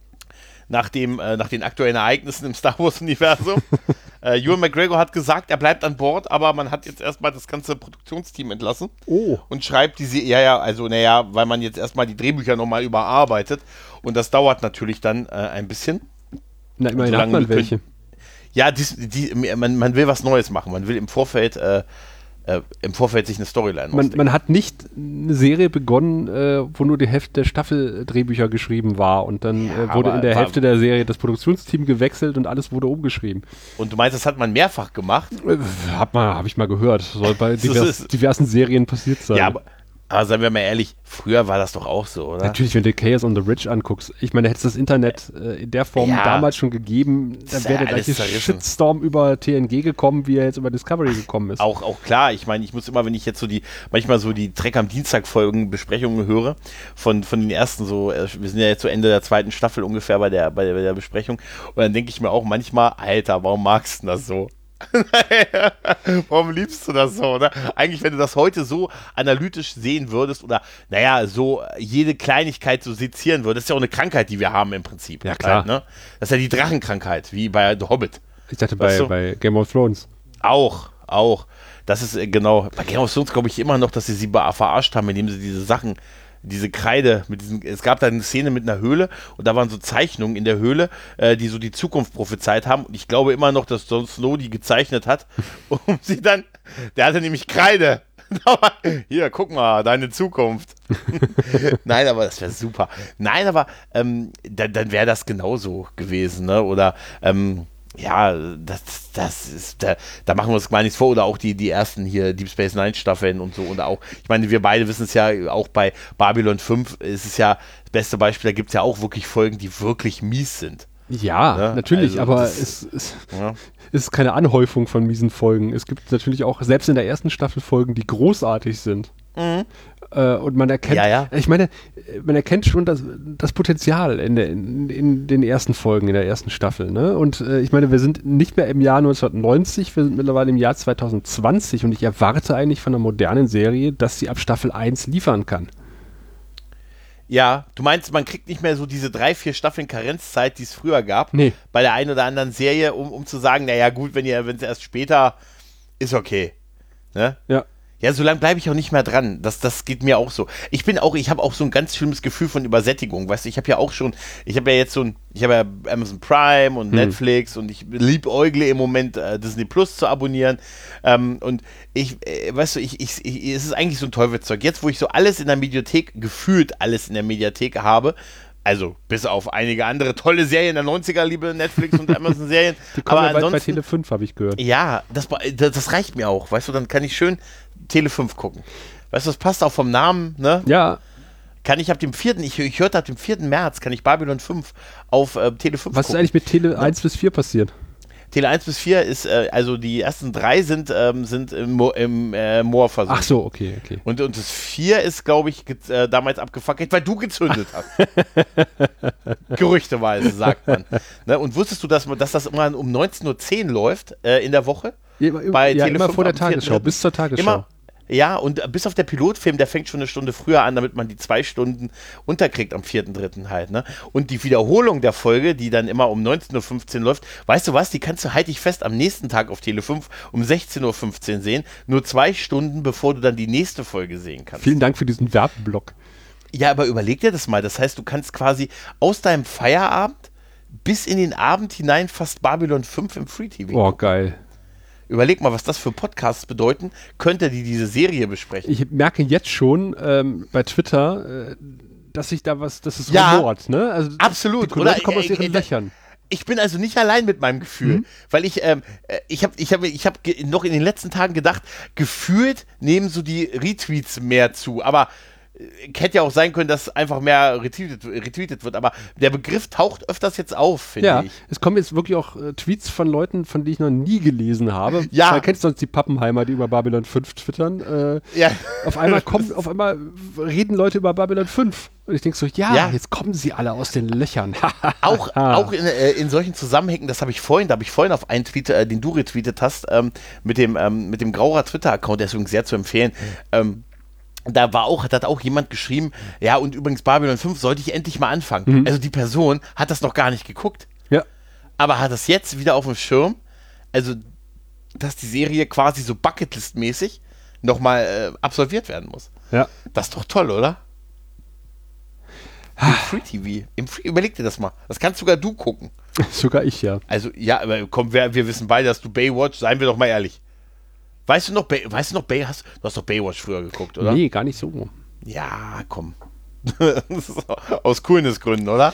Speaker 1: Nach, dem, äh, nach den aktuellen Ereignissen im Star Wars-Universum. äh, Ewan McGregor hat gesagt, er bleibt an Bord, aber man hat jetzt erstmal das ganze Produktionsteam entlassen.
Speaker 2: Oh.
Speaker 1: Und schreibt diese, ja, ja, also, naja, weil man jetzt erstmal die Drehbücher nochmal überarbeitet. Und das dauert natürlich dann äh, ein bisschen.
Speaker 2: Na, immerhin
Speaker 1: solange
Speaker 2: hat man
Speaker 1: die können-
Speaker 2: welche.
Speaker 1: Ja, dies, die, man, man will was Neues machen. Man will im Vorfeld, äh, äh, im Vorfeld sich eine Storyline
Speaker 2: Man,
Speaker 1: ausdenken.
Speaker 2: man hat nicht eine Serie begonnen, äh, wo nur die Hälfte der Staffel Drehbücher geschrieben war und dann
Speaker 1: Ja,
Speaker 2: äh, wurde
Speaker 1: aber
Speaker 2: in der
Speaker 1: war-
Speaker 2: Hälfte der Serie das Produktionsteam gewechselt und alles wurde umgeschrieben.
Speaker 1: Und du meinst, das hat man mehrfach gemacht?
Speaker 2: Äh, hab mal, hab ich mal gehört. Soll bei
Speaker 1: Das
Speaker 2: divers,
Speaker 1: ist-
Speaker 2: diversen Serien passiert sein.
Speaker 1: Ja, aber, aber seien wir mal ehrlich, früher war das doch auch so, oder?
Speaker 2: Natürlich, wenn du Chaos on the Ridge anguckst. Ich meine, hätte es das Internet äh, in der Form
Speaker 1: Ja.
Speaker 2: damals schon gegeben, dann
Speaker 1: Ist
Speaker 2: wäre
Speaker 1: ja
Speaker 2: der
Speaker 1: alles
Speaker 2: gleiche
Speaker 1: zerrissen.
Speaker 2: Shitstorm über T N G gekommen, wie er jetzt über Discovery gekommen ist.
Speaker 1: Auch, auch klar, ich meine, ich muss immer, wenn ich jetzt so die, manchmal so die Trek am Dienstag Folgen, Besprechungen höre, von, von den ersten so, äh, wir sind ja jetzt zu Ende der zweiten Staffel ungefähr bei der, bei der, bei der Besprechung, und dann denke ich mir auch manchmal, Alter, warum magst du das so? Warum liebst du das so, ne? Eigentlich, wenn du das heute so analytisch sehen würdest oder, naja, so jede Kleinigkeit so sezieren würdest, das ist ja auch eine Krankheit, die wir haben im Prinzip.
Speaker 2: Ja, klar.
Speaker 1: Halt, ne? Das ist ja die Drachenkrankheit, wie bei The Hobbit.
Speaker 2: Ich dachte
Speaker 1: Weißt
Speaker 2: bei,
Speaker 1: du?
Speaker 2: bei Game of Thrones.
Speaker 1: Auch, auch. Das ist äh, genau, bei Game of Thrones glaube ich immer noch, dass sie sie be- verarscht haben, indem sie diese Sachen, diese Kreide, mit diesen, es gab da eine Szene mit einer Höhle und da waren so Zeichnungen in der Höhle, äh, die so die Zukunft prophezeit haben und ich glaube immer noch, dass Jon Snow die gezeichnet hat, um sie dann, der hatte nämlich Kreide. Hier, guck mal, deine Zukunft. Nein, aber das wäre super. Nein, aber ähm, dann, dann wäre das genauso gewesen, ne? Oder ähm, ja, das, das ist, da, da machen wir uns gar nichts vor. Oder auch die, die ersten hier Deep Space Nine Staffeln und so. Und auch, ich meine, wir beide wissen es ja, auch bei Babylon fünf ist es ja das beste Beispiel, da gibt es ja auch wirklich Folgen, die wirklich mies sind.
Speaker 2: Ja,
Speaker 1: Ja,
Speaker 2: natürlich,
Speaker 1: also
Speaker 2: aber
Speaker 1: das-
Speaker 2: es, es
Speaker 1: Ja.
Speaker 2: ist keine Anhäufung von miesen Folgen. Es gibt natürlich auch, selbst in der ersten Staffel, Folgen, die großartig sind.
Speaker 1: Mhm.
Speaker 2: Äh, und man erkennt,
Speaker 1: Ja, ja.
Speaker 2: ich meine, man erkennt schon das, das Potenzial in, der, in, in den ersten Folgen, in der ersten Staffel. Ne? Und äh, ich meine, wir sind nicht mehr im Jahr neunzehnhundertneunzig, wir sind mittlerweile im Jahr zwanzig zwanzig und ich erwarte eigentlich von einer modernen Serie, dass sie ab Staffel eins liefern kann.
Speaker 1: Ja, du meinst, man kriegt nicht mehr so diese drei, vier Staffeln Karenzzeit, die es früher gab,
Speaker 2: Nee.
Speaker 1: bei der einen oder anderen Serie, um, um zu sagen, naja gut, wenn ihr, wenn es erst später ist, okay. Ne?
Speaker 2: Ja.
Speaker 1: Ja, so lange bleibe ich auch nicht mehr dran. Das, das geht mir auch so. Ich bin auch, ich habe auch so ein ganz schlimmes Gefühl von Übersättigung. Weißt du, ich habe ja auch schon, ich habe ja jetzt so ein, ich habe ja Amazon Prime und
Speaker 2: Hm.
Speaker 1: Netflix und ich liebäugle im Moment äh, Disney Plus zu abonnieren. Ähm, und ich, äh, weißt du, ich, ich, ich, es ist eigentlich so ein Teufelszeug. Jetzt, wo ich so alles in der Mediathek, gefühlt alles in der Mediathek habe, also bis auf einige andere tolle Serien der neunziger, liebe Netflix und Amazon-Serien.
Speaker 2: Die kommen
Speaker 1: Aber
Speaker 2: ja bald bei
Speaker 1: ansonsten,
Speaker 2: Tele fünf, habe ich gehört.
Speaker 1: ja, das, das, das reicht mir auch, weißt du, dann kann ich schön Tele fünf gucken. Weißt du, das passt auch vom Namen, ne?
Speaker 2: Ja,
Speaker 1: Kann ich ab dem vierten, ich, ich hörte ab dem vierten März, kann ich Babylon fünf auf äh, Tele fünf
Speaker 2: was ist
Speaker 1: gucken.
Speaker 2: eigentlich mit Tele eins bis vier passiert?
Speaker 1: Tele eins bis vier ist, äh, also die ersten drei sind, ähm, sind im, Mo im äh, Moor versunken.
Speaker 2: Ach so, okay, okay.
Speaker 1: Und, und das vier ist, glaube ich, äh, damals abgefackelt, weil du gezündet hast. Gerüchteweise, sagt man. Ne? Und wusstest du, dass, man, dass das immer um neunzehn Uhr zehn läuft äh, in der Woche?
Speaker 2: Ja,
Speaker 1: bei
Speaker 2: ja
Speaker 1: Tele
Speaker 2: immer
Speaker 1: fünf
Speaker 2: vor der
Speaker 1: am
Speaker 2: Tagesschau,
Speaker 1: vierten
Speaker 2: bis zur Tagesschau.
Speaker 1: Immer, ja, und bis auf der Pilotfilm, der fängt schon eine Stunde früher an, damit man die zwei Stunden unterkriegt am vierten dritten halt, ne? Und die Wiederholung der Folge, die dann immer um neunzehn Uhr fünfzehn läuft, weißt du was, die kannst du, halte ich fest, am nächsten Tag auf Tele fünf um sechzehn Uhr fünfzehn sehen, nur zwei Stunden, bevor du dann die nächste Folge sehen kannst.
Speaker 2: Vielen Dank für diesen Werbeblock.
Speaker 1: Ja, aber überleg dir das mal, das heißt, du kannst quasi aus deinem Feierabend bis in den Abend hinein fast Babylon fünf im Free-T V.
Speaker 2: Oh, geil.
Speaker 1: Überleg mal, was das für Podcasts bedeuten könnte, die diese Serie besprechen.
Speaker 2: Ich merke jetzt schon ähm, bei Twitter, äh, dass sich da was, das ist
Speaker 1: ja,
Speaker 2: rumort, ne? Also
Speaker 1: absolut.
Speaker 2: Die Leute kommen aus ihren
Speaker 1: äh,
Speaker 2: Löchern.
Speaker 1: Ich bin also nicht allein mit meinem Gefühl, mhm. weil ich, ähm, ich habe ich hab, ich hab noch in den letzten Tagen gedacht, gefühlt nehmen so die Retweets mehr zu, aber hätte ja auch sein können, dass einfach mehr retweetet, retweetet wird, aber der Begriff taucht öfters jetzt auf, finde
Speaker 2: ja,
Speaker 1: ich.
Speaker 2: Ja, es kommen jetzt wirklich auch äh, Tweets von Leuten, von denen ich noch nie gelesen habe.
Speaker 1: Ja.
Speaker 2: Da kennst du sonst die Pappenheimer, die über Babylon fünf twittern. Äh,
Speaker 1: ja.
Speaker 2: Auf einmal kommen, auf einmal reden Leute über Babylon fünf. Und ich denke so, ja, ja, jetzt kommen sie alle aus den Löchern.
Speaker 1: auch auch in, äh, in solchen Zusammenhängen, das habe ich vorhin, da habe ich vorhin auf einen Tweet, äh, den du retweetet hast, ähm, mit dem, ähm, mit dem Grauer Twitter-Account, der ist übrigens sehr zu empfehlen, ähm, da war auch, hat auch jemand geschrieben, ja, und übrigens Babylon fünf sollte ich endlich mal anfangen. Mhm. Also die Person hat das noch gar nicht geguckt.
Speaker 2: Ja.
Speaker 1: Aber hat das jetzt wieder auf dem Schirm, also dass die Serie quasi so Bucketlist-mäßig nochmal äh, absolviert werden muss.
Speaker 2: Ja.
Speaker 1: Das ist doch toll, oder? Im Free-T V. Im Free, überleg dir das mal. Das kannst sogar du gucken.
Speaker 2: Sogar ich, ja.
Speaker 1: Also, ja, aber komm, wir, wir wissen beide, dass du Baywatch, seien wir doch mal ehrlich. Weißt du noch, Bay, weißt du noch, Bay, hast, du hast doch Baywatch früher geguckt, oder?
Speaker 2: Nee, gar nicht so.
Speaker 1: Ja, komm. Aus Coolness-Gründen, oder?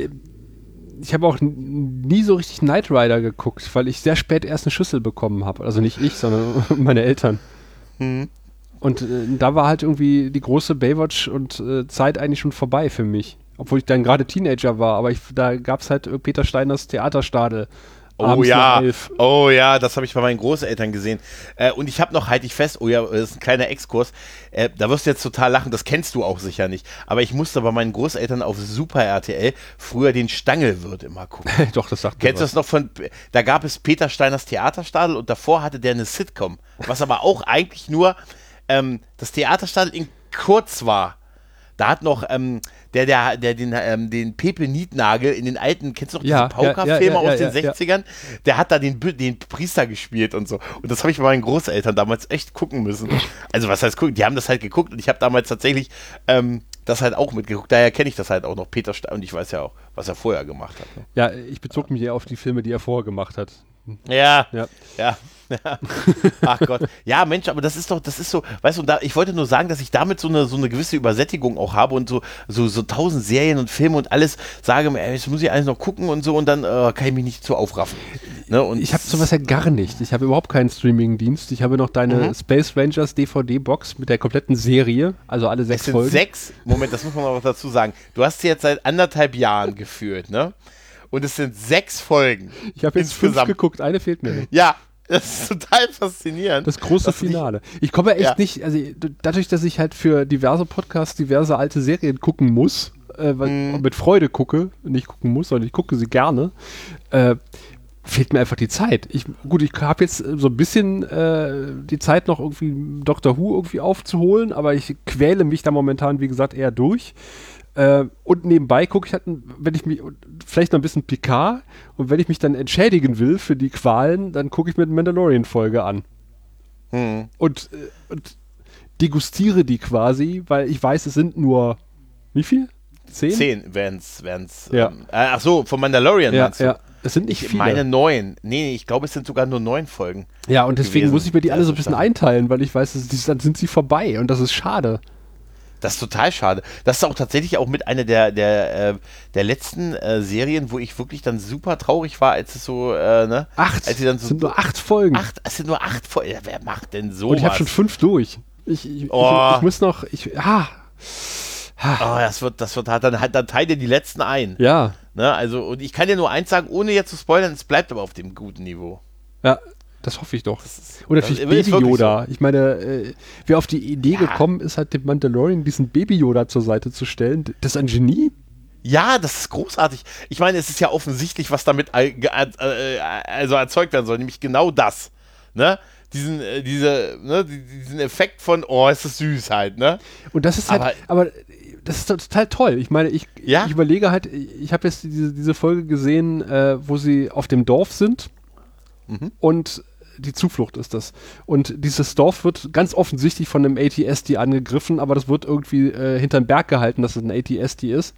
Speaker 2: Ich habe auch nie so richtig Knight Rider geguckt, weil ich sehr spät erst eine Schüssel bekommen habe. Also nicht ich, sondern meine Eltern.
Speaker 1: Hm.
Speaker 2: Und äh, da war halt irgendwie die große Baywatch und äh, Zeit eigentlich schon vorbei für mich. Obwohl ich dann gerade Teenager war, aber ich, da gab es halt äh, Peter Steiners Theaterstadel.
Speaker 1: Oh ja, oh ja, das habe ich bei meinen Großeltern gesehen. Äh, und ich habe noch, halte ich fest, oh ja, das ist ein kleiner Exkurs, äh, da wirst du jetzt total lachen, das kennst du auch sicher nicht. Aber ich musste bei meinen Großeltern auf Super R T L früher den Stangelwirt immer gucken.
Speaker 2: Doch, das sagt
Speaker 1: Kennst du das noch von, da gab es Peter Steiners Theaterstadel und davor hatte der eine Sitcom, was aber auch eigentlich nur ähm, das Theaterstadel in kurz war. Da hat noch ähm, der, der, der den, ähm, den Pepe Nietnagel in den alten, kennst du noch
Speaker 2: ja,
Speaker 1: diese Pauker-Filme
Speaker 2: ja, ja, ja,
Speaker 1: aus den
Speaker 2: ja,
Speaker 1: sechzigern? Ja. Der hat da den, den Priester gespielt und so. Und das habe ich bei meinen Großeltern damals echt gucken müssen. Also was heißt gucken? Die haben das halt geguckt und ich habe damals tatsächlich ähm, das halt auch mitgeguckt. Daher kenne ich das halt auch noch. Peter Stein, und ich weiß ja auch, was er vorher gemacht hat. Ne?
Speaker 2: Ja, ich bezog mich eher auf die Filme, die er vorher gemacht hat.
Speaker 1: Ja,
Speaker 2: ja,
Speaker 1: ja. ja. Ach Gott. Ja, Mensch, aber das ist doch, das ist so, weißt du, und da, ich wollte nur sagen, dass ich damit so eine, so eine gewisse Übersättigung auch habe und so, so, so tausend Serien und Filme und alles sage mir, ey, das muss ich alles noch gucken und so und dann äh, kann ich mich nicht so aufraffen. Ne? Und
Speaker 2: ich habe sowas ja gar nicht. Ich habe überhaupt keinen Streaming-Dienst. Ich habe noch deine mhm. Space Rangers D V D-Box mit der kompletten Serie, also alle sechs
Speaker 1: es sind
Speaker 2: Folgen.
Speaker 1: Sechs? Moment, das muss man auch dazu sagen. Du hast sie jetzt seit anderthalb Jahren geführt, ne? Und es sind sechs Folgen.
Speaker 2: Ich habe jetzt fünf geguckt, eine fehlt mir.
Speaker 1: Ja, das ist total faszinierend.
Speaker 2: Das große Finale. Ich komme echt ja. nicht, also dadurch, dass ich halt für diverse Podcasts diverse alte Serien gucken muss, äh, mm. mit Freude gucke, nicht gucken muss, sondern ich gucke sie gerne, äh, fehlt mir einfach die Zeit. Ich, gut, ich habe jetzt so ein bisschen äh, die Zeit noch irgendwie Doctor Who irgendwie aufzuholen, aber ich quäle mich da momentan, wie gesagt, eher durch. Äh, und nebenbei gucke ich halt, wenn ich mich, vielleicht noch ein bisschen Picard, und wenn ich mich dann entschädigen will für die Qualen, dann gucke ich mir eine Mandalorian-Folge an.
Speaker 1: Hm.
Speaker 2: Und, äh, und degustiere die quasi, weil ich weiß, es sind nur, wie viel? Zehn?
Speaker 1: Zehn wären's, wären's.
Speaker 2: Ja.
Speaker 1: Ähm, äh, ach so, von Mandalorian
Speaker 2: ja,
Speaker 1: meinst du?
Speaker 2: Ja, es sind nicht
Speaker 1: ich
Speaker 2: viele.
Speaker 1: meine neun. Nee, ich glaube, es sind sogar nur neun Folgen.
Speaker 2: Ja, und deswegen
Speaker 1: gewesen.
Speaker 2: muss ich mir die alle so ein bisschen
Speaker 1: das
Speaker 2: einteilen, weil ich weiß, dass, dann sind sie vorbei und das ist schade.
Speaker 1: Das ist total schade. Das ist auch tatsächlich auch mit einer der, der, äh, der letzten äh, Serien, wo ich wirklich dann super traurig war, als es so, äh, ne?
Speaker 2: Acht.
Speaker 1: Als sie dann so,
Speaker 2: es sind nur acht Folgen.
Speaker 1: Acht, es sind nur acht Folgen. Ja, wer macht denn so?
Speaker 2: Und ich habe schon fünf durch. Ich, ich,
Speaker 1: oh.
Speaker 2: ich, ich muss noch, ich, ah,
Speaker 1: Oh, das wird, das wird hart. Dann, dann teil dir die letzten ein.
Speaker 2: Ja.
Speaker 1: Ne, also, und ich kann dir nur eins sagen, ohne jetzt zu spoilern, es bleibt aber auf dem guten Niveau.
Speaker 2: Ja, das hoffe ich doch.
Speaker 1: Ist,
Speaker 2: Oder vielleicht Baby-Yoda. So. Ich meine, äh, wer auf die Idee ja. gekommen ist, halt dem Mandalorian diesen Baby-Yoda zur Seite zu stellen, das ist ein Genie.
Speaker 1: Ja, das ist großartig. Ich meine, es ist ja offensichtlich, was damit äh, äh, also erzeugt werden soll, nämlich genau das. Ne? Diesen, äh, diese, ne? diesen Effekt von, oh, ist das süß halt, ne?
Speaker 2: Und das ist halt, aber, aber das ist total toll. Ich meine, ich,
Speaker 1: ja?
Speaker 2: ich überlege halt, ich habe jetzt diese, diese Folge gesehen, äh, wo sie auf dem Dorf sind mhm. und die Zuflucht ist das. Und dieses Dorf wird ganz offensichtlich von einem A T S D angegriffen, aber das wird irgendwie äh, hinterm Berg gehalten, dass es ein A T S D ist.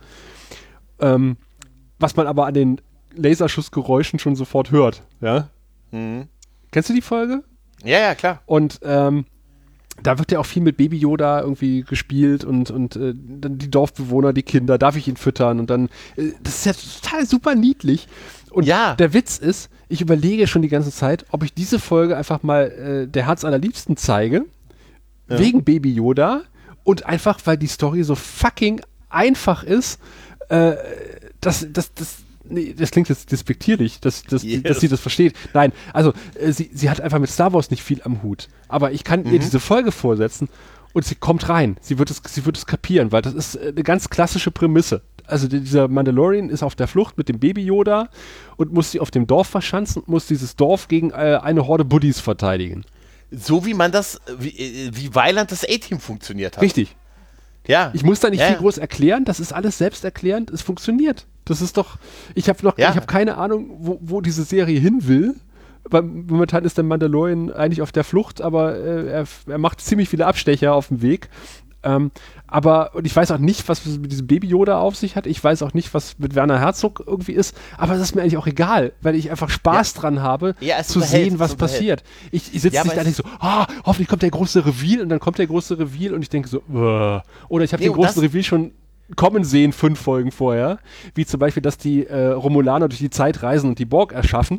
Speaker 2: Ähm, was man aber an den Laserschussgeräuschen schon sofort hört. Ja?
Speaker 1: Mhm.
Speaker 2: Kennst du die Folge?
Speaker 1: Ja, ja, klar.
Speaker 2: Und ähm, da wird ja auch viel mit Baby Yoda irgendwie gespielt und, und äh, dann die Dorfbewohner, die Kinder, darf ich ihn füttern? Und dann, äh, das ist ja total super niedlich. Und
Speaker 1: ja.
Speaker 2: der Witz ist, ich überlege schon die ganze Zeit, ob ich diese Folge einfach mal äh, der Herz allerliebsten zeige, ja. wegen Baby Yoda und einfach, weil die Story so fucking einfach ist, äh, dass das, das Nee, das klingt jetzt despektierlich, dass, dass, yes. dass sie das versteht. Nein, also äh, sie, sie hat einfach mit Star Wars nicht viel am Hut. Aber ich kann mhm. ihr diese Folge vorsetzen und sie kommt rein. Sie wird es, sie wird es kapieren, weil das ist eine ganz klassische Prämisse. Also dieser Mandalorian ist auf der Flucht mit dem Baby Yoda und muss sie auf dem Dorf verschanzen und muss dieses Dorf gegen äh, eine Horde Buddies verteidigen.
Speaker 1: So wie man das, wie, wie Weiland das A-Team funktioniert hat.
Speaker 2: Richtig.
Speaker 1: Ja.
Speaker 2: Ich muss da nicht
Speaker 1: ja.
Speaker 2: viel groß erklären, das ist alles selbsterklärend, es funktioniert. Das ist doch, ich habe noch, ja. ich habe keine Ahnung, wo, wo diese Serie hin will, weil momentan ist der Mandalorian eigentlich auf der Flucht, aber äh, er, er macht ziemlich viele Abstecher auf dem Weg. Ähm, aber, und ich weiß auch nicht, was mit diesem Baby Yoda auf sich hat, ich weiß auch nicht, was mit Werner Herzog irgendwie ist, aber das ist mir eigentlich auch egal, weil ich einfach Spaß ja. dran habe,
Speaker 1: ja,
Speaker 2: zu sehen, was passiert. Ich, ich sitze ja, nicht da und denke so, ah, hoffentlich kommt der große Reveal und dann kommt der große Reveal und ich denke so, uh. oder ich habe nee, den großen Reveal schon kommen sehen, fünf Folgen vorher, wie zum Beispiel, dass die äh, Romulaner durch die Zeit reisen und die Borg erschaffen.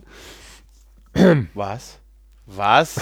Speaker 1: Was? Was?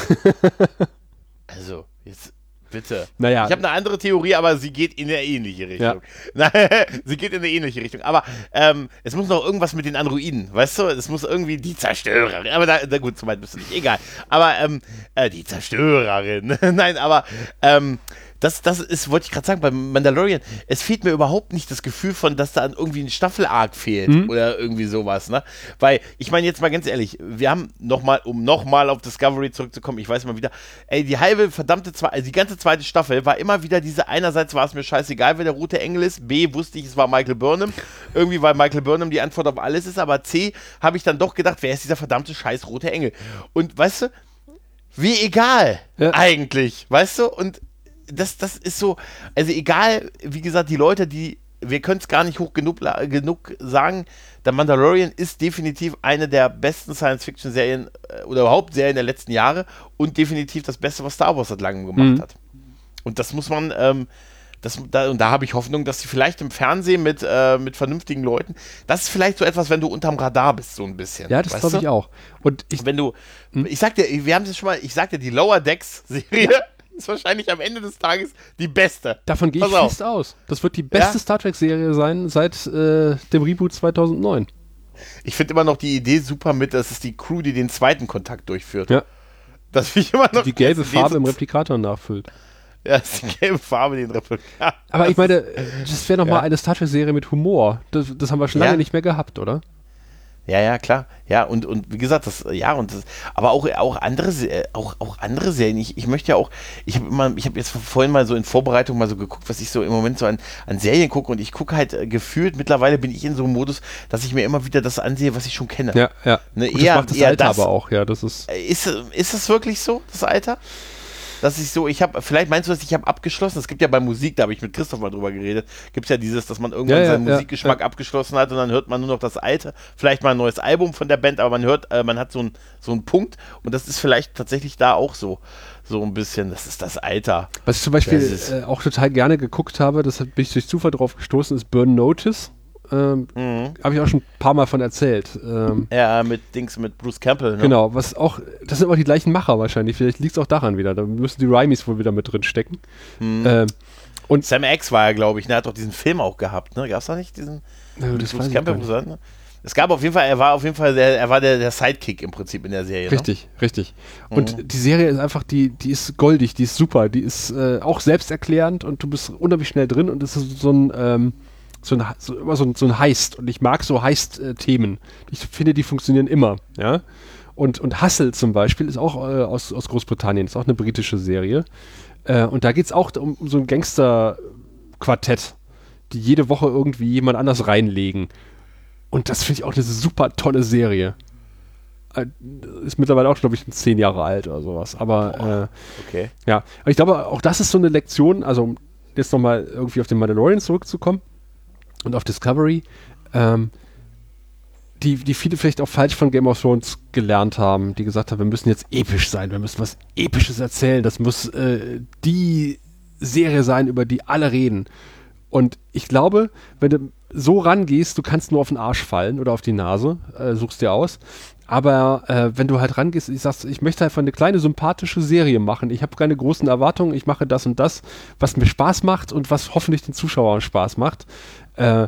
Speaker 1: Also, jetzt bitte.
Speaker 2: Naja.
Speaker 1: Ich habe eine andere Theorie, aber sie geht in eine ähnliche Richtung. Ja. Sie geht in eine ähnliche Richtung. Aber ähm, es muss noch irgendwas mit den Androiden, weißt du? Es muss irgendwie die Zerstörerin. Aber da, da gut, so weit bist du nicht. Egal. Aber ähm, äh, die Zerstörerin. Nein, aber ähm, Das, das ist, wollte ich gerade sagen, beim Mandalorian, es fehlt mir überhaupt nicht das Gefühl von, dass da irgendwie ein Staffel-Arc fehlt mhm. oder irgendwie sowas, ne? Weil, ich meine jetzt mal ganz ehrlich, wir haben nochmal, um nochmal auf Discovery zurückzukommen, ich weiß mal wieder, ey, die halbe verdammte, Zwe- also die ganze zweite Staffel war immer wieder diese, einerseits war es mir scheißegal, wer der rote Engel ist, B, wusste ich, es war Michael Burnham, irgendwie, weil Michael Burnham die Antwort auf alles ist, aber C, habe ich dann doch gedacht, wer ist dieser verdammte scheiß rote Engel? Und, weißt du, wie egal, ja. eigentlich, weißt du, und Das, das ist so, also egal, wie gesagt, die Leute, die, wir können es gar nicht hoch genug, genug sagen, der Mandalorian ist definitiv eine der besten Science-Fiction-Serien äh, oder überhaupt Serien der letzten Jahre und definitiv das Beste, was Star Wars seit langem gemacht mhm. hat. Und das muss man, ähm, das, da, und da habe ich Hoffnung, dass sie vielleicht im Fernsehen mit, äh, mit vernünftigen Leuten, das ist vielleicht so etwas, wenn du unterm Radar bist, so ein bisschen.
Speaker 2: Ja, das glaube ich auch. Und ich,
Speaker 1: wenn du, hm? ich sag dir, wir haben es schon mal, ich sag dir, die Lower Decks-Serie, ja. ist wahrscheinlich am Ende des Tages die beste.
Speaker 2: Davon gehe ich fest aus. Das wird die beste ja? Star Trek-Serie sein seit äh, dem Reboot zweitausendneun.
Speaker 1: Ich finde immer noch die Idee super mit, das ist die Crew, die den zweiten Kontakt durchführt.
Speaker 2: Ja.
Speaker 1: Das ich immer noch
Speaker 2: die gelbe Farbe im Replikator nachfüllt.
Speaker 1: Ja, das ist die gelbe Farbe, den Replikator.
Speaker 2: Aber ich meine, das wäre nochmal ja. eine Star Trek-Serie mit Humor. Das, das haben wir schon lange ja. nicht mehr gehabt, oder?
Speaker 1: Ja, ja, klar. Ja, und, und wie gesagt, das, ja, und das, aber auch, auch andere, auch, auch andere Serien. Ich, ich möchte ja auch, ich habe immer, ich habe jetzt vorhin mal so in Vorbereitung mal so geguckt, was ich so im Moment so an, an Serien gucke, und ich gucke halt äh, gefühlt, mittlerweile bin ich in so einem Modus, dass ich mir immer wieder das ansehe, was ich schon kenne.
Speaker 2: Ja, ja.
Speaker 1: Ne,
Speaker 2: Gut,
Speaker 1: eher,
Speaker 2: das macht das
Speaker 1: eher
Speaker 2: Alter
Speaker 1: das.
Speaker 2: aber auch, ja, das ist.
Speaker 1: Ist, ist das wirklich so, das Alter? Dass ich so, ich habe, vielleicht meinst du das, ich habe abgeschlossen, es gibt ja bei Musik, da habe ich mit Christoph mal drüber geredet, gibt es ja dieses, dass man irgendwann
Speaker 2: ja, ja,
Speaker 1: seinen
Speaker 2: ja,
Speaker 1: Musikgeschmack ja. abgeschlossen hat und dann hört man nur noch das Alte, vielleicht mal ein neues Album von der Band, aber man hört, äh, man hat so einen so einen Punkt, und das ist vielleicht tatsächlich da auch so, so ein bisschen, das ist das Alter.
Speaker 2: Was ich zum Beispiel äh, auch total gerne geguckt habe, das bin ich durch Zufall drauf gestoßen, ist Burn Notice. Ähm, mhm. Habe ich auch schon ein paar Mal von erzählt. Ähm,
Speaker 1: ja, mit Dings, mit Bruce Campbell. Ne?
Speaker 2: Genau, was auch, das sind auch die gleichen Macher wahrscheinlich, vielleicht liegt es auch daran wieder, da müssen die Rimies wohl wieder mit drin stecken.
Speaker 1: Mhm.
Speaker 2: Ähm,
Speaker 1: Und Sam X war ja, glaube ich, ne, hat doch diesen Film auch gehabt, ne? Gab es da nicht diesen?
Speaker 2: Ja, das weiß ich gar nicht.
Speaker 1: Ne? Es gab auf jeden Fall, er war auf jeden Fall, der, er war der, der Sidekick im Prinzip in der Serie.
Speaker 2: Richtig,
Speaker 1: ne?
Speaker 2: richtig. Und mhm. die Serie ist einfach, die, die ist goldig, die ist super, die ist äh, auch selbsterklärend und du bist unheimlich schnell drin und es ist so ein, ähm, so ein, so, immer so ein, so ein Heist. Und ich mag so Heist-Themen. Ich finde, die funktionieren immer, ja. Und, und Hustle zum Beispiel ist auch äh, aus, aus Großbritannien, ist auch eine britische Serie. Äh, und da geht es auch um, um so ein Gangster-Quartett, die jede Woche irgendwie jemand anders reinlegen. Und das finde ich auch eine super tolle Serie. Äh, ist mittlerweile auch, glaube ich, zehn Jahre alt oder sowas. Aber äh,
Speaker 1: okay.
Speaker 2: ja, aber ich glaube, auch das ist so eine Lektion, also um jetzt nochmal irgendwie auf den Mandalorian zurückzukommen und auf Discovery, ähm, die, die viele vielleicht auch falsch von Game of Thrones gelernt haben, die gesagt haben, wir müssen jetzt episch sein, wir müssen was Episches erzählen, das muss äh, die Serie sein, über die alle reden. Und ich glaube, wenn du so rangehst, du kannst nur auf den Arsch fallen oder auf die Nase, äh, suchst dir aus. Aber äh, wenn du halt rangehst, ich sag's, ich möchte einfach eine kleine sympathische Serie machen. Ich habe keine großen Erwartungen, ich mache das und das, was mir Spaß macht und was hoffentlich den Zuschauern Spaß macht. Äh,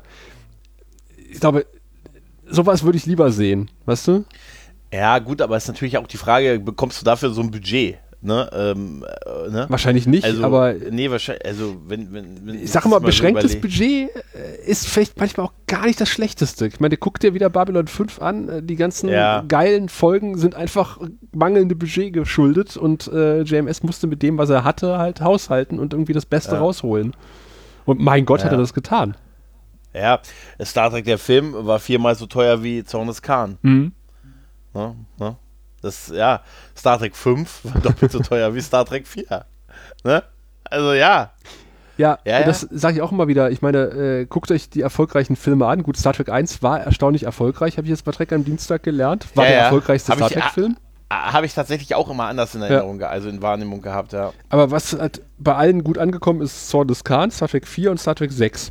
Speaker 2: ich glaube, sowas würde ich lieber sehen, weißt du?
Speaker 1: Ja, gut, aber es ist natürlich auch die Frage, bekommst du dafür so ein Budget? Ne, ähm, äh, ne?
Speaker 2: Wahrscheinlich nicht,
Speaker 1: also,
Speaker 2: aber
Speaker 1: nee, wahrscheinlich, also wenn, wenn, wenn
Speaker 2: ich sage mal, beschränktes so Budget ist vielleicht manchmal auch gar nicht das Schlechteste. Ich meine, guck dir wieder Babylon fünf an, die ganzen
Speaker 1: ja.
Speaker 2: geilen Folgen sind einfach mangelnde Budget geschuldet und äh, J M S musste mit dem, was er hatte, halt haushalten und irgendwie das Beste ja. rausholen. Und mein Gott, ja. hat er das getan.
Speaker 1: Ja, Star Trek, der Film, war viermal so teuer wie Zorn des Khan.
Speaker 2: Mhm.
Speaker 1: Ne, ne? Das, ja, Star Trek fünf war doppelt so teuer wie Star Trek vier. Ne? Also ja.
Speaker 2: Ja,
Speaker 1: ja,
Speaker 2: das
Speaker 1: ja.
Speaker 2: sage ich auch immer wieder. Ich meine, äh, guckt euch die erfolgreichen Filme an. Gut, Star Trek eins war erstaunlich erfolgreich, habe ich jetzt bei Trek am Dienstag gelernt. War
Speaker 1: ja,
Speaker 2: der
Speaker 1: ja.
Speaker 2: erfolgreichste
Speaker 1: hab
Speaker 2: Star
Speaker 1: ich,
Speaker 2: Trek-Film.
Speaker 1: Ah, habe ich tatsächlich auch immer anders in Erinnerung, ja. also in Wahrnehmung gehabt, ja.
Speaker 2: Aber was halt bei allen gut angekommen ist, Zorn des Khan, Star Trek vier und Star Trek sechs.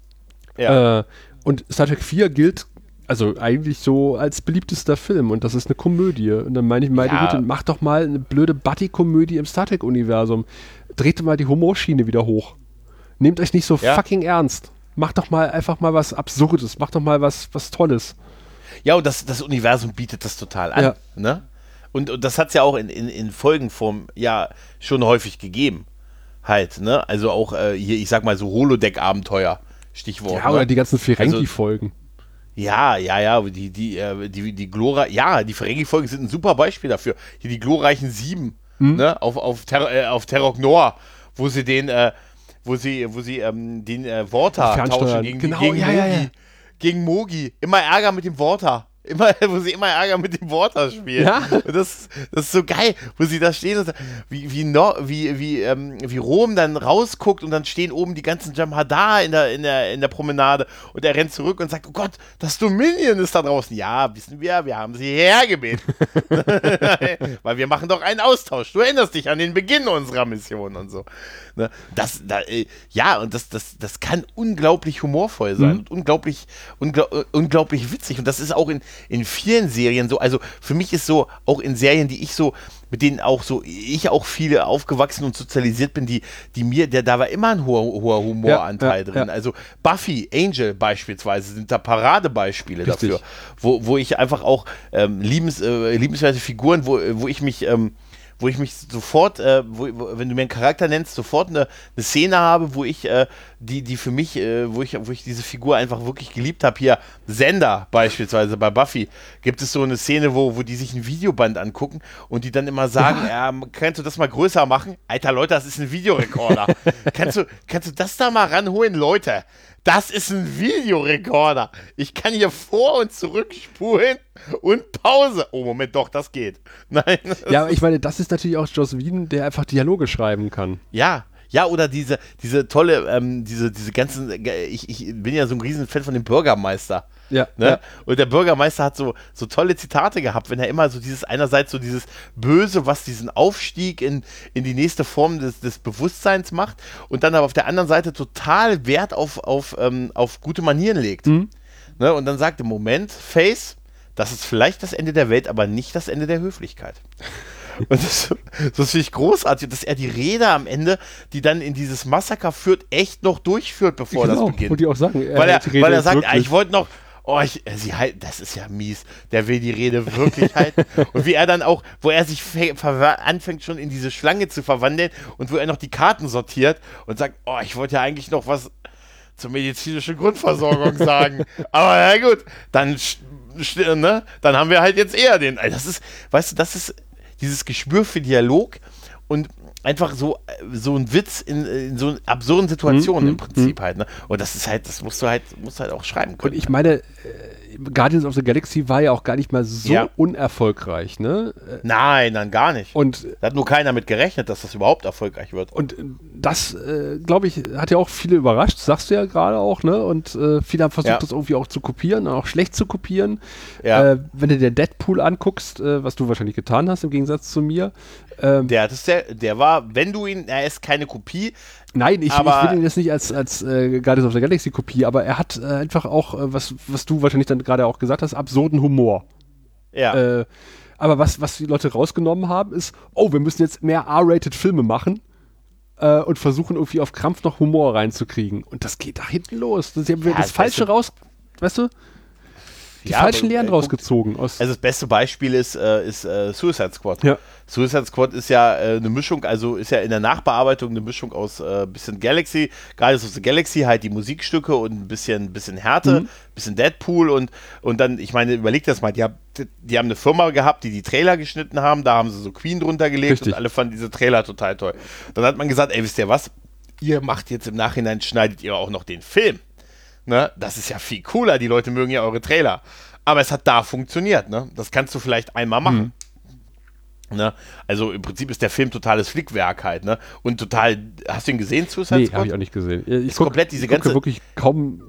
Speaker 1: Ja.
Speaker 2: Äh, und Star Trek vier gilt also eigentlich so als beliebtester Film und das ist eine Komödie. Und dann meine ich, meine
Speaker 1: ja.
Speaker 2: Güte, mach doch mal eine blöde Buddy-Komödie im Star Trek-Universum. Dreht mal die Humorschiene wieder hoch. Nehmt euch nicht so
Speaker 1: ja.
Speaker 2: fucking ernst. Macht doch mal einfach mal was Absurdes. Macht doch mal was, was Tolles.
Speaker 1: Ja, und das, das Universum bietet das total an.
Speaker 2: Ja.
Speaker 1: Ne? Und, und das hat es ja auch in, in, in Folgenform ja schon häufig gegeben. Halt, ne? Also auch äh, hier, ich sag mal so Holodeck-Abenteuer, Stichwort.
Speaker 2: Ja,
Speaker 1: ne?
Speaker 2: oder die ganzen Ferengi-Folgen.
Speaker 1: Also, ja, ja, ja, die, die, äh, die, die Glora, ja, die Ferengi-Folgen sind ein super Beispiel dafür. Hier die glorreichen Sieben, hm? ne? Auf, auf, Ter äh, auf Terok Nor, wo sie den, äh, wo sie, wo sie ähm, den äh, Worta tauschen gegen,
Speaker 2: genau,
Speaker 1: gegen
Speaker 2: ja,
Speaker 1: Mogi.
Speaker 2: Ja, ja.
Speaker 1: Gegen Mogi. Immer Ärger mit dem Worta. Immer, wo sie immer Ärger mit dem Worta spielen.
Speaker 2: Ja.
Speaker 1: Und das, das ist so geil, wo sie da stehen und wie, wie, no, wie, wie, ähm, wie Rom dann rausguckt und dann stehen oben die ganzen Jem'Hadar in der, in, der, in der Promenade und er rennt zurück und sagt, oh Gott, das Dominion ist da draußen. Ja, wissen wir, wir haben sie hierher gebeten. Weil wir machen doch einen Austausch. Du erinnerst dich an den Beginn unserer Mission und so. Ne? Das, da, äh, ja, und das, das, das kann unglaublich humorvoll sein
Speaker 2: mhm.
Speaker 1: und unglaublich, unglaub, unglaublich witzig. Und das ist auch in, in vielen Serien so. Also für mich ist so, auch in Serien, die ich so, mit denen auch so, ich auch viele aufgewachsen und sozialisiert bin, die, die mir, der, da war immer ein hoher, hoher Humoranteil ja, ja, drin. Ja. Also Buffy, Angel beispielsweise sind da Paradebeispiele Richtig. dafür, wo, wo ich einfach auch ähm, liebens, äh, liebenswerte Figuren, wo, wo ich mich ähm, wo ich mich sofort, äh, wo, wo, wenn du mir einen Charakter nennst, sofort eine, eine Szene habe, wo ich, äh, die, die für mich, äh, wo ich, wo ich diese Figur einfach wirklich geliebt habe. Hier, Sender beispielsweise bei Buffy, gibt es so eine Szene, wo, wo die sich ein Videoband angucken und die dann immer sagen, ja. äh, kannst du das mal größer machen? Alter, Leute, das ist ein Videorekorder. kannst, du, kannst du das da mal ranholen? Leute, das ist ein Videorekorder. Ich kann hier vor- und zurückspulen und Pause. Oh, Moment, doch, das geht. Nein. Das
Speaker 2: ja, ich meine, das ist natürlich auch Joss Whedon, der einfach Dialoge schreiben kann.
Speaker 1: Ja, ja, oder diese, diese tolle, ähm, diese, diese ganzen, ich, ich bin ja so ein Riesenfan von dem Bürgermeister.
Speaker 2: Ja,
Speaker 1: ne?
Speaker 2: ja.
Speaker 1: Und der Bürgermeister hat so, so tolle Zitate gehabt, wenn er immer so dieses, einerseits so dieses Böse, was diesen Aufstieg in, in die nächste Form des, des Bewusstseins macht und dann aber auf der anderen Seite total Wert auf, auf, ähm, auf gute Manieren legt.
Speaker 2: Mhm.
Speaker 1: Ne? Und dann sagt im Moment, Face, das ist vielleicht das Ende der Welt, aber nicht das Ende der Höflichkeit. Und das, das finde ich großartig, dass er die Rede am Ende, die dann in dieses Massaker führt, echt noch durchführt, bevor
Speaker 2: genau,
Speaker 1: das beginnt.
Speaker 2: wollte ich auch sagen. Er
Speaker 1: weil er,
Speaker 2: hält die Rede
Speaker 1: weil er sagt,
Speaker 2: wirklich.
Speaker 1: ah, ich wollte noch, oh, ich, sie halt, das ist ja mies, der will die Rede wirklich halten. Und wie er dann auch, wo er sich fe- ver- anfängt schon in diese Schlange zu verwandeln und wo er noch die Karten sortiert und sagt, oh, ich wollte ja eigentlich noch was zur medizinischen Grundversorgung sagen. Aber na gut, dann, sch- sch- ne, dann haben wir halt jetzt eher den, das ist, weißt du, das ist dieses Gespür für Dialog und einfach so, so ein Witz in, in so absurden Situationen
Speaker 2: Mhm,
Speaker 1: im Prinzip
Speaker 2: mhm.
Speaker 1: halt, ne? Und das ist halt, das musst du halt, musst du halt auch schreiben können.
Speaker 2: Und ich meine, äh, Guardians of the Galaxy war ja auch gar nicht mal so
Speaker 1: Ja.
Speaker 2: unerfolgreich, ne? Äh,
Speaker 1: Nein, nein, gar nicht.
Speaker 2: Und
Speaker 1: Da hat nur keiner mit gerechnet, dass das überhaupt erfolgreich wird.
Speaker 2: Und äh, das, äh, glaube ich, hat ja auch viele überrascht, sagst du ja gerade auch, ne? Und äh, viele haben versucht,
Speaker 1: Ja.
Speaker 2: das irgendwie auch zu kopieren, auch schlecht zu kopieren.
Speaker 1: Ja.
Speaker 2: Äh, wenn du dir Deadpool anguckst, äh, was du wahrscheinlich getan hast, im Gegensatz zu mir. Ähm,
Speaker 1: Der, das der, der war, wenn du ihn, er ist keine Kopie.
Speaker 2: nein, ich, ich
Speaker 1: aber-
Speaker 2: will ihn jetzt nicht als, als äh, Guardians of the Galaxy Kopie, aber er hat äh, einfach auch, äh, was, was du wahrscheinlich dann gerade auch gesagt hast, absurden Humor.
Speaker 1: Ja.
Speaker 2: Äh, aber was, was die Leute rausgenommen haben, ist, oh, wir müssen jetzt mehr R-rated Filme machen äh, und versuchen irgendwie auf Krampf noch Humor reinzukriegen. Und das geht da hinten los. Sie haben
Speaker 1: Ja,
Speaker 2: das
Speaker 1: das
Speaker 2: Falsche
Speaker 1: Beste-
Speaker 2: raus, weißt du, die
Speaker 1: Ja,
Speaker 2: falschen
Speaker 1: aber,
Speaker 2: Lehren
Speaker 1: äh, guck,
Speaker 2: rausgezogen. Aus,
Speaker 1: Also das beste Beispiel ist, äh, ist äh, Suicide Squad.
Speaker 2: ja.
Speaker 1: Suicide Squad ist ja äh, eine Mischung, also ist ja in der Nachbearbeitung eine Mischung aus äh, bisschen Galaxy, Guardians of the Galaxy, halt die Musikstücke und ein bisschen, bisschen Härte,
Speaker 2: Mhm.
Speaker 1: bisschen Deadpool und, und dann, ich meine, überleg das mal, die, hab, die haben eine Firma gehabt, die die Trailer geschnitten haben, da haben sie so Queen drunter gelegt
Speaker 2: Richtig.
Speaker 1: und alle fanden diese Trailer total toll. Dann hat man gesagt, ey, wisst ihr was, ihr macht jetzt im Nachhinein, schneidet ihr auch noch den Film. Ne? Das ist ja viel cooler, die Leute mögen ja eure Trailer. Aber es hat da funktioniert, ne? Das kannst du vielleicht einmal machen. Ne? Also im Prinzip ist der Film totales Flickwerk halt, ne? Und total, hast du ihn gesehen, Suicide
Speaker 2: Nee,
Speaker 1: Squad?
Speaker 2: habe ich auch nicht gesehen. Ich
Speaker 1: Ist
Speaker 2: guck,
Speaker 1: komplett diese
Speaker 2: ich gucke
Speaker 1: ganze-
Speaker 2: wirklich kaum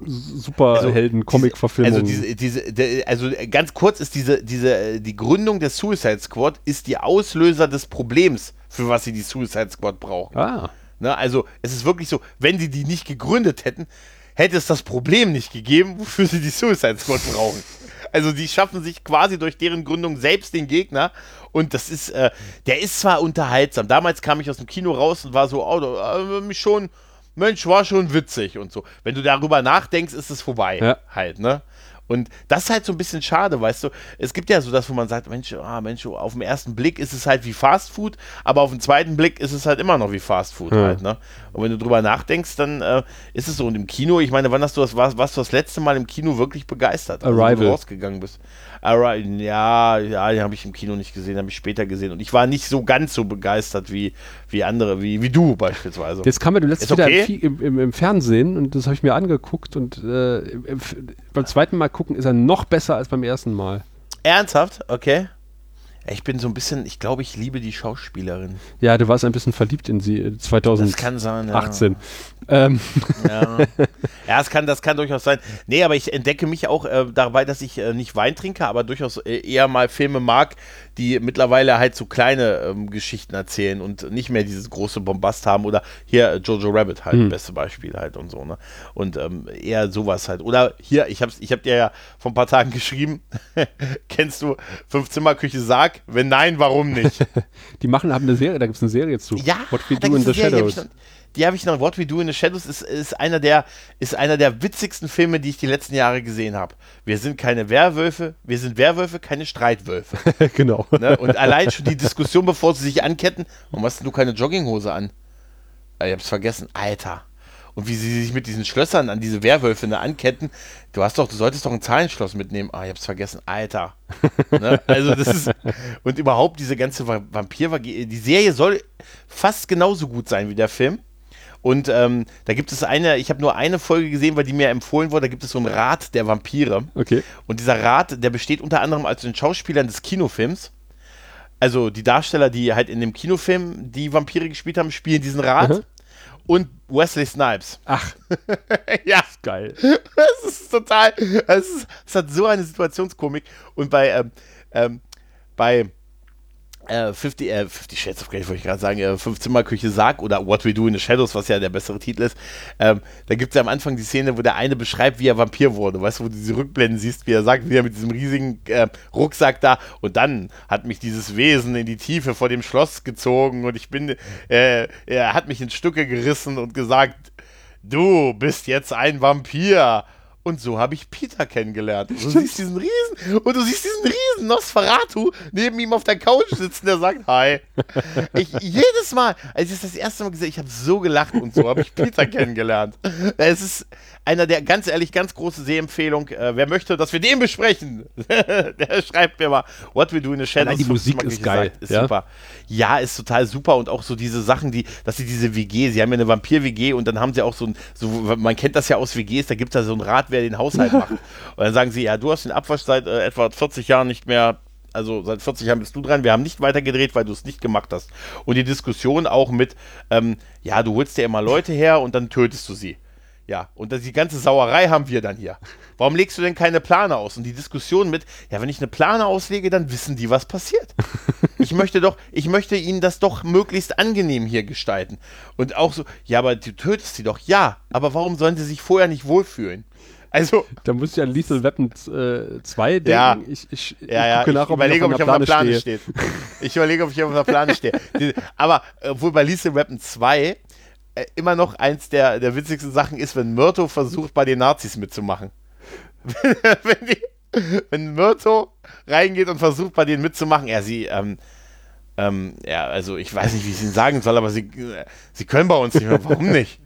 Speaker 2: Superhelden-Comic-Verfilmungen.
Speaker 1: Also diese, diese, der, also ganz kurz ist diese, diese, die Gründung der Suicide Squad ist die Auslöser des Problems, für was sie die Suicide Squad brauchen.
Speaker 2: ah,
Speaker 1: Ne? Also es ist wirklich so, wenn sie die nicht gegründet hätten, hätte es das Problem nicht gegeben, wofür sie die Suicide Squad brauchen. Also die schaffen sich quasi durch deren Gründung selbst den Gegner und das ist, äh, der ist zwar unterhaltsam. Damals kam ich aus dem Kino raus und war so, oh, da, äh, mich schon, Mensch, war schon witzig und so. Wenn du darüber nachdenkst, ist es vorbei
Speaker 2: Ja.
Speaker 1: halt, ne? Und das ist halt so ein bisschen schade, weißt du. Es gibt ja so das, wo man sagt, Mensch, ah, Mensch, auf den ersten Blick ist es halt wie Fast Food, aber auf den zweiten Blick ist es halt immer noch wie Fast Food
Speaker 2: Ja.
Speaker 1: halt, ne? Und wenn du drüber nachdenkst, dann äh, ist es so. Und im Kino, ich meine, wann hast du das, warst, warst du das letzte Mal im Kino wirklich begeistert? Also,
Speaker 2: Arrival.
Speaker 1: wo du rausgegangen bist. Arrival, ja, ja, den habe ich im Kino nicht gesehen, den habe ich später gesehen. Und ich war nicht so ganz so begeistert wie, wie andere, wie, wie du beispielsweise.
Speaker 2: jetzt kam mir letztes
Speaker 1: Ist
Speaker 2: wieder
Speaker 1: okay?
Speaker 2: im, Fi- im, im, im Fernsehen und das habe ich mir angeguckt und äh, im, im, beim zweiten Mal gucken ist er noch besser als beim ersten Mal.
Speaker 1: Ernsthaft? Okay. Ich bin so ein bisschen, ich glaube, ich liebe die Schauspielerin.
Speaker 2: Ja, du warst ein bisschen verliebt in sie äh,
Speaker 1: Das
Speaker 2: zweitausendachtzehn.
Speaker 1: kann sein, ja.
Speaker 2: Ähm,
Speaker 1: Ja, ja das, kann, das kann durchaus sein. Nee, aber ich entdecke mich auch äh, dabei, dass ich äh, nicht Wein trinke, aber durchaus äh, eher mal Filme mag, die mittlerweile halt so kleine ähm, Geschichten erzählen und nicht mehr dieses große Bombast haben. Oder hier äh, Jojo Rabbit halt,
Speaker 2: Hm.
Speaker 1: beste Beispiel halt und so, ne? Und ähm, eher sowas halt. Oder hier, ich hab's, ich hab dir ja vor ein paar Tagen geschrieben, kennst du Fünf-Zimmer-Küche Sarg? Wenn nein, warum nicht?
Speaker 2: die machen, haben eine Serie, da gibt es eine Serie zu.
Speaker 1: Ja,
Speaker 2: What We
Speaker 1: da
Speaker 2: Do in
Speaker 1: gibt's
Speaker 2: the
Speaker 1: eine Serie, die hab ich
Speaker 2: Shadows.
Speaker 1: noch- Die habe ich noch. What We Do in the Shadows ist, ist, einer der, ist einer der witzigsten Filme, die ich die letzten Jahre gesehen habe. Wir sind keine Werwölfe, wir sind Werwölfe, keine Streitwölfe.
Speaker 2: Genau.
Speaker 1: Ne? Und allein schon die Diskussion, bevor sie sich anketten, warum hast denn du keine Jogginghose an? Ah, ich hab's vergessen. Alter. Und wie sie sich mit diesen Schlössern an diese Werwölfe ne, anketten. Du hast doch, du solltest doch ein Zahlenschloss mitnehmen. Ah, ich hab's vergessen. Alter. Ne? Also das ist, und überhaupt diese ganze Va- Vampir, die Serie soll fast genauso gut sein wie der Film. Und ähm, da gibt es eine, ich habe nur eine Folge gesehen, weil die mir empfohlen wurde, da gibt es so einen Rat der Vampire.
Speaker 2: Okay.
Speaker 1: Und dieser Rat, der besteht unter anderem aus den Schauspielern des Kinofilms. Also die Darsteller, die halt in dem Kinofilm die Vampire gespielt haben, spielen diesen Rat.
Speaker 2: Mhm.
Speaker 1: Und Wesley Snipes.
Speaker 2: Ach,
Speaker 1: Ja,
Speaker 2: geil.
Speaker 1: das ist total, das, ist, das hat so eine Situationskomik. Und bei, ähm, ähm, bei Äh, fünfzig, äh, fünfzig Shades of Grey, wollte ich gerade sagen, äh, Fünf-Zimmer-Küche Sarg oder What We Do in the Shadows, was ja der bessere Titel ist. Ähm, da gibt es ja am Anfang die Szene, wo der eine beschreibt, wie er Vampir wurde. Weißt du, wo du diese Rückblenden siehst, wie er sagt, wie er mit diesem riesigen äh, Rucksack da und dann hat mich dieses Wesen in die Tiefe vor dem Schloss gezogen und ich bin, äh, er hat mich in Stücke gerissen und gesagt, du bist jetzt ein Vampir. Und so habe ich Peter kennengelernt. Und du siehst diesen Riesen, und du siehst diesen Riesen Nosferatu neben ihm auf der Couch sitzen, der sagt, hi. Ich, jedes Mal, als ich das das erste Mal gesehen habe, ich habe so gelacht und so habe ich Peter kennengelernt. Es ist einer der, ganz ehrlich, ganz große Sehempfehlung. Äh, wer möchte, dass wir den besprechen, der schreibt mir mal, What We Do in the Shadows.
Speaker 2: Nein, die Musik ist geil.
Speaker 1: Ist
Speaker 2: ja?
Speaker 1: super. Ja, ist total super und auch so diese Sachen, die, dass sie diese W G, sie haben ja eine Vampir-W G und dann haben sie auch so ein, so, man kennt das ja aus W Gs, da gibt es da so ein Rad, wer den Haushalt macht. Und dann sagen sie, ja, du hast den Abwasch seit äh, etwa vierzig Jahren nicht mehr, also seit vierzig Jahren bist du dran, wir haben nicht weitergedreht, weil du es nicht gemacht hast. Und die Diskussion auch mit, ähm, ja, du holst dir immer Leute her und dann tötest du sie. Ja, und das, die ganze Sauerei haben wir dann hier. Warum legst du denn keine Plane aus? Und die Diskussion mit, ja, wenn ich eine Plane auslege, dann wissen die, was passiert. Ich möchte doch, ich möchte ihnen das doch möglichst angenehm hier gestalten. Und auch so, ja, aber du tötest sie doch. Ja, aber warum sollen sie sich vorher nicht wohlfühlen? Also,
Speaker 2: da musst du ja an Lethal Weapon äh, zwei denken.
Speaker 1: Ja,
Speaker 2: ich, ich, ich
Speaker 1: ja, ja.
Speaker 2: gucke nach,
Speaker 1: ich überlege, ob ich auf
Speaker 2: Plane
Speaker 1: einer Plane
Speaker 2: stehe.
Speaker 1: stehe. Ich überlege, ob ich auf einer Plane stehe. Die, aber, obwohl bei Lethal Weapon zwei äh, immer noch eins der, der witzigsten Sachen ist, wenn Myrto versucht, bei den Nazis mitzumachen. wenn, die, wenn Myrto reingeht und versucht, bei denen mitzumachen, ja, sie, ähm, ähm, ja, also ich weiß nicht, wie ich es Ihnen sagen soll, aber sie, äh, sie können bei uns nicht mehr. Warum nicht?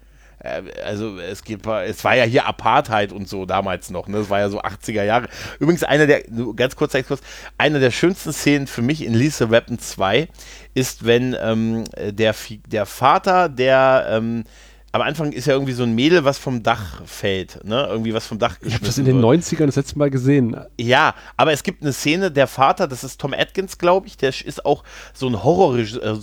Speaker 1: Also es gibt, es war ja hier Apartheid und so damals noch, ne? Es war ja so achtziger Jahre. Übrigens eine der, ganz kurz, kurz, eine der schönsten Szenen für mich in Lethal Weapon zwei ist, wenn ähm, der, der Vater, der ähm, am Anfang ist ja irgendwie so ein Mädel, was vom Dach fällt, ne? Irgendwie was vom Dach
Speaker 2: geschmissen. Ich habe das in den neunzigern das letzte Mal gesehen.
Speaker 1: Ja, aber es gibt eine Szene, der Vater, das ist Tom Atkins, glaube ich, der ist auch so ein Horror,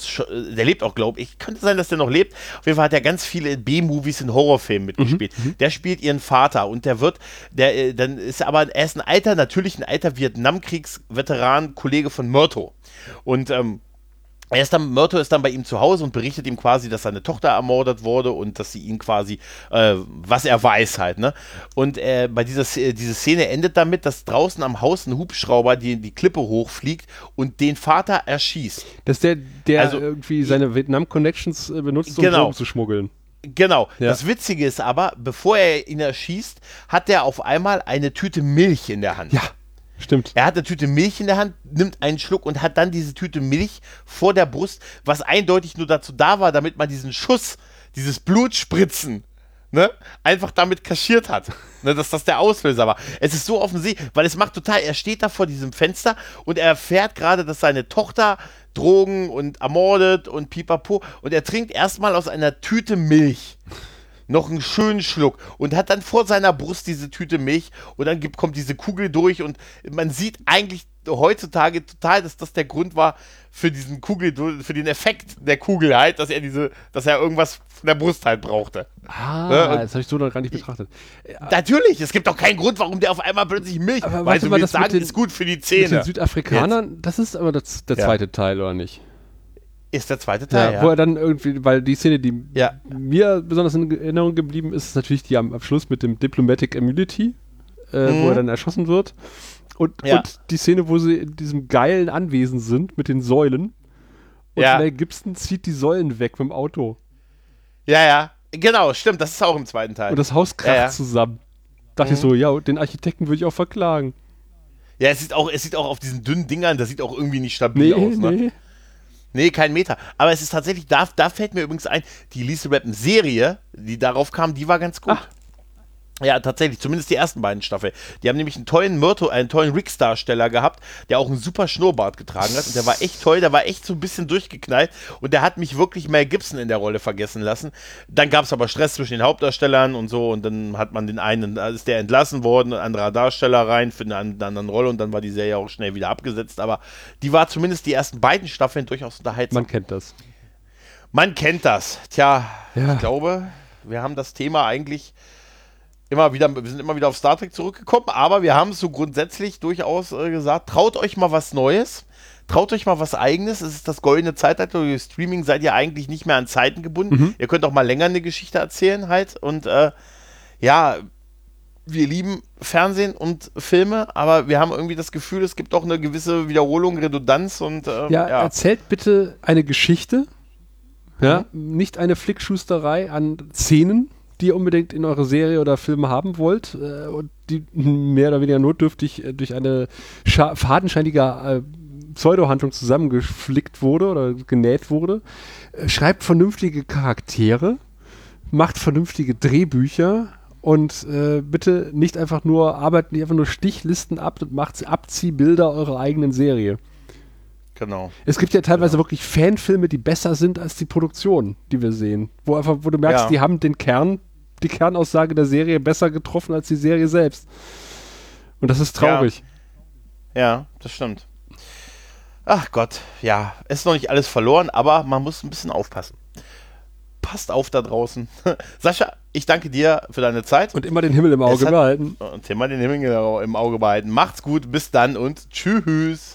Speaker 1: der lebt auch, glaube ich, könnte sein, dass der noch lebt. Auf jeden Fall hat er ganz viele B-Movies in Horrorfilmen mitgespielt. Mhm. Der spielt ihren Vater und der wird, der, dann ist aber, er ist ein alter, natürlich ein alter Vietnamkriegsveteran, Kollege von Myrto. Und, ähm, Er ist dann, Myrto ist dann bei ihm zu Hause und berichtet ihm quasi, dass seine Tochter ermordet wurde und dass sie ihn quasi, äh, was er weiß halt, ne? Und äh, bei dieser diese Szene endet damit, dass draußen am Haus ein Hubschrauber die, die Klippe hochfliegt und den Vater erschießt.
Speaker 2: Das ist der, der
Speaker 1: also,
Speaker 2: irgendwie seine Vietnam-Connections äh, benutzt, um
Speaker 1: genau.
Speaker 2: Drogen zu schmuggeln.
Speaker 1: Genau.
Speaker 2: Ja.
Speaker 1: Das Witzige ist aber, bevor er ihn erschießt, hat er auf einmal eine Tüte Milch in der Hand.
Speaker 2: Ja. Stimmt.
Speaker 1: Er hat eine Tüte Milch in der Hand, nimmt einen Schluck und hat dann diese Tüte Milch vor der Brust, was eindeutig nur dazu da war, damit man diesen Schuss, dieses Blutspritzen, ne, einfach damit kaschiert hat. Ne, dass das der Auslöser war. Es ist so offensichtlich, weil es macht total, er steht da vor diesem Fenster und er erfährt gerade, dass seine Tochter Drogen und ermordet und pipapo und er trinkt erstmal aus einer Tüte Milch noch einen schönen Schluck und hat dann vor seiner Brust diese Tüte Milch und dann gibt, kommt diese Kugel durch und man sieht eigentlich heutzutage total, dass das der Grund war für diesen Kugel, für den Effekt der Kugel halt, dass er diese, dass er irgendwas von der Brust halt brauchte.
Speaker 2: Ah,
Speaker 1: ja,
Speaker 2: das habe ich so noch gar nicht betrachtet.
Speaker 1: Natürlich, es gibt doch keinen Grund, warum der auf einmal plötzlich Milch,
Speaker 2: aber
Speaker 1: weil du
Speaker 2: mal,
Speaker 1: willst
Speaker 2: das
Speaker 1: sagen,
Speaker 2: den,
Speaker 1: ist gut für die Zähne.
Speaker 2: Mit den Südafrikanern, Jetzt. Das ist aber das, der zweite ja. Teil, oder nicht?
Speaker 1: Ist der zweite Teil,
Speaker 2: ja,
Speaker 1: ja.
Speaker 2: Wo er dann irgendwie, weil die Szene, die
Speaker 1: ja.
Speaker 2: mir besonders in Erinnerung geblieben ist, ist natürlich die am Schluss mit dem Diplomatic Immunity, äh, mhm. wo er dann erschossen wird. Und, ja. und die Szene, wo sie in diesem geilen Anwesen sind mit den Säulen. Und
Speaker 1: ja.
Speaker 2: Mel Gibson zieht die Säulen weg mit dem Auto.
Speaker 1: Ja, ja. Genau, stimmt. Das ist auch im zweiten Teil.
Speaker 2: Und das Haus kracht ja, ja. zusammen. Dachte mhm. ich so, ja, den Architekten würde ich auch verklagen.
Speaker 1: Ja, es sieht auch, es sieht auch auf diesen dünnen Dingern, das sieht auch irgendwie nicht stabil
Speaker 2: nee,
Speaker 1: aus, ne?
Speaker 2: Nee.
Speaker 1: Nee, kein Meter. Aber es ist tatsächlich, da, da fällt mir übrigens ein, die Lethal Weapon Serie, die darauf kam, die war ganz gut. Ach. Ja, tatsächlich, zumindest die ersten beiden Staffeln. Die haben nämlich einen tollen Myrto, einen tollen Riggs-Darsteller gehabt, der auch einen super Schnurrbart getragen hat. Und der war echt toll, der war echt so ein bisschen durchgeknallt. Und der hat mich wirklich Mel Gibson in der Rolle vergessen lassen. Dann gab es aber Stress zwischen den Hauptdarstellern und so. Und dann hat man den einen, da ist der entlassen worden, ein anderer Darsteller rein für eine andere Rolle. Und dann war die Serie auch schnell wieder abgesetzt. Aber die war zumindest die ersten beiden Staffeln durchaus unterhaltsam.
Speaker 2: Man kennt das.
Speaker 1: Man kennt das. Tja,
Speaker 2: ja.
Speaker 1: Ich glaube, wir haben das Thema eigentlich immer wieder, wir sind immer wieder auf Star Trek zurückgekommen, aber wir haben es so grundsätzlich durchaus äh, gesagt, traut euch mal was Neues, traut euch mal was Eigenes. Es ist das goldene Zeitalter. Durch Streaming seid ihr eigentlich nicht mehr an Zeiten gebunden. Mhm. Ihr könnt auch mal länger eine Geschichte erzählen halt. Und äh, ja, wir lieben Fernsehen und Filme, aber wir haben irgendwie das Gefühl, es gibt auch eine gewisse Wiederholung, Redundanz und äh,
Speaker 2: ja,
Speaker 1: ja,
Speaker 2: erzählt bitte eine Geschichte, ja, mhm. nicht eine Flickschusterei an Szenen, die ihr unbedingt in eure Serie oder Filme haben wollt äh, und die mehr oder weniger notdürftig äh, durch eine scha- fadenscheinige äh, Pseudo-Handlung zusammengeflickt wurde oder genäht wurde. Äh, schreibt vernünftige Charaktere, macht vernünftige Drehbücher und äh, bitte nicht einfach nur, arbeitet nicht einfach nur Stichlisten ab und macht Abziehbilder eurer eigenen Serie.
Speaker 1: Genau.
Speaker 2: Es gibt ja teilweise
Speaker 1: genau.
Speaker 2: wirklich Fanfilme, die besser sind als die Produktion, die wir sehen. Wo einfach, wo du merkst,
Speaker 1: ja.
Speaker 2: die haben den Kern, die Kernaussage der Serie besser getroffen als die Serie selbst. Und das ist traurig.
Speaker 1: Ja, ja, das stimmt. Ach Gott, ja, es ist noch nicht alles verloren, aber man muss ein bisschen aufpassen. Passt auf da draußen. Sascha, ich danke dir für deine Zeit.
Speaker 2: Und immer den Himmel im Auge
Speaker 1: hat,
Speaker 2: behalten.
Speaker 1: Und immer den Himmel im Auge behalten. Macht's gut, bis dann und tschüss.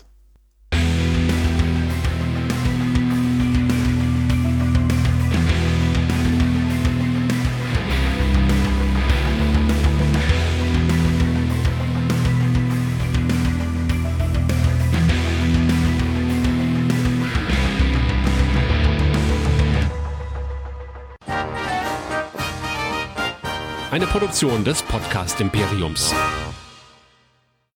Speaker 3: Eine Produktion des Podcast Imperiums.